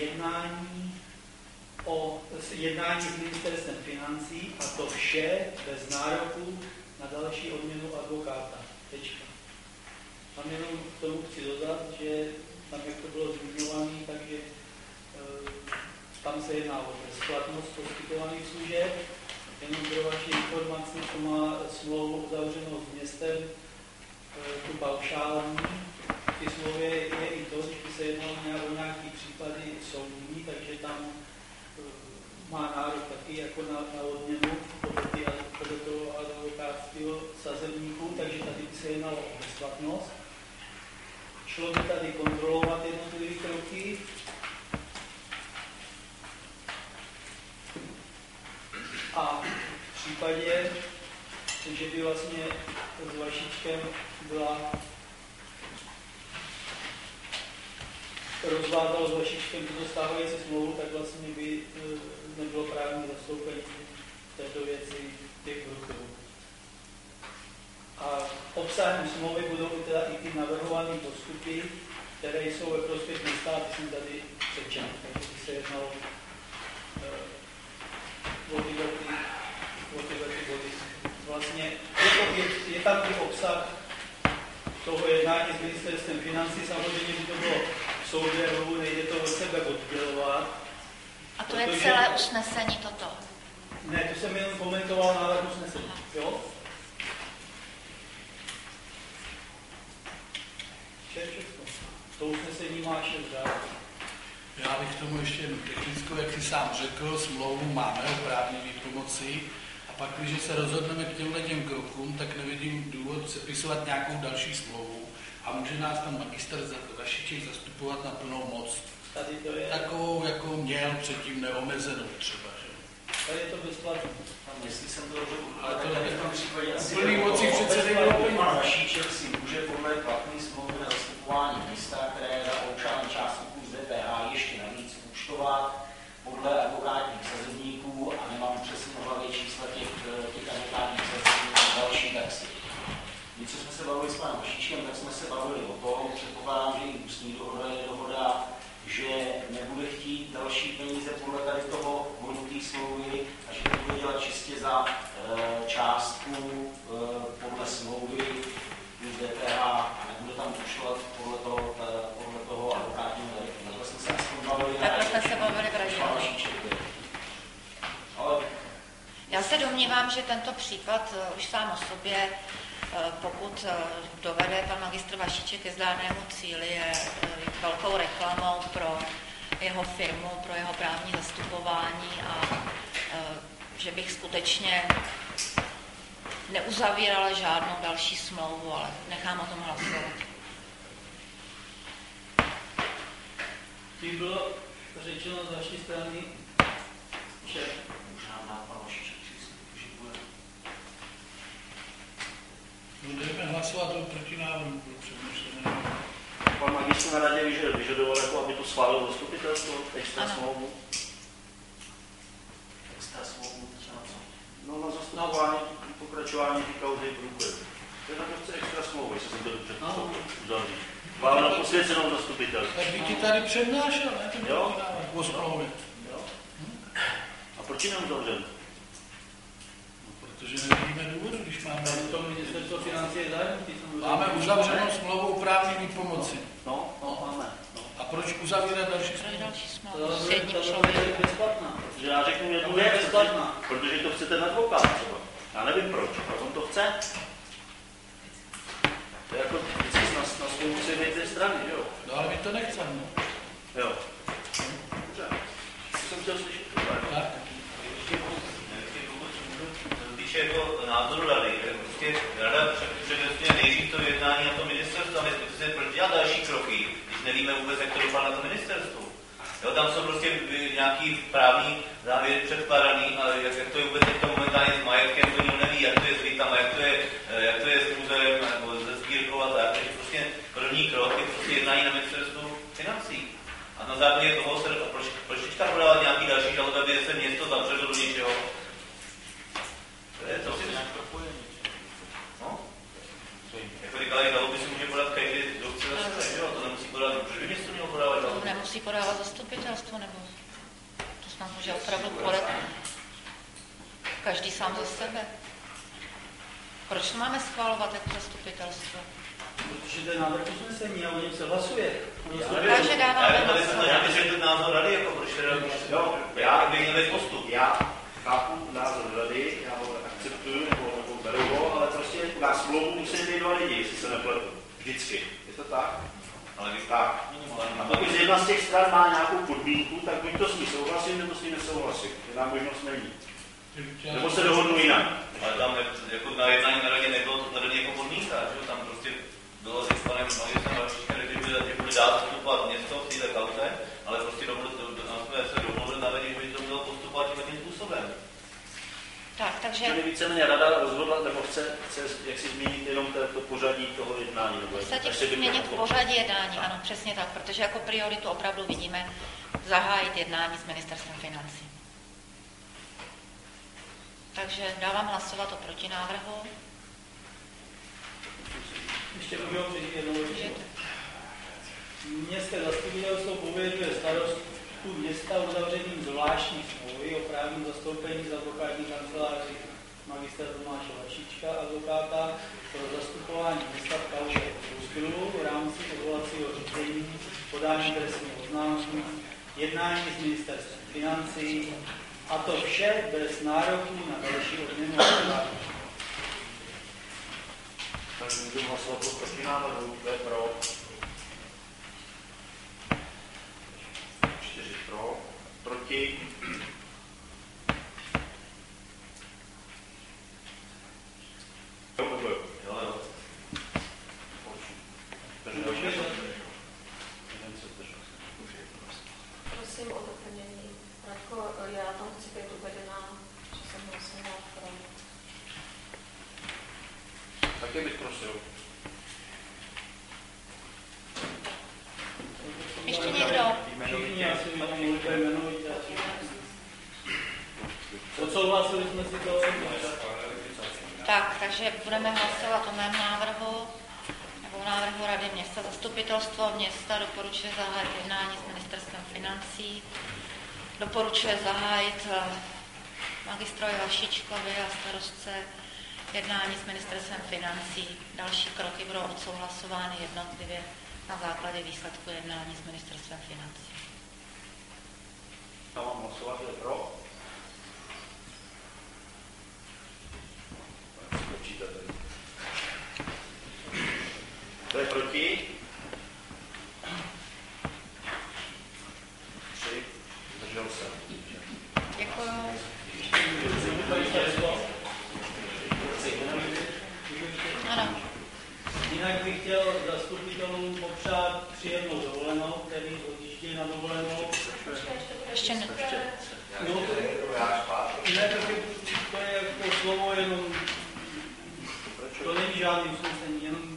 jednání s ministerstvem financí a to vše bez nároku na další odměnu advokáta. Tečka. Tam jenom k tomu chci dodat, že tam, jak to bylo zmiňované, takže tam se jedná o bezplatnost poskytovaných služeb. Jenom pro vaši informaci, to má smlouvu uzavřenou s městem, tu paušální. V té smlouvě je i to, když by se jednalo o nějaký případy soudní, takže tam má nárok taky jako na odměnu podle toho advokátského sazebníku, takže tady by se jednalo o bezplatnost. Šlo by tady kontrolovat jednotlivé kroky. A v případě, že by vlastně s Vašíčkem byla rozvázal s Vašíčkem tuto stávající smlouvu, tak vlastně by nebylo právní zastoupení v této věci těch Brukrů. A obsahem smlouvy budou teda i ty navrhované postupy, které jsou ve prospěch města, aby jsem tady přečetl. Takže by se jednalo o tyhle body. Vlastně je tam i obsah toho jednání s ministerstvem financí, samozřejmě by to bylo v souběhu, nejde to od sebe oddělovat. A to je celé usnesení toto? Ne, to jsem jenom komentoval návrh usnesení, jo? To usnesení má 6 řádů. Já bych tomu ještě jednu technickou, jak si sám řekl, smlouvu máme o právní výpomoci a pak, když se rozhodneme k těm krokům, tak nevidím důvod sepisovat nějakou další smlouvu a může nás tam magistr Vašíček zastupovat na plnou moc. Tady to je... Takovou, jako měl předtím neomezenou třeba, že? Tady je to bezplatné. Jestli jsem to dobře ale to v tom případě asi plný moci přece nebylo peníze. Pan Vašíček si může podle platné smlouvy na zastupování místa, které za paušální částku z DPH ještě navíc účtovat podle advokátních sazebníků a nemám přesně v hlavě čísla těch advokátních sazebníků a další taxi. My, co jsme se bavili s panem Vašíčkem, tak jsme se bavili o tom, předpokládám, že i ústní dohoda je dohoda, že nebude chtít další peníze podle tady toho bodu té smlouvy a že to bude dělat čistě za částku podle smlouvy plus DPH a nebude tam účtovat podle toho advokátního tarifu. Takhle jsme se aspoň bavili. Takhle jsme se bavili v radě. Já se domnívám, že tento případ už sám o sobě, pokud dovede pan magistr Vašíček ke zdárnému cíli, je velkou reklamou pro jeho firmu, pro jeho právní zastupování a že bych skutečně neuzavírala žádnou další smlouvu, ale nechám o tom hlasovat. Tím bylo řečeno z vaší strany, že budeme hlasovat o protinávrhu. Pan magistr na radě vyžadoval, jako aby to schválilo zastupitelstvo, extra smlouvu. Extra smlouvu, co na co? No na zastupování, pokračování té kauzy průkledu. To je na to chce extra smlouvu, jestli jsem to dobře uzavřít. Vláda posvěcenou zastupitelstvo. Tak by ti tady přednášel, ne? Jo? O smlouvě. Jo? A proč ji neuzavřel? Protože nevidíme důvodu, když máme... To ministerstvo financí je zahrnutý. Máme uzavřenou smlouvu o právní výpomoci. No, máme. No. A proč uzavírat další smlouvu? S jedním člověkem. Protože já řeknu jednu věc, protože to chcete na advokát třeba. Já nevím proč, ale on to chce. To je jako vždycky na svou musí být té strany, jo? No ale my to nechceme, no. Jo. Dobře. To jsem chtěl slyšet. Když je jako názoru rady, prostě rada přednostňuje nejdřív to jednání na to ministerstvo, my jsme proč dělat další kroky, když nevíme vůbec, jak to dopadne na to ministerstvo. Jo, tam jsou prostě nějaký právní závěry předkládaný, ale jak to je vůbec teď momentálně s majetkem, to nikdo neví, jak to je s bytama, jak to je s muzeem nebo se sbírkou a tak. Takže prostě první krok je prostě jednání na ministerstvu financí. A na základě toho se proč teďka podávat nějaký další žaloby, aby se město zavřelo do něčeho. To si nějak propojení. No? Jako říkali, žaloby si může podat každý, kdo chce za sebe, to nemusí podávat, proč by město mělo podávat žaloby? Nemusí podávat zastupitelstvo, nebo to snad může opravdu podat každý sám za sebe. Proč to máme schválovat jako zastupitelstvo? Protože to je návrh usnesení a o něm se hlasuje. Takže dáváme hlasovat. Já bych řekl názor rady, jako proč teda já bych měl postup. Já chápu názor rady, já ho akceptuju nebo beru ho, ale prostě na smlouvu musí být dva lidi, jestli se nepletu. Vždycky. Je to tak? Ale tak. A pokud jedna z těch stran má nějakou podmínku, tak buď to s ní souhlasím, nebo s ní nesouhlasím. Jedna možnost není. Nebo se dohodnu jinak. Ale tam jako na jednání na radě nebylo to tady jako podmínka, že tam prostě bylo s panem magistrem Barčičkem, že bude dát postupovat město v této kauze, ale prostě jsme se domluvili na radě, že by to mělo postupovat tím způsobem. Tak, takže... Čili víceméně rada rozhodla, nebo chce jak si změnit jenom to pořadí toho jednání? V podstatě chce změnit pořadí jednání, ano, přesně tak, protože jako prioritu opravdu vidíme zahájit jednání s ministerstvem financí. Takže dávám hlasovat o protinávrhu. Ještě můžu přijít jednou věc. Městské zastupitelstvo pověřuje starostu města uzavřením zvláštní smlouvy o právním zastoupení z advokátní kanceláří magistra Tomáše Vašička, advokáta pro zastupování města v kauze Ruskilu v rámci odvolacího řízení, podání trestního oznámení, jednání s ministerstvem financí, a to vše bez nároku na další odměnu. Takže můžeme hlasovat o protinávrhu, kdo je pro? 4 pro, proti. Prosím o doplnění. Radko, já tam chci být uvedená, že jsem hlasovala pro. Také bych prosil. Ještě někdo? Všichni asi můžete jmenovitě. Odsouhlasili jsme si to. Tak, takže budeme hlasovat o mém návrhu, nebo o návrhu Rady města. Zastupitelstvo města doporučuje zahájit jednání s ministerstvem financí, doporučuje zahájit magistrovi Vašičkovi a starostce jednání s ministerstvem financí. Další kroky budou odsouhlasovány jednotlivě na základě výsledku jednání s ministerstvem financí. Já mám hlasovat, že pro. To je proti. 3. Zdržel se. Děkuju. popřát příjemnou dovolenou, který odjíždějí na dovolenou. Ještě ne. No, ne, to je jako slovo jenom, to není žádný usnesení, jenom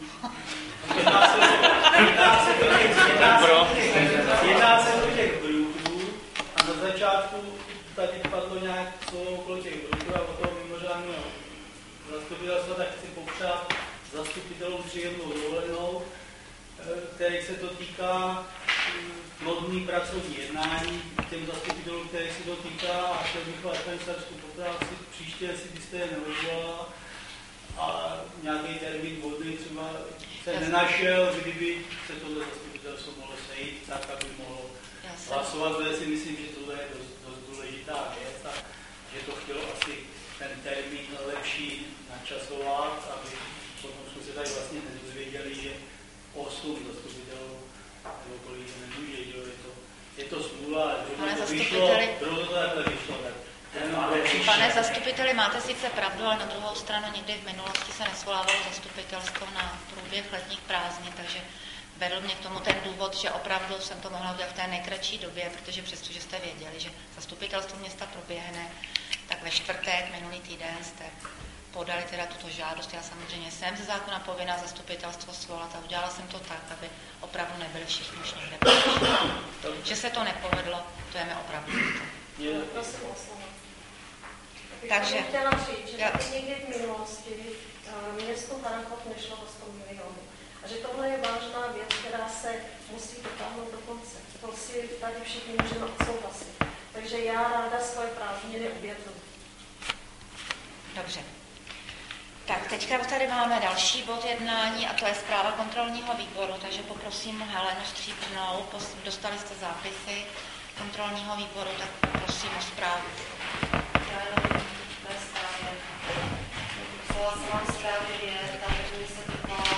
jedná se o těch brůků a na začátku tady padlo nějak slovo okolo těch brůků a o toho mimořádného zastupitelstva, tak chci popřát zastupitelům příjemnou dovolenou, který se to týká plodný pracovní jednání těm zastupitelům, který se to týká, a chtěl bych vás kancelářskou popráci příště, jestli byste je neodvolala a nějaký termín vhodný třeba se nenašel, kdyby se tohle zastupitelstvo mohlo sejít, tak aby mohlo hlasovat, protože si myslím, že tohle je dost důležitá věc a že to chtělo asi ten termín lepší načasovat, aby potom jsme se tady vlastně nedozvěděli, že 8 zastupitelů nebo kolik to nemůže, je to smůla, bylo to takhle vyšlo. Pane zastupiteli, máte sice pravdu, ale na druhou stranu někdy v minulosti se nesvolávalo zastupitelstvo na průběh letních prázdnin, takže vedl mě k tomu ten důvod, že opravdu jsem to mohla udělat v té nejkratší době, protože přestože jste věděli, že zastupitelstvo města proběhne, tak ve čtvrtek minulý týden jste podali teda tuto žádost. Já samozřejmě jsem ze zákona povinná zastupitelstvo svolat a udělala jsem to tak, aby opravdu nebyli všichni už někde. Že se to nepovedlo, to je mi opravdu Prosím o slovo. Takže bych chtěla říct, že někdy v minulosti město Harrachov nešlo o 100 milionů. A že tohle je vážná věc, která se musí dotáhnout do konce. To si tady všichni můžeme odsouhlasit. Takže já ráda svoje prázdniny obětuji. Dobře. Tak teďka tady máme další bod jednání a to je zpráva kontrolního výboru, takže poprosím Helenu Stříbrnou, dostali jste zápisy kontrolního výboru, tak prosím o zprávu. Já jenom ve zprávě. Psala jsem vám zprávě, že ta první se týkala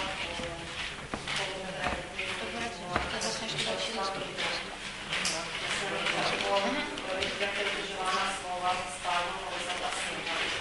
to je vlastně ještě další zastupitelstvo. Jak je dodržována smlouva se stálou organizací,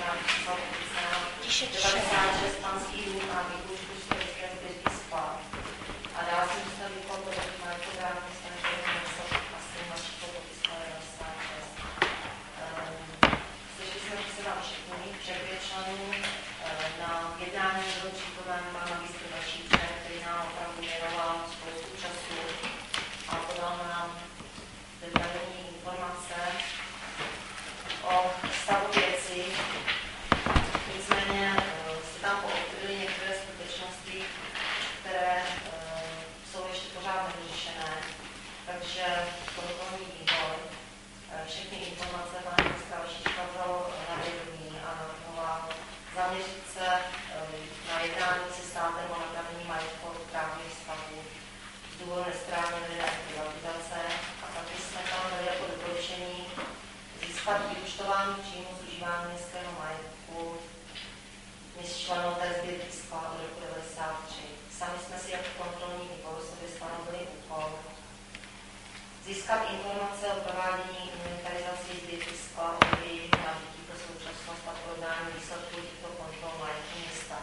Tiše 96 panských dům a výklužku historické sbírky sklad. A dál jsem dostal výkon do majetkování stanoveného města a s tím vaší podopiskala 96. Slyšeli jsme, že se vám všechny před členů na jednání byl přítomen pan magistr Vašíček, který nám opravdu věnoval spoustu času a podal nám detailní informace o stavu věci. Nicméně se tam poodkryly některé skutečnosti, které jsou ještě pořád nevyřešené. Takže kontrolní výbor všechny informace pana ministra Vašíčka vzal na vědomí a navrhoval zaměřit se na jednání se státem o napravení majetkových právních vztahů z důvodu nesprávně vedené privatizace a taky jsme tam dali jako doporučení získat vyúčtování příjmu z užívání městského majetku členů té sbírky sklad od roku 1993. Sami jsme si jako kontrolní výbor sobě stanovili úkol získat informace o provádění inventarizací sbírky sklad od jejího nabytí pro současnost a porovnání výsledků těchto kontrol majetku města.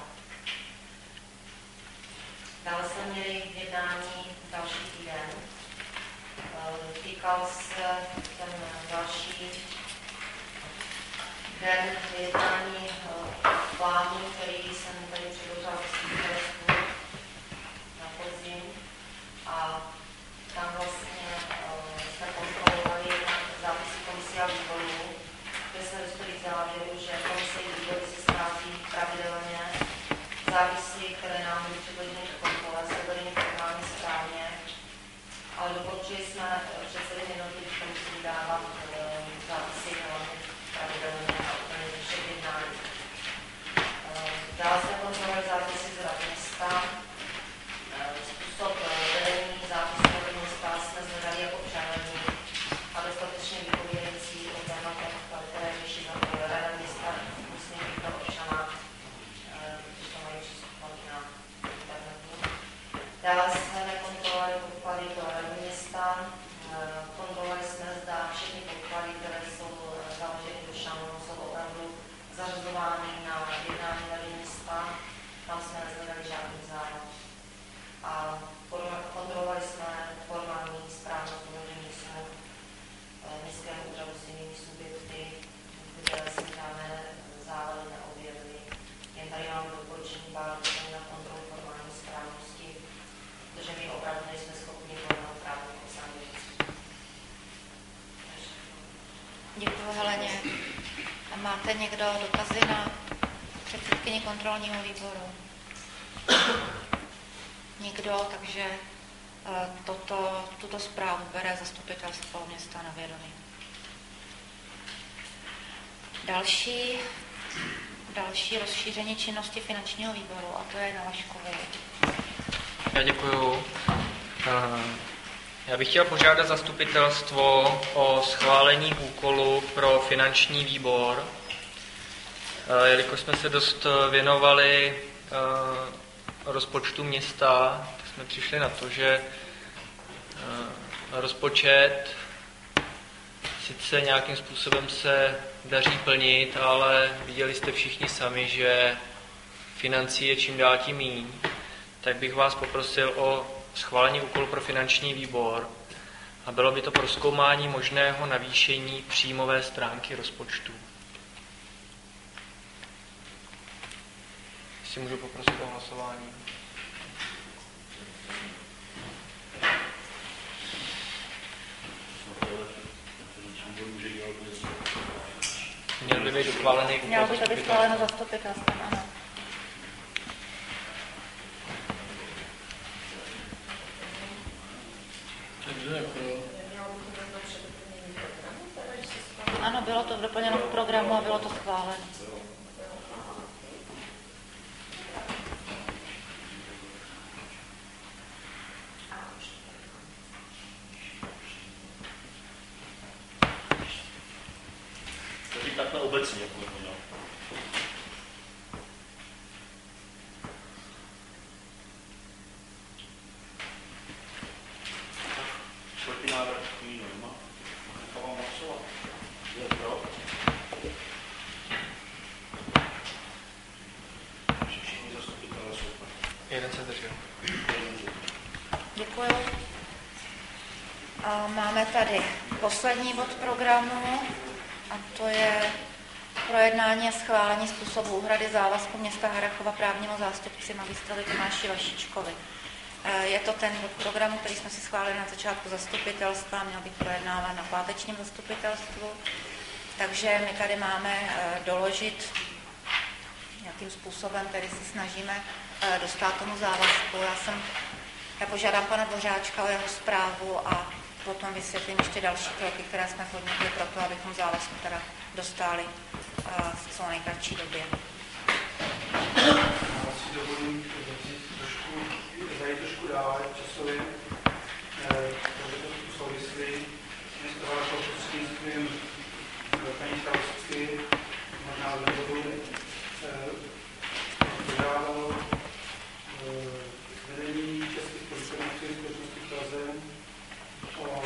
Dále jsme měli jednání další týden. Týkal se ten další den jednání plánu, který jsem tady předložila zastupitelstvu na podzim. A tam vlastně jsme kontrolovali zápisy komisí a výborů, kde jsme dostali k závěru, že komise a výbory se schází pravidelně. Zápisy, které nám byly předloženy k kontrole, se byly formálně správně, ale doporučili jsme předsedy jednotlivých komisí dávat zápisy pravidelně a úplně ze všech jednání. Dále jsme kontrolovali zápisy z rad města. Způsob vedení zápisů rady města jsme zvedali jako přehledný a dostatečně vypovědějící o tématech, které řeší rada města musí být pro občana, když to mají přístupovat na internetu. Dále jsme kontrolovali podklady do rady města. Kontrolovali jsme, zda všechny podklady, které jsou založeny do šanonu, jsou opravdu zařazovány na jednání rady města. Tam jsme nezvedali žádný zájem. A kontrolovali Máte někdo dotazy na předsedkyni kontrolního výboru? Nikdo, takže tuto zprávu bere zastupitelstvo města na vědomí. Další rozšíření činnosti finančního výboru, a to je na Vaškovi. Já děkuju. Já bych chtěl požádat zastupitelstvo o schválení úkolu pro finanční výbor. Jelikož jsme se dost věnovali rozpočtu města, tak jsme přišli na to, že rozpočet sice nějakým způsobem se daří plnit, ale viděli jste všichni sami, že financí je čím dál tím míň. Tak bych vás poprosil o schválení úkolu pro finanční výbor a bylo by to prozkoumání možného navýšení příjmové stránky rozpočtu. Jestli můžu poprosit o hlasování. Měl by být schválený. Měl by to být schváleno zastupitelstvem, ano. Ano, bylo to doplněno v programu a bylo to schváleno. Takže takhle obecně. Čtvrtý návrh norma. Nechávám hlasovat. Je pro. Všichni zastupitelé jsou pro. Jeden se zdržel. Děkuju. A máme tady poslední bod programu, a to je projednání a schválení způsobu úhrady závazku města Harrachova právnímu zástupci magistrovi Tomáši Vašíčkovi. Je to ten bod programu, který jsme si schválili na začátku zastupitelstva, měl být projednáván na pátečním zastupitelstvu. Takže my tady máme doložit, jakým způsobem tedy se snažíme dostat tomu závazku. Já požádám pana Dvořáčka o jeho zprávu a potom vysvětlím ještě další kroky, které jsme podnikli pro to, abychom závazku teda dostali v co nejkratší době. Já si dovolím zajít trošku dále časově, protože to souvislí. Město Harrachov prostřednictvím paní starostky, možná z důvodu, požádalo vedení Českých pojišťovnických společností v Praze o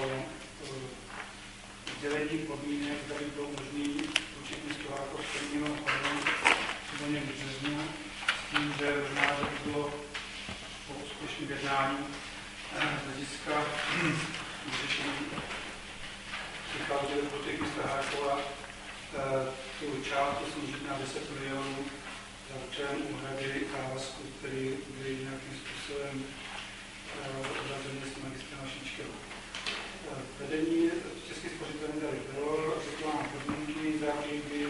sdělení podmínek, které bylo možné určitě město Harrachov v 1. sezóně v březnu, s tím, že možná, že by bylo po úspěšném jednání z hlediska vyřešení přichází do těch města Harrachova tu částku snížit na 10 milionů za účelem úhrady závazku, který byly nějakým způsobem uzavřený s magistrem Vašíčkem. Vedení Českých spořitelní dali bylo, řekl vám podmínky, za by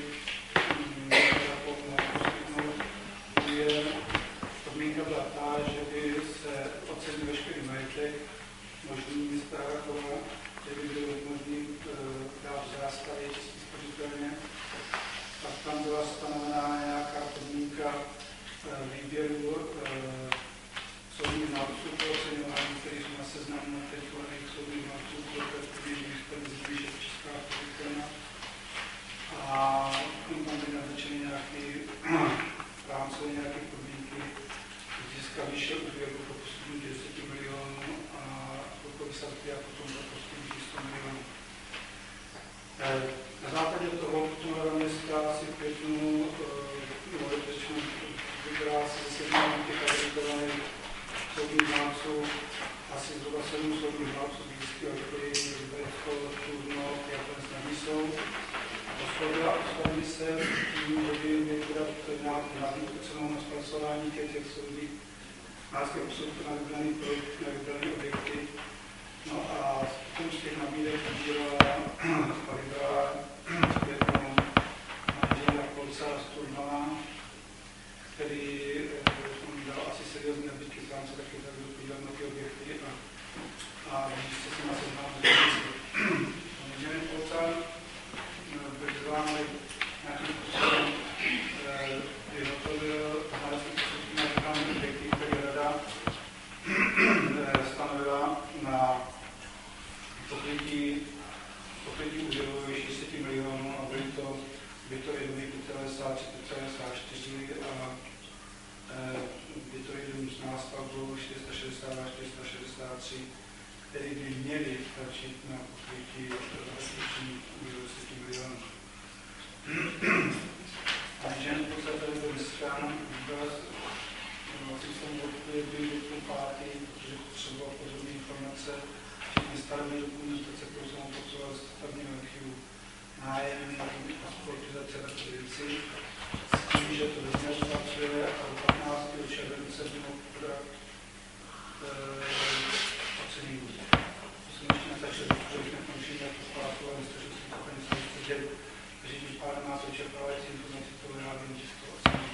podmínka byla ta, že by se ocenil veškerý majetek možný města Harrachova, že by bylo možný dát v zástavě Českých spořitelně. Pak tam byla stanovená nějaká podmínka výběru soudních znalců pro oceňování, který jsou na seznamu těch soudních znalců, pro poběží výše Česká spořitelna. A tam byly naznačeny nějaké rámcové nějaké podmínky, získá vyšší úvěru po poskytnutí 10 milionů a po výsadky a potom po poskytnutí 100 milionů. Na základě toho potom Rada města asi v květnu vybrala se ze 7 těch akreditovaných soudních znalců asi zhruba 7 soudních znalců blízkého okolí, Liberecko, Turno, Japonec na Nisou. Oslovili se tím, že by měli podat nabídku cenou na zpracování těch soudních nářských posudků na vybrané objekty. No a z těch nabídek vybrala květnou manželka jistě si na seznam zvědět. Můžeme potom vyzváme nějakým způsobem vyhotovil znalecký posudky na vykonání objekty, které rada stanovila na pokrytí úvěru ve výši 10 milionů a by to jednoduché 4,4 a by to jeden z nás pak bylo 460 a 463, které by měly stačit na pokrytí úvěru 10 milionů. Takže v podstatě dneska byla jsem odpověděl do té páty, protože třeba podobné informace, včetně stavební dokumentace, kterou jsem potřeboval z stavebního archivu, nájem, amortizace a takové věci, s tím, že to nezpracuje a do 15. července bylo podat ocenění. To jsem ještě nestačil, protože jsme končili jako zpátku, ale nestačil jsem to úplně sedět, takže tím pádem nás očekávající informace toho vyrábění českého ocenění.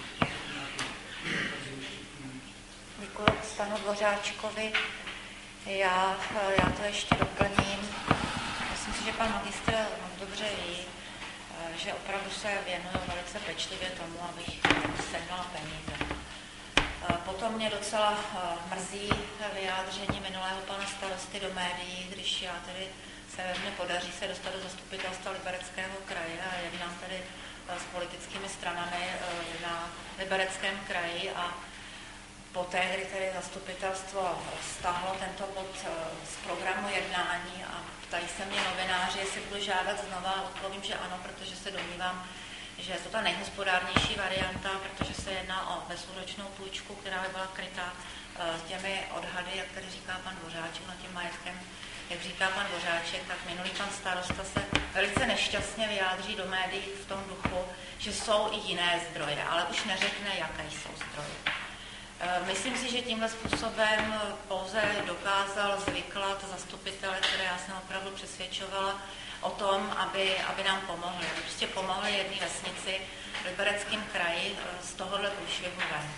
Děkuji panu Dvořáčkovi. Já to ještě doplním. Myslím si, že pan magistr dobře ví, že opravdu se věnuju velice pečlivě tomu, abych sehnala peníze. Potom mě docela mrzí vyjádření minulého pana starosty do médií, když já tedy mně podaří se dostat do zastupitelstva Libereckého kraje a jednám tedy s politickými stranami na Libereckém kraji a poté, kdy tedy zastupitelstvo stáhlo tento bod z programu jednání a ptají se mě novináři, jestli budu žádat znova, odpovím, že ano, protože se domnívám, že je to ta nejhospodárnější varianta, protože se jedná o bezúročnou půjčku, která by byla krytá těmi odhady, jak tady říká pan Dvořáček, nad tím majetkem, jak říká pan Dvořáček, tak minulý pan starosta se velice nešťastně vyjádří do médií v tom duchu, že jsou i jiné zdroje, ale už neřekne, jaké jsou zdroje. Myslím si, že tímhle způsobem pouze dokázal zvyklat zastupitele, které já jsem opravdu přesvědčovala o tom, aby nám pomohli. Aby prostě pomohli jedné vesnici v Libereckém kraji z tohohle průšvihu ven.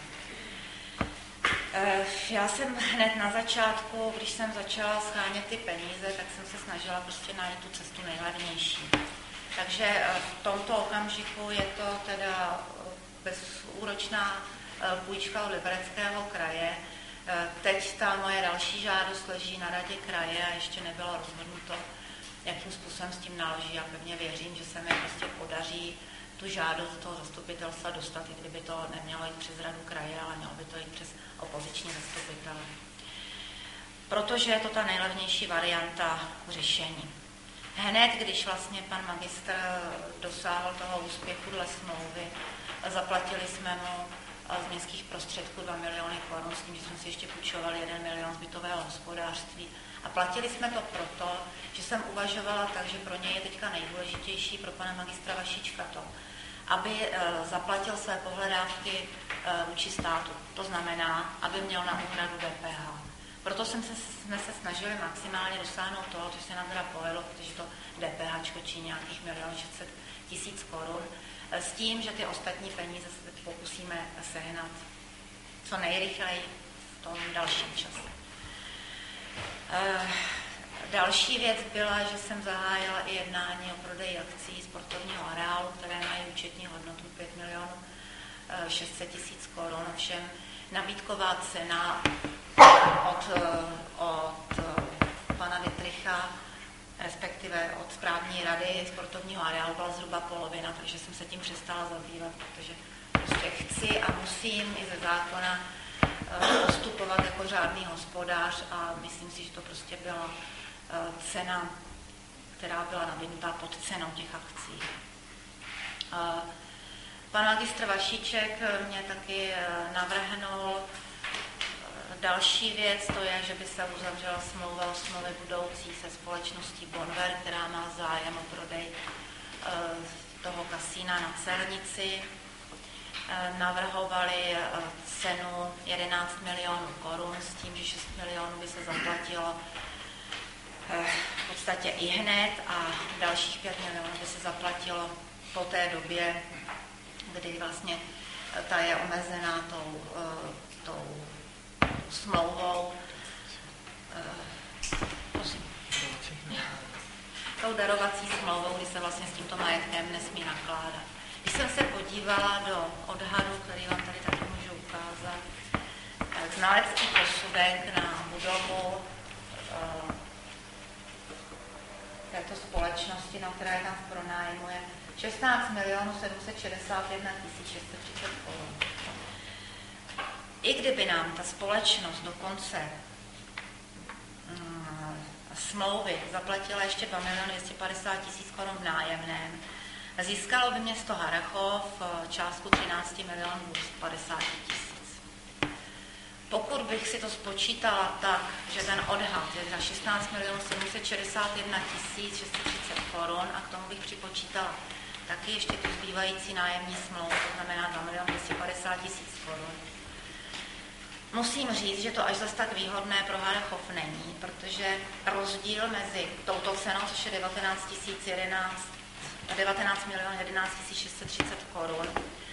Já jsem hned na začátku, když jsem začala schánět ty peníze, tak jsem se snažila prostě najít tu cestu nejlevnější. Takže v tomto okamžiku je to teda bezúročná půjčka od Libereckého kraje. Teď ta moje další žádost leží na radě kraje a ještě nebylo rozhodnuto, jakým způsobem s tím naloží. Já pevně věřím, že se mi prostě podaří tu žádost toho zastupitelstva dostat, i kdyby to nemělo jít přes radu kraje, ale mělo by to jít přes opoziční zastupitele. Protože je to ta nejlevnější varianta řešení. Hned, když vlastně pan magistr dosáhl toho úspěchu dle smlouvy, zaplatili jsme mu z městských prostředků 2 miliony korun, s tím, že jsme si ještě půjčovali 1 milion z bytového hospodářství. A platili jsme to proto, že jsem uvažovala tak, že pro něj je teďka nejdůležitější, pro pana magistra Vašíčka to, aby zaplatil své pohledávky vůči státu. To znamená, aby měl na úhradu DPH. Proto jsme se snažili maximálně dosáhnout toho, což se nám teda povedlo, protože to DPH činí nějakých 1 600 000 korun, s tím, že ty ostatní peníze se teď pokusíme sehnat co nejrychleji v tom dalším čase. Další věc byla, že jsem zahájila i jednání o prodeji akcí sportovního areálu, které mají účetní hodnotu 5 600 000 korun. Ovšem nabídková cena od pana Dittricha, respektive od správní rady sportovního areálu byla zhruba polovina, takže jsem se tím přestala zabývat, protože prostě chci a musím i ze zákona postupovat jako řádný hospodář a myslím si, že to prostě byla cena, která byla nabídnutá pod cenou těch akcí. Pan magistr Vašíček mě taky navrhnul další věc, to je, že by se uzavřela smlouva o smlouvě budoucí se společností Bonver, která má zájem o prodej toho kasína na Celnici. Navrhovali cenu 11 milionů korun s tím, že 6 milionů by se zaplatilo v podstatě i hned a dalších 5 milionů by se zaplatilo po té době, kdy vlastně ta je omezená tou smlouvou. To tou darovací smlouvou, kdy se vlastně s tímto majetkem nesmí nakládat. Když jsem se podívala do odhadu, který vám tady taky můžu ukázat, znalecký posudek na budovu této společnosti, která je tam v pronájmu, je 16 761 630 korun. I kdyby nám ta společnost do konce smlouvy zaplatila ještě 2 250 000 korun v nájemném, získalo by město Harrachov částku 13 250 000. Pokud bych si to spočítala tak, že ten odhad je za 16 761 630 korun a k tomu bych připočítala taky ještě tu zbývající nájemní smlouvu, to znamená 2 250 000 korun. Musím říct, že to až zase tak výhodné pro Harrachov není, protože rozdíl mezi touto cenou, což je 19 11 630 korun,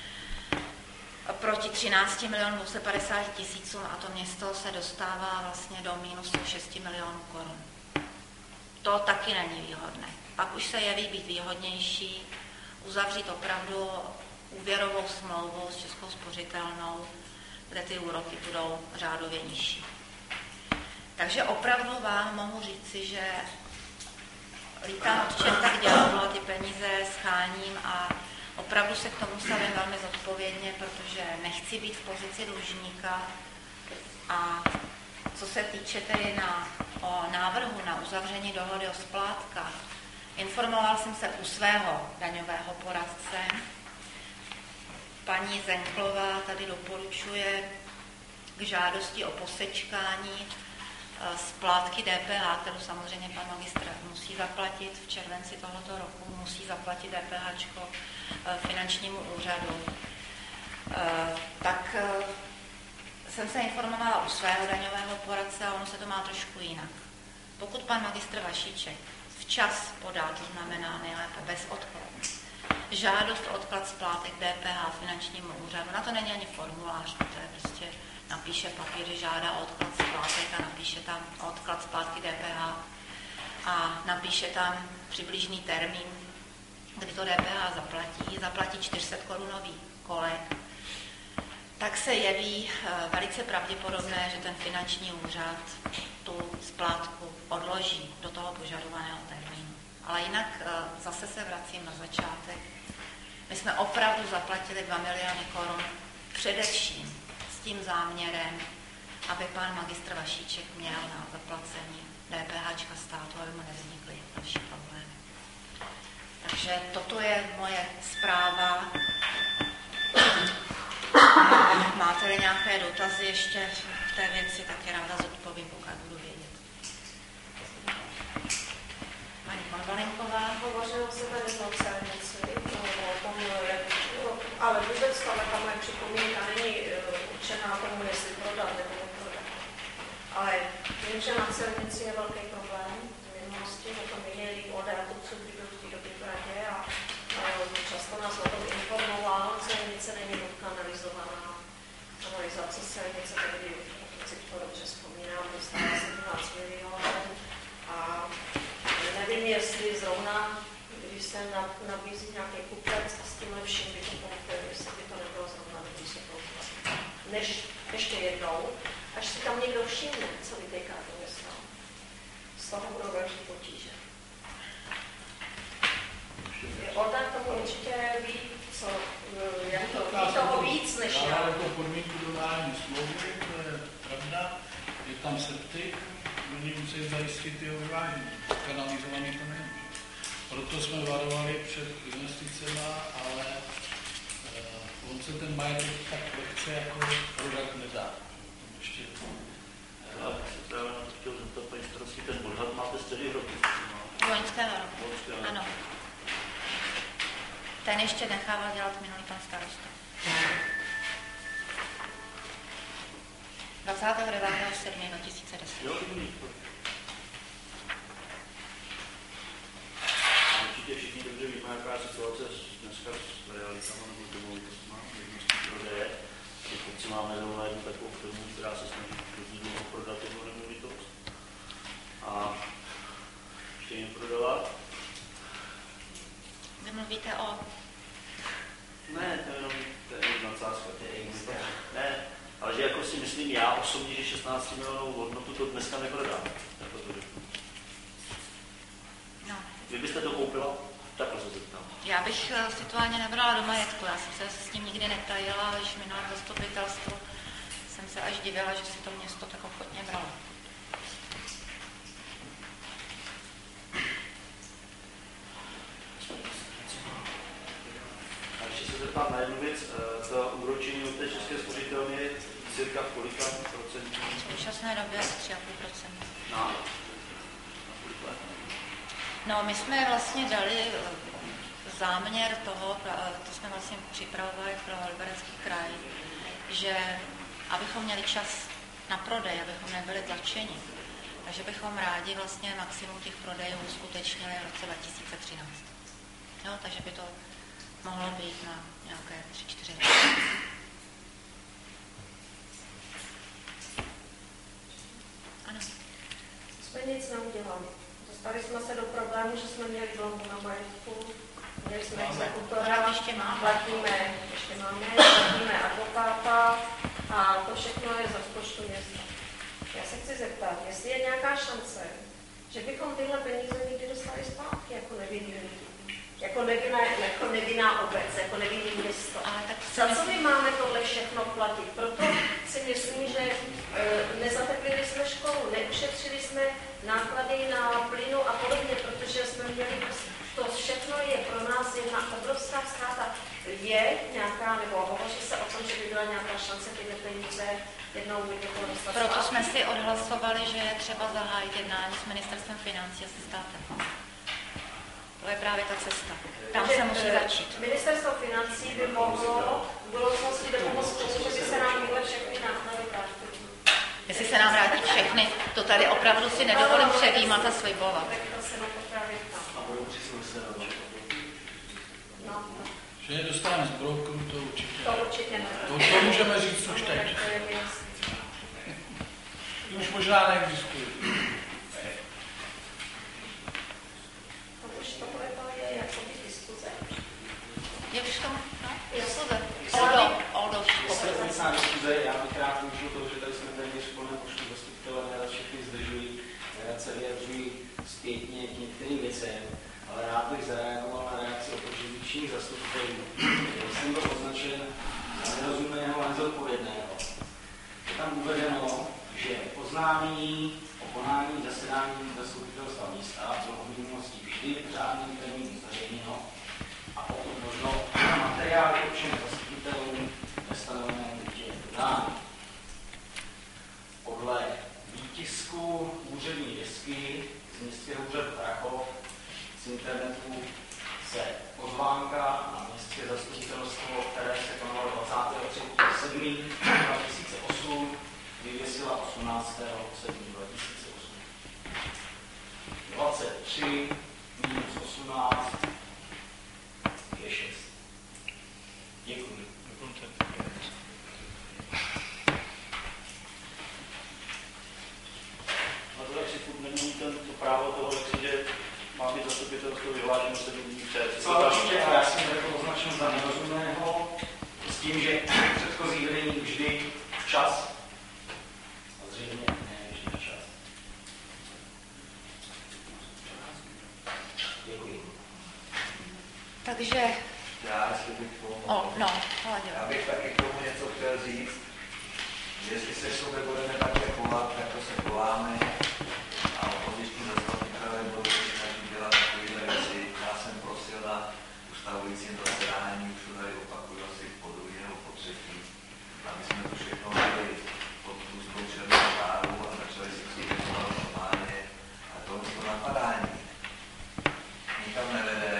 proti 13 250 000 a to město se dostává vlastně do mínusu 6 milionů korun. To taky není výhodné. Pak už se jeví být výhodnější uzavřít opravdu úvěrovou smlouvu s Českou spořitelnou, kde ty úroky budou řádově nižší. Takže opravdu vám mohu říci, že lítám od čem tak dělalo a ty peníze scháním a opravdu se k tomu stavím velmi zodpovědně, protože nechci být v pozici dlužníka. A co se týče tedy o návrhu na uzavření dohody o splátkách, informoval jsem se u svého daňového poradce. Paní Zenklová tady doporučuje k žádosti o posečkání splátky DPH, kterou samozřejmě pan magistr musí zaplatit v červenci tohoto roku, musí zaplatit DPH finančnímu úřadu. Tak jsem se informovala u svého daňového poradce a ono se to má trošku jinak. Pokud pan magistr Vašíček včas podá, to znamená nejlépe bezodkladně, žádost o odklad splátek DPH finančnímu úřadu, na to není ani formulář, to je prostě napíše papír, že žádá o odklad splátek a napíše tam odklad splátky DPH a napíše tam přibližný termín, kdy to DPH zaplatí 400 korunový kolek, tak se jeví velice pravděpodobné, že ten finanční úřad tu splátku odloží do toho požadovaného termínu. Ale jinak zase se vracím na začátek. My jsme opravdu zaplatili 2 miliony korun především s tím záměrem, aby pan magistr Vašíček měl na zaplacení DPH státu, aby mu nevznikly další problémy. Takže toto je moje zpráva. Máte-li nějaké dotazy ještě v té věci, tak je ráda zodpovím, pokud budu vědět. Paní Konvalinková. Hovořilo se tady o celnici, ale vůbec ta moje připomínka není určená tomu, jestli prodat nebo neprodat. Ale vím, že na celnici je velký problém v minulosti, o tom měli od dálkovců, kdy byl v té době v radě a často nás o tom informoval, celnice není kanalizovaná. Kanalizace celnice, tehdy, si to dobře vzpomínám, dostala se 12 milionů a nevím, jestli zrovna, když se nabízí nějaký kupec a s tím lepším by to pochopil, jestli by to nebylo zrovna, když se to než ještě jednou, až si tam někdo všimne, co vytejká to město. Z toho budou velký potíže. Olda k tomu určitě ví, co, jak to, ví toho víc než já. Ale to podmínku dodání smlouvy, to je pravda, je tam septik, oni musí zajistit jeho vyvážení. Kanalizovaný to není. Proto jsme varovali před investicemi, ale on se ten majetek tak lehce jako prodat nedá. Ještě. Já se právě na to chtěl zeptat, paní starostí, ten odhad máte z tedy roku? Loňského roku, ano. Ten ještě nechával dělat minulý pan starosta. 29.7.2010. Určitě všichni dobře víme, jaká je situace dneska s realitama nebo domovitostma, možností prodeje. Když obci máme zrovna jednu takovou firmu, která se snaží dlouho prodat jednu nemovitost a ještě jim prodávat. Vy mluvíte o... Ne, to je jenom nadsázka. Ne, ale že jako si myslím já osobně, že 16 milionů hodnotu to dneska neprodám. No. Vy byste to koupila? Takhle se zeptám. Já bych si to ani nebrala do majetku, já jsem se s tím nikdy netajila, ale když minulé zastupitelstvo jsem se až divila, že si to město tak ochotně bralo. A ještě se zeptám na jednu věc, ta úročení od té České spořitelny je cirka v kolika procentů? V současné době 3,5%. No. No, my jsme vlastně dali záměr toho, to jsme vlastně připravovali pro Liberecký kraj, že abychom měli čas na prodej, abychom nebyli tlačeni, takže bychom rádi vlastně maximum těch prodejů uskutečnili v roce 2013. Jo, takže by to mohlo být na nějaké 3-4 roky. Ano. Jsme nic neudělali. Dostali jsme se do problému, že jsme měli dlouho na majetku, měli jsme exekutora, ještě máme. platíme advokáta a to všechno je z rozpočtu města. Já se chci zeptat, jestli je nějaká šance, že bychom tyhle peníze někdy dostali zpátky jako nevinný lidi. Jako nevinná obec, jako nevinný město. Za co my máme tohle všechno platit? Proto si myslím, že nezateplili jsme školu, neušetřili jsme náklady na plynu a podobně, protože jsme měli, to všechno je pro nás jedna obrovská ztráta. Je nějaká, nebo hovoří se o tom, že by byla nějaká šance tyhle peníze jednou někoho dostat. Proto jsme si odhlasovali, že je třeba zahájit jednání s ministerstvem financí a se státem. To je právě ta cesta. Tam se musí začít. Ministerstvo financí by mohlo v budoucnosti dopomoct tomu, že by se nám tyhle všechny náklady vrátily. Jestli se nám vrátí všechny, to tady opravdu si nedovolím předjímat a slibovat. To se na to právě ptám. Že je dostaneme z brokeru, to určitě. To určitě ne. To můžeme říct už teď. Už možná neexistuje. Je už tomu? No? Diskuze. Já bych rád využil toho, že tady jsme téměř v plném počtu zastupitelů, nerad všechny zdržují, nerad se vyjadřují zpětně k některým věcem, ale rád bych zareagoval na reakci opozičních zastupitelů. Jsem byl označen za nerozumného a nezodpovědného. Je tam uvedeno, že oznámení o konání zasedání zastupitelstva města bylo v minulosti vždy v řádném termínu zveřejněno a pokud možno materiály všem zastupitelům ve stanoveném lhůtě dodání. Podle výtisku úřední desky z městského úřadu Krakov z internetu se pozvánka na městské zastupitelstvo, které se konalo 23.7.2008, vyvěsila 18.7.2008. 23 minus 18 je 6. Děkuji. A to tak si furt není to právo toho, že má být zastupitelstvo vyhlášeno 7 dní před. Já jsem to označil za nerozumného s tím, že předchozí vedení vždy včas. A zřejmě ne vždy včas. Děkuji. Takže... Já bych taky k tomu něco chtěl říct. Jestli se k sobě budeme takhle chovat, tak to se chováme a opoziční zastupitelé budou se snažit dělat takovéhle věci. Já jsem prosil na ustavujícím zasedání, už to tady opakuju asi po druhé nebo po třetí, aby jsme to všechno dali pod úzkou černou čáru a začali si to chovat normálně. A to napadání nikam nevede.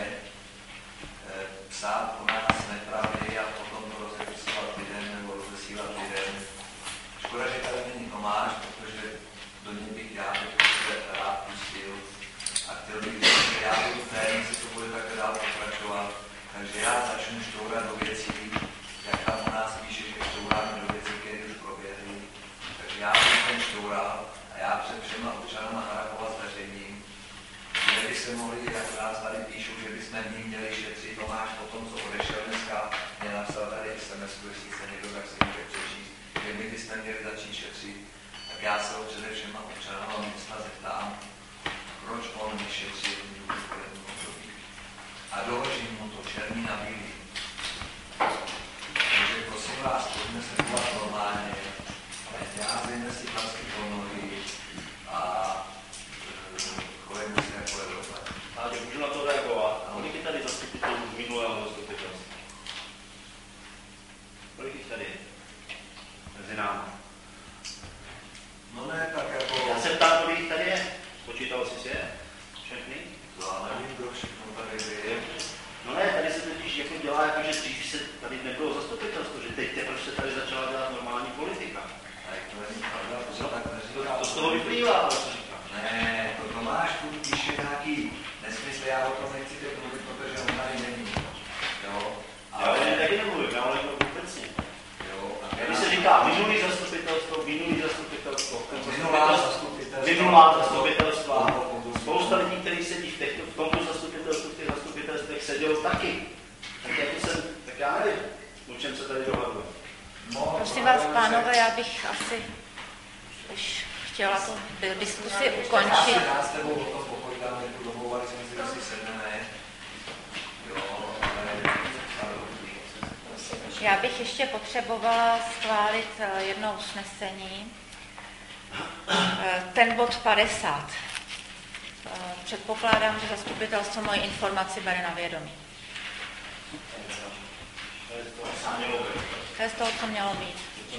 Psát o nás nepravdy a potom to rozepisovat lidem nebo rozesílat lidem. Škoda, že tady není Tomáš, protože do něj bych já rád pustil a chtěl bych říct, že já budu ten, jestli to bude takhle dál pokračovat. Takže já začnu štourat do věcí, jak tam u nás píše, že štouráme do věcí, které už proběhly. Takže já budu ten štoural a já před všema občanama Harakova s veřejním, kde by se mohli jak nás tady píšu, že bychom ní měli šetřit. Tomáš po tom, co odešel dneska, mě napsal tady SMS, jestli se někdo tak si může přečíst, že my bychom měli začít šetřit. Tak já se ho především na občanů a města zeptám, proč on nešetří v důležitému období. A doložím mu to černý na bílý. Takže prosím vás, pojďme se chovat normálně, nedělázejme si vlastně ponory a chovejme se jako Evropa. A můžu na to reagovat. Kolik je tady zastupitelů minulého zastupitelstva? Kolik jich tady je? Mezi námi. No ne, tak jako... Já se ptám, kolik jich tady je. Počítal jsi si je? Všechny? Já nevím, kdo všechno tady je. No ne, tady se totiž jako dělá, jako že dřív se tady nebylo zastupitelstvo, že teď teprve se tady začala dělat normální politika. Tak to není pravda, to se tak neříká. To z toho vyplývá, ale co říkáš? Ne, to Tomáš píše nějaký nesmysl, já o tom nechci teď mluvit, protože on tady není. Jo? Ale... Já o něm taky nemluvím, já mluvím obecně. Když se říká minulý zastupitelstvo, minulá zastupitelstva, spousta lidí, kteří sedí v tomto zastupitelstvu, v těch zastupitelstvech seděl taky. Tak já nevím, o čem se tady dohaduje. Prosím vás, pánové, já bych asi už chtěla tu diskusi ukončit. Já s tebou o tom popovídáme, jako domlouvali jsme si, že si sedneme. Já bych ještě potřebovala schválit jedno usnesení. Ten bod 50. Předpokládám, že zastupitelstvo moji informaci bere na vědomí. To je z toho, co mělo být.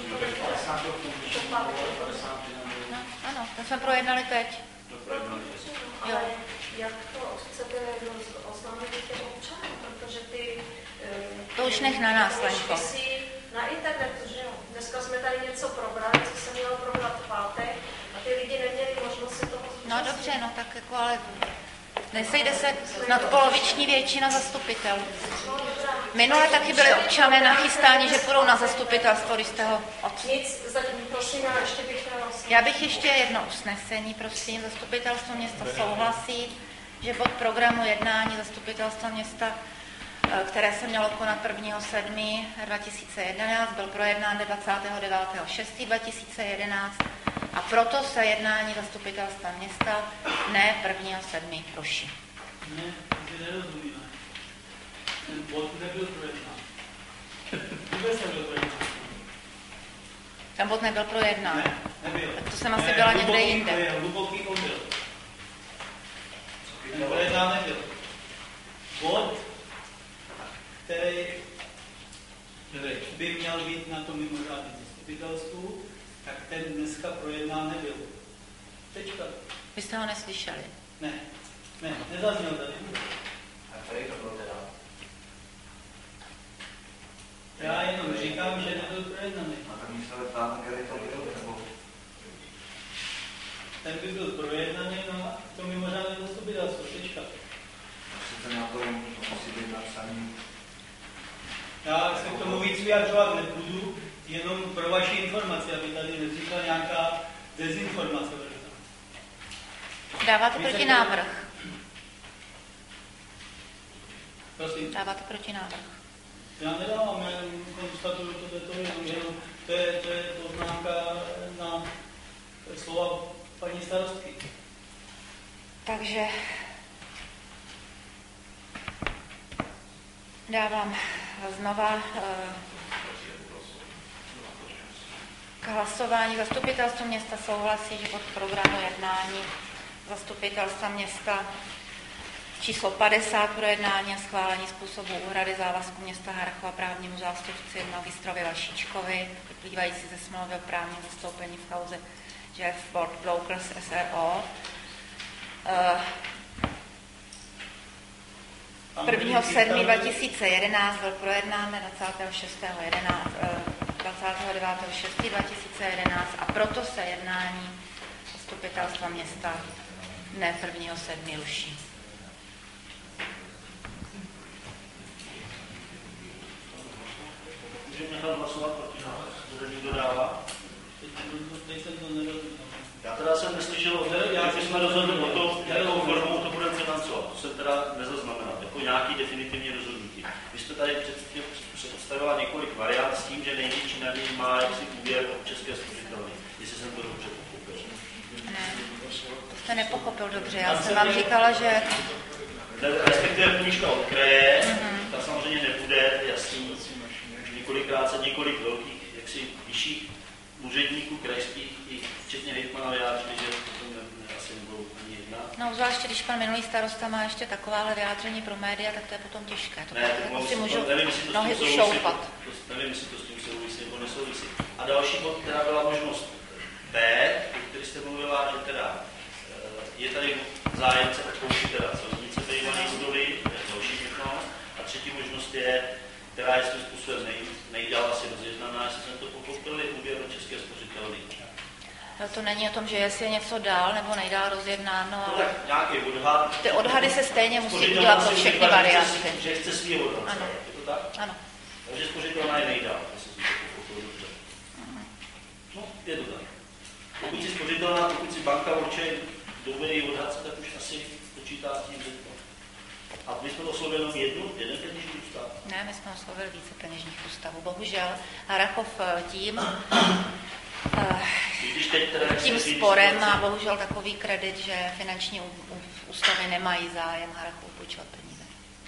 No, ano, to jsme projednali teď. Ale jak to chcete oznámit těm občanům, protože ty... To už nech na nás, Lenko. Na internetu, že jo? Dneska jsme tady něco probrali, co se mělo probrat v pátek a ty lidi neměli možnost si toho zúčastnit. No dobře, no tak jako ale nesejde se nadpoloviční většina zastupitelů. Minule taky byli občané nachystáni, že půjdou na zastupitelstvo, když jste ho Nic, prosím, já ještě bych Já bych ještě jedno usnesení, prosím. Zastupitelstvo města souhlasí, že bod programu jednání zastupitelstva města, které se mělo konat 1.7.2011, byl projednán 29.6.2011 a proto se jednání zastupitelstva města ne 1.7. ruší. Ne, to nerozumíme. Ten bod nebyl projednán. Vůbec nebyl projednán. Ten bod nebyl projednán. Ne, nebyl. Tak to jsem asi byla někde jinde. To je hluboký omyl. Ten projednán nebyl. Bod, který by měl být na tom mimořádném zastupitelstvu, tak ten dneska projednán nebyl. Tečka. Vy jste ho neslyšeli? Ne, nezazněl tady. A tady to bylo teda? Já jenom říkám, že nebyl projednaný. A tak mi se ptám, který to byl, nebo? Ten by byl projednaný na to mimořádné zastupitelstvo. Tečka. Sice na to musí být napsaný. Já se k tomu víc vyjadřovat nebudu, jenom pro vaši informaci, aby tady nevznikla nějaká dezinformace. Dáváte protinávrh? Prosím. Dáváte protinávrh? Já nedávám, já konstatuju to jenom to je poznámka na slova paní starostky. Takže dávám znova k hlasování. Zastupitelstvo města souhlasí, že pod programu jednání zastupitelstva města číslo 50 pro jednání a schválení způsobu úhrady závazku města Harrachova právnímu zástupci magistrovi Vašíčkovi, vyplývající ze smlouvy o právním zastoupení v kauze Jeff Brokers SRO. 1.7.2011 byl projednán 29.6.2011 a proto se jednání zastupitelstva města ne 1.7. ruší. Můžeme nechat hlasovat proti nás, bude někdo dává? Teď jsem to nerozuměl. Já teda jsem neslyšel, že jsme rozhodli o tom, jakou formou to budeme financovat. To jsem teda nezazněl. tady představila několik variant s tím, že největší naději má jaksi úvěr od České spořitelny. Jestli jsem to dobře pochopil. Ne, to jste nepochopil dobře. Já jsem vám říkala, že... Respektive půjčka od kraje, ta samozřejmě nebude, jasný, několikrát se několik velkých, jaksi vyšších úředníků krajských, i včetně hejtmana vyjádřili, že to asi nebudou ani jedna. No, zvláště když pan minulý starosta má ještě takováhle vyjádření pro média, tak to je potom těžké. To ne, si můžou nohy ušoupat. Nevím, jestli to s tím souvisí nebo nesouvisí. A další bod, která byla možnost B, o který jste mluvila, že teda je tady zájemce odpoušit teda celnice bývané budovy, to je další možnost. A třetí možnost je, která je svým způsobem nejdál asi rozjednaná, jestli jsem to pochopil, je úvěr do České spořitelny. To není o tom, že jestli je něco dál nebo nejdál rozjednáno, ale tak nějaký odhad. Ty odhady se stejně musí dělat pro všechny varianty. Že chce svý odhad. Ano. Je to tak? Ano. Takže spořitelná je nejdál, jestli jsem to pochopil dobře. No, je to tak. Pokud si spořitelná, pokud si banka určuje dobrý odhad, tak už asi počítá s tím, že to. A my jsme oslovili jenom jeden peněžní ústav? Ne, my jsme oslovili více peněžních ústavů. Bohužel Harrachov tím sporem má bohužel takový kredit, že finanční ústavy nemají zájem Harrachov půjčovat peníze.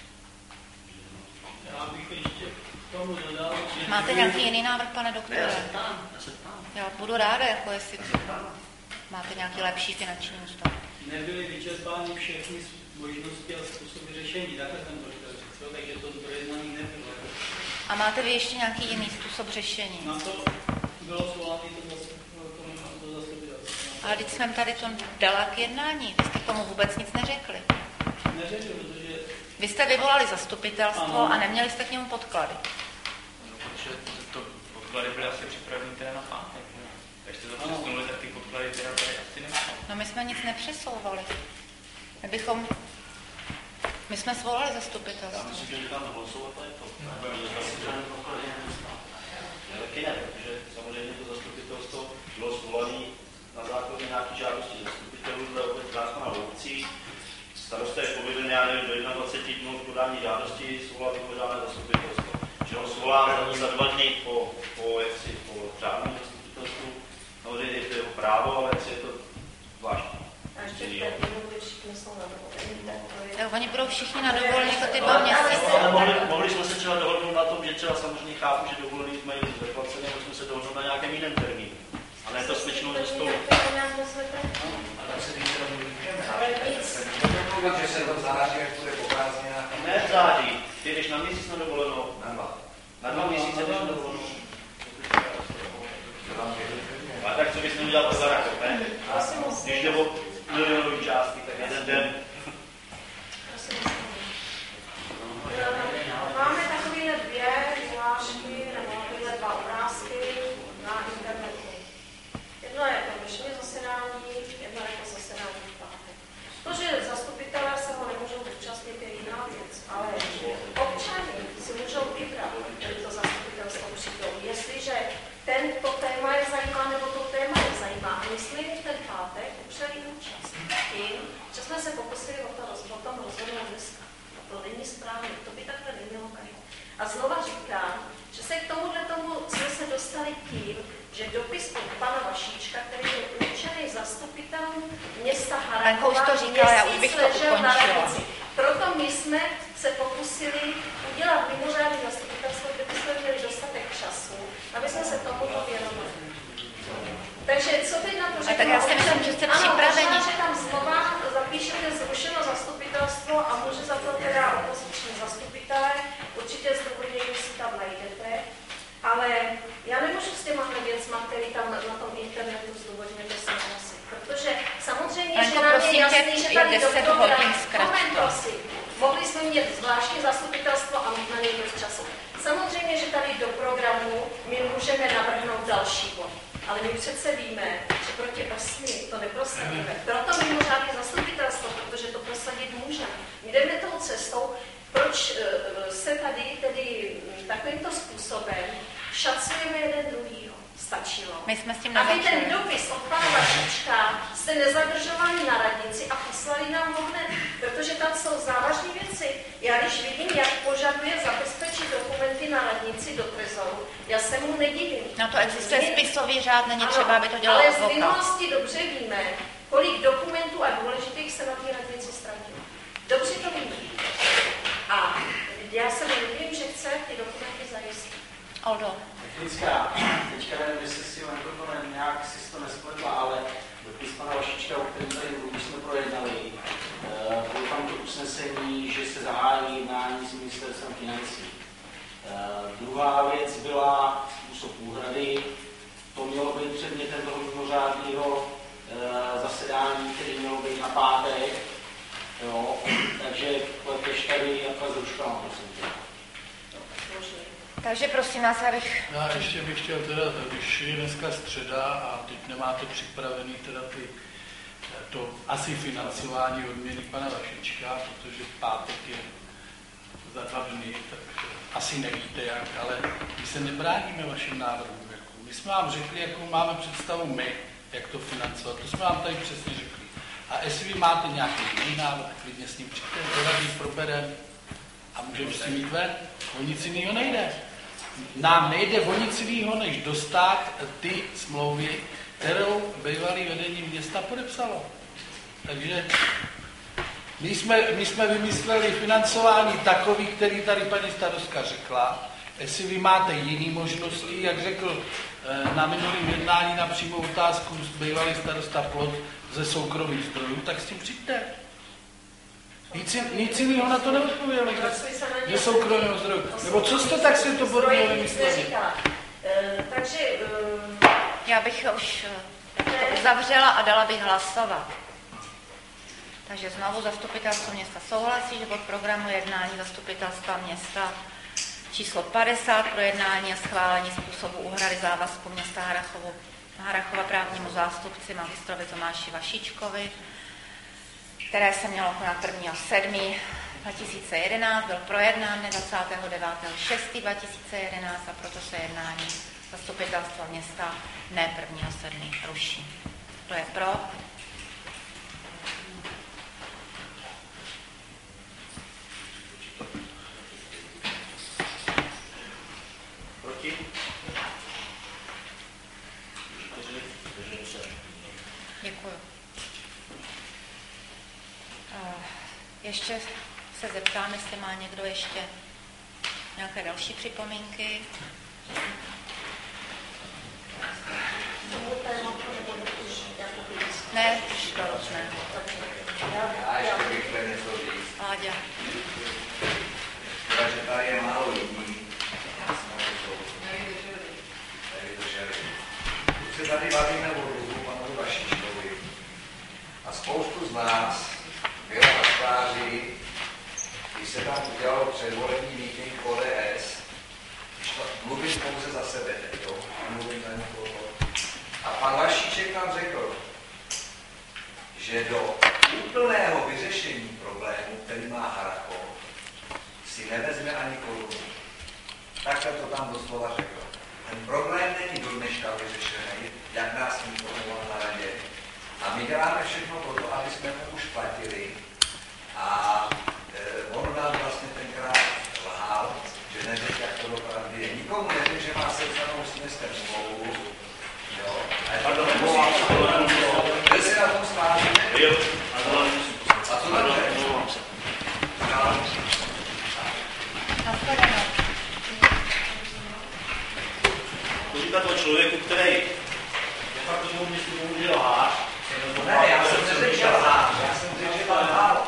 Já bych ještě k tomu dodal... Máte nějaký jiný návrh, pane doktore? Já se ptám. Já budu ráda, jako jestli máte nějaký lepší finanční ústav. Nebyly vyčerpány všechny možnosti a způsoby řešení, takhle jsem to chtěl, takže to dojednaný nebylo. A máte vy ještě nějaký jiný způsob řešení? Na to bylo svoláno to zastupitelstvo. Ale teď jsem tady to dala k jednání. Vy jste k tomu vůbec nic neřekli. Neřekli, protože... Vy jste vyvolali zastupitelstvo a neměli jste k němu podklady. No, protože to podklady byly asi připravený teda na pátek. Takže jste to přesunuli, tak ty podklady teda tady asi nemáme. No my jsme nic nepřesouvali. My jsme svolali zastupitelstvo. Já myslím, že tam hlasovat, ale to taky ne, protože samozřejmě to zastupitelstvo bylo svolané na základě nějaké žádosti zastupitelů dle zákona o obcích. Starosta je povinen, já nevím, do 21 dnů v podání žádosti svolat vypořádané zastupitelstvo. Že ho svolá za 2 dny po řádném zastupitelstvu. Samozřejmě je to jeho právo, ale je to zvláštní. A ještě všichni jsou na dovolení. Oni budou všichni na dovolení za ty 2 měsíce. Ale mohli jsme se třeba dohodnout na tom, že třeba samozřejmě chápu, že dovolení mají zaplacené, mohli jsme se dohodnout na nějakém jiném termínu. A ne to smečnou ze stolu. Že se to v září, jak bude poprázdněná. Ne v září. Ty jdeš na měsíc na dovolenou. Na 2 měsíce jdeš na dovolenou. A tak co bys neudělal pro Harrachov, ne? Když jde o milionový částky, tak jeden den. Máme takovéhle 2 vyhlášky, nebo takovéhle 2 obrázky na internetu. Jedno je to dnešní zasedání, jedno je to zasedání v pátek. To, že zastupitelé se ho nemůžou účastnit, je jiná věc, ale občany si můžou vybrat, který to zastupitelstvo přijdou. Jestliže tento téma je zajímá, nebo to téma je zajímá. A myslím, že ten pátek upřeli účast tím, že jsme se pokusili o tom rozhodnout dneska. To není správně, to by takhle nemělo každý. A znova říkám, že se k tomu jsme se dostali tím, že dopis od pana Vašíčka, který je určený zastupitelům města Harrachova, ležel na radnici. Proto my jsme se pokusili udělat mimořádné zastupitelstvo, kde bychom měli dostatek času, aby jsme se tomuto věnovali. Takže co teď na to řeknu? Tak já si myslím, že jste připraveni. Ano, možná, že tam znova zapíšete zrušeno zastupitelstvo a může za to teda opoziční zastupitelé. Určitě zdůvodnění si tam najdete. Ale já nemůžu s těma věcma, který tam na tom internetu zdůvodňujete souhlasit. Protože samozřejmě, že nám je jasný, že tady do programu, moment prosím, mohli jsme mít zvláštní zastupitelstvo a mít na něj dost času. Samozřejmě, že tady do programu my můžeme navrhnout další bod. Ale my přece víme, že proti 8 to neprosadíme. Proto mimořádné zastupitelstvo, protože to prosadit můžeme. My jdeme tou cestou, proč se tady tedy takovýmto způsobem šacujeme jeden druhýho. Stačilo. My jsme s tím aby ten dopis od pana Vašíčka jste nezadržovali na radnici a poslali nám ho hned, protože tam jsou závažné věci. Já když vidím, jak požaduje zabezpečit dokumenty na radnici do trezoru, já se mu nedivím. Na to existuje spisový řád, není třeba, aby to dělal ale advokát. z minulosti dobře víme, kolik dokumentů a důležitých se na té radnici ztratilo. Dobře to víme. A já se nedivím, že chce ty dokumenty zajistit. Oldo. Technická, teďka nevím, jestli si Lenko to nějak si to nespletla, ale dopis pana Vašička, o kterém tady už jsme projednali, bylo tam to usnesení, že se zahájí jednání s ministerstvem financí. Druhá věc byla způsob úhrady. To mělo být předmětem toho mimořádného zasedání, který mělo být na pátek. Jo, takže pleteš tady jako zruškala, prosím tě. Takže prosím nás, abych... Já ještě bych chtěl teda, když je dneska středa a teď nemáte připravený teda to asi financování odměny pana Vašička, protože pátek je za 2 dny, tak asi nevíte jak, ale my se nebráníme vašim návrhům. My jsme vám řekli, jakou máme představu my, jak to financovat, to jsme vám tady přesně řekli. A jestli vy máte nějaký jiný návrh, klidně s ním přijďte, doradí probereme a můžeme s tím jít ven. O nic jiného nejde. Nám nejde o nic jiného, než dostat ty smlouvy, kterou bývalý vedení města podepsalo. Takže my jsme vymysleli financování takový, který tady paní starostka řekla. Jestli vy máte jiné možnosti, jak řekl na minulém jednání na přímou otázku bývalý starosta Plot ze soukromých zdrojů, tak s tím přijďte. Nic jiného na to neodpověděli, že soukromého zdrojů. Nebo co jste tak si to bodně vymysleli? Takže... Já bych už to uzavřela a dala bych hlasovat. Takže znovu zastupitelstvo města souhlasí, že bod programu jednání zastupitelstva města číslo 50 pro jednání a schválení způsobu úhrady závazku města Harrachova právnímu zástupci magistrovi Tomáši Vašičkovi, které se mělo konat 1.7.2011, byl projednán 29.6.2011 a proto se jednání zastupitelstva města ne 1.7. ruší. Kdo je pro? Proti? Děkuju. Ještě se zeptám, jestli má někdo ještě nějaké další připomínky. Ne, ne. Já ještě bych chtěl něco říct. Láďa. Protože tady je málo lidí. Už se tady bavíme o dluhu panu Vašičkovi. A spoustu z nás byla na stáří, když se tam udělalo předvolební meeting ODS, mluvím pouze za sebe, jo? Mluvím za někoho. A pan Vašíček nám řekl, že do úplného vyřešení problému, který má Harrachov, si nevezme ani korunu. Takhle to tam doslova řekl. Ten problém není do dneška vyřešený, jak nás informoval na radě. A my děláme všechno pro to, aby jsme mu už platili. A on nám vlastně tenkrát lhal, že neřekl, jak to dopravdy je. Nikomu neřekl, že má sepsanou s městem smlouvu. Jo. Kde si na tom stážíme? A co tam je? To říkat o člověku, který de facto tomu městu pomůže lhář. Ne, já jsem neřekl, že lhář, já jsem řekl, že tam lhal.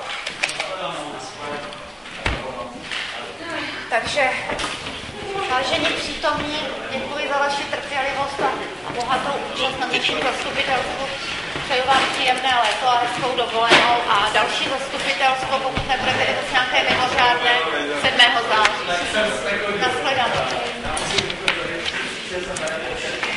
Takže, vážení přítomní, děkuji za vaši trpělivost a bohatou účast na dnešním zastupitelstvu. Přeju vám příjemné léto a hezkou dovolenou a další zastupitelstvo, pokud nebudete nějaké mimořádné 7. září.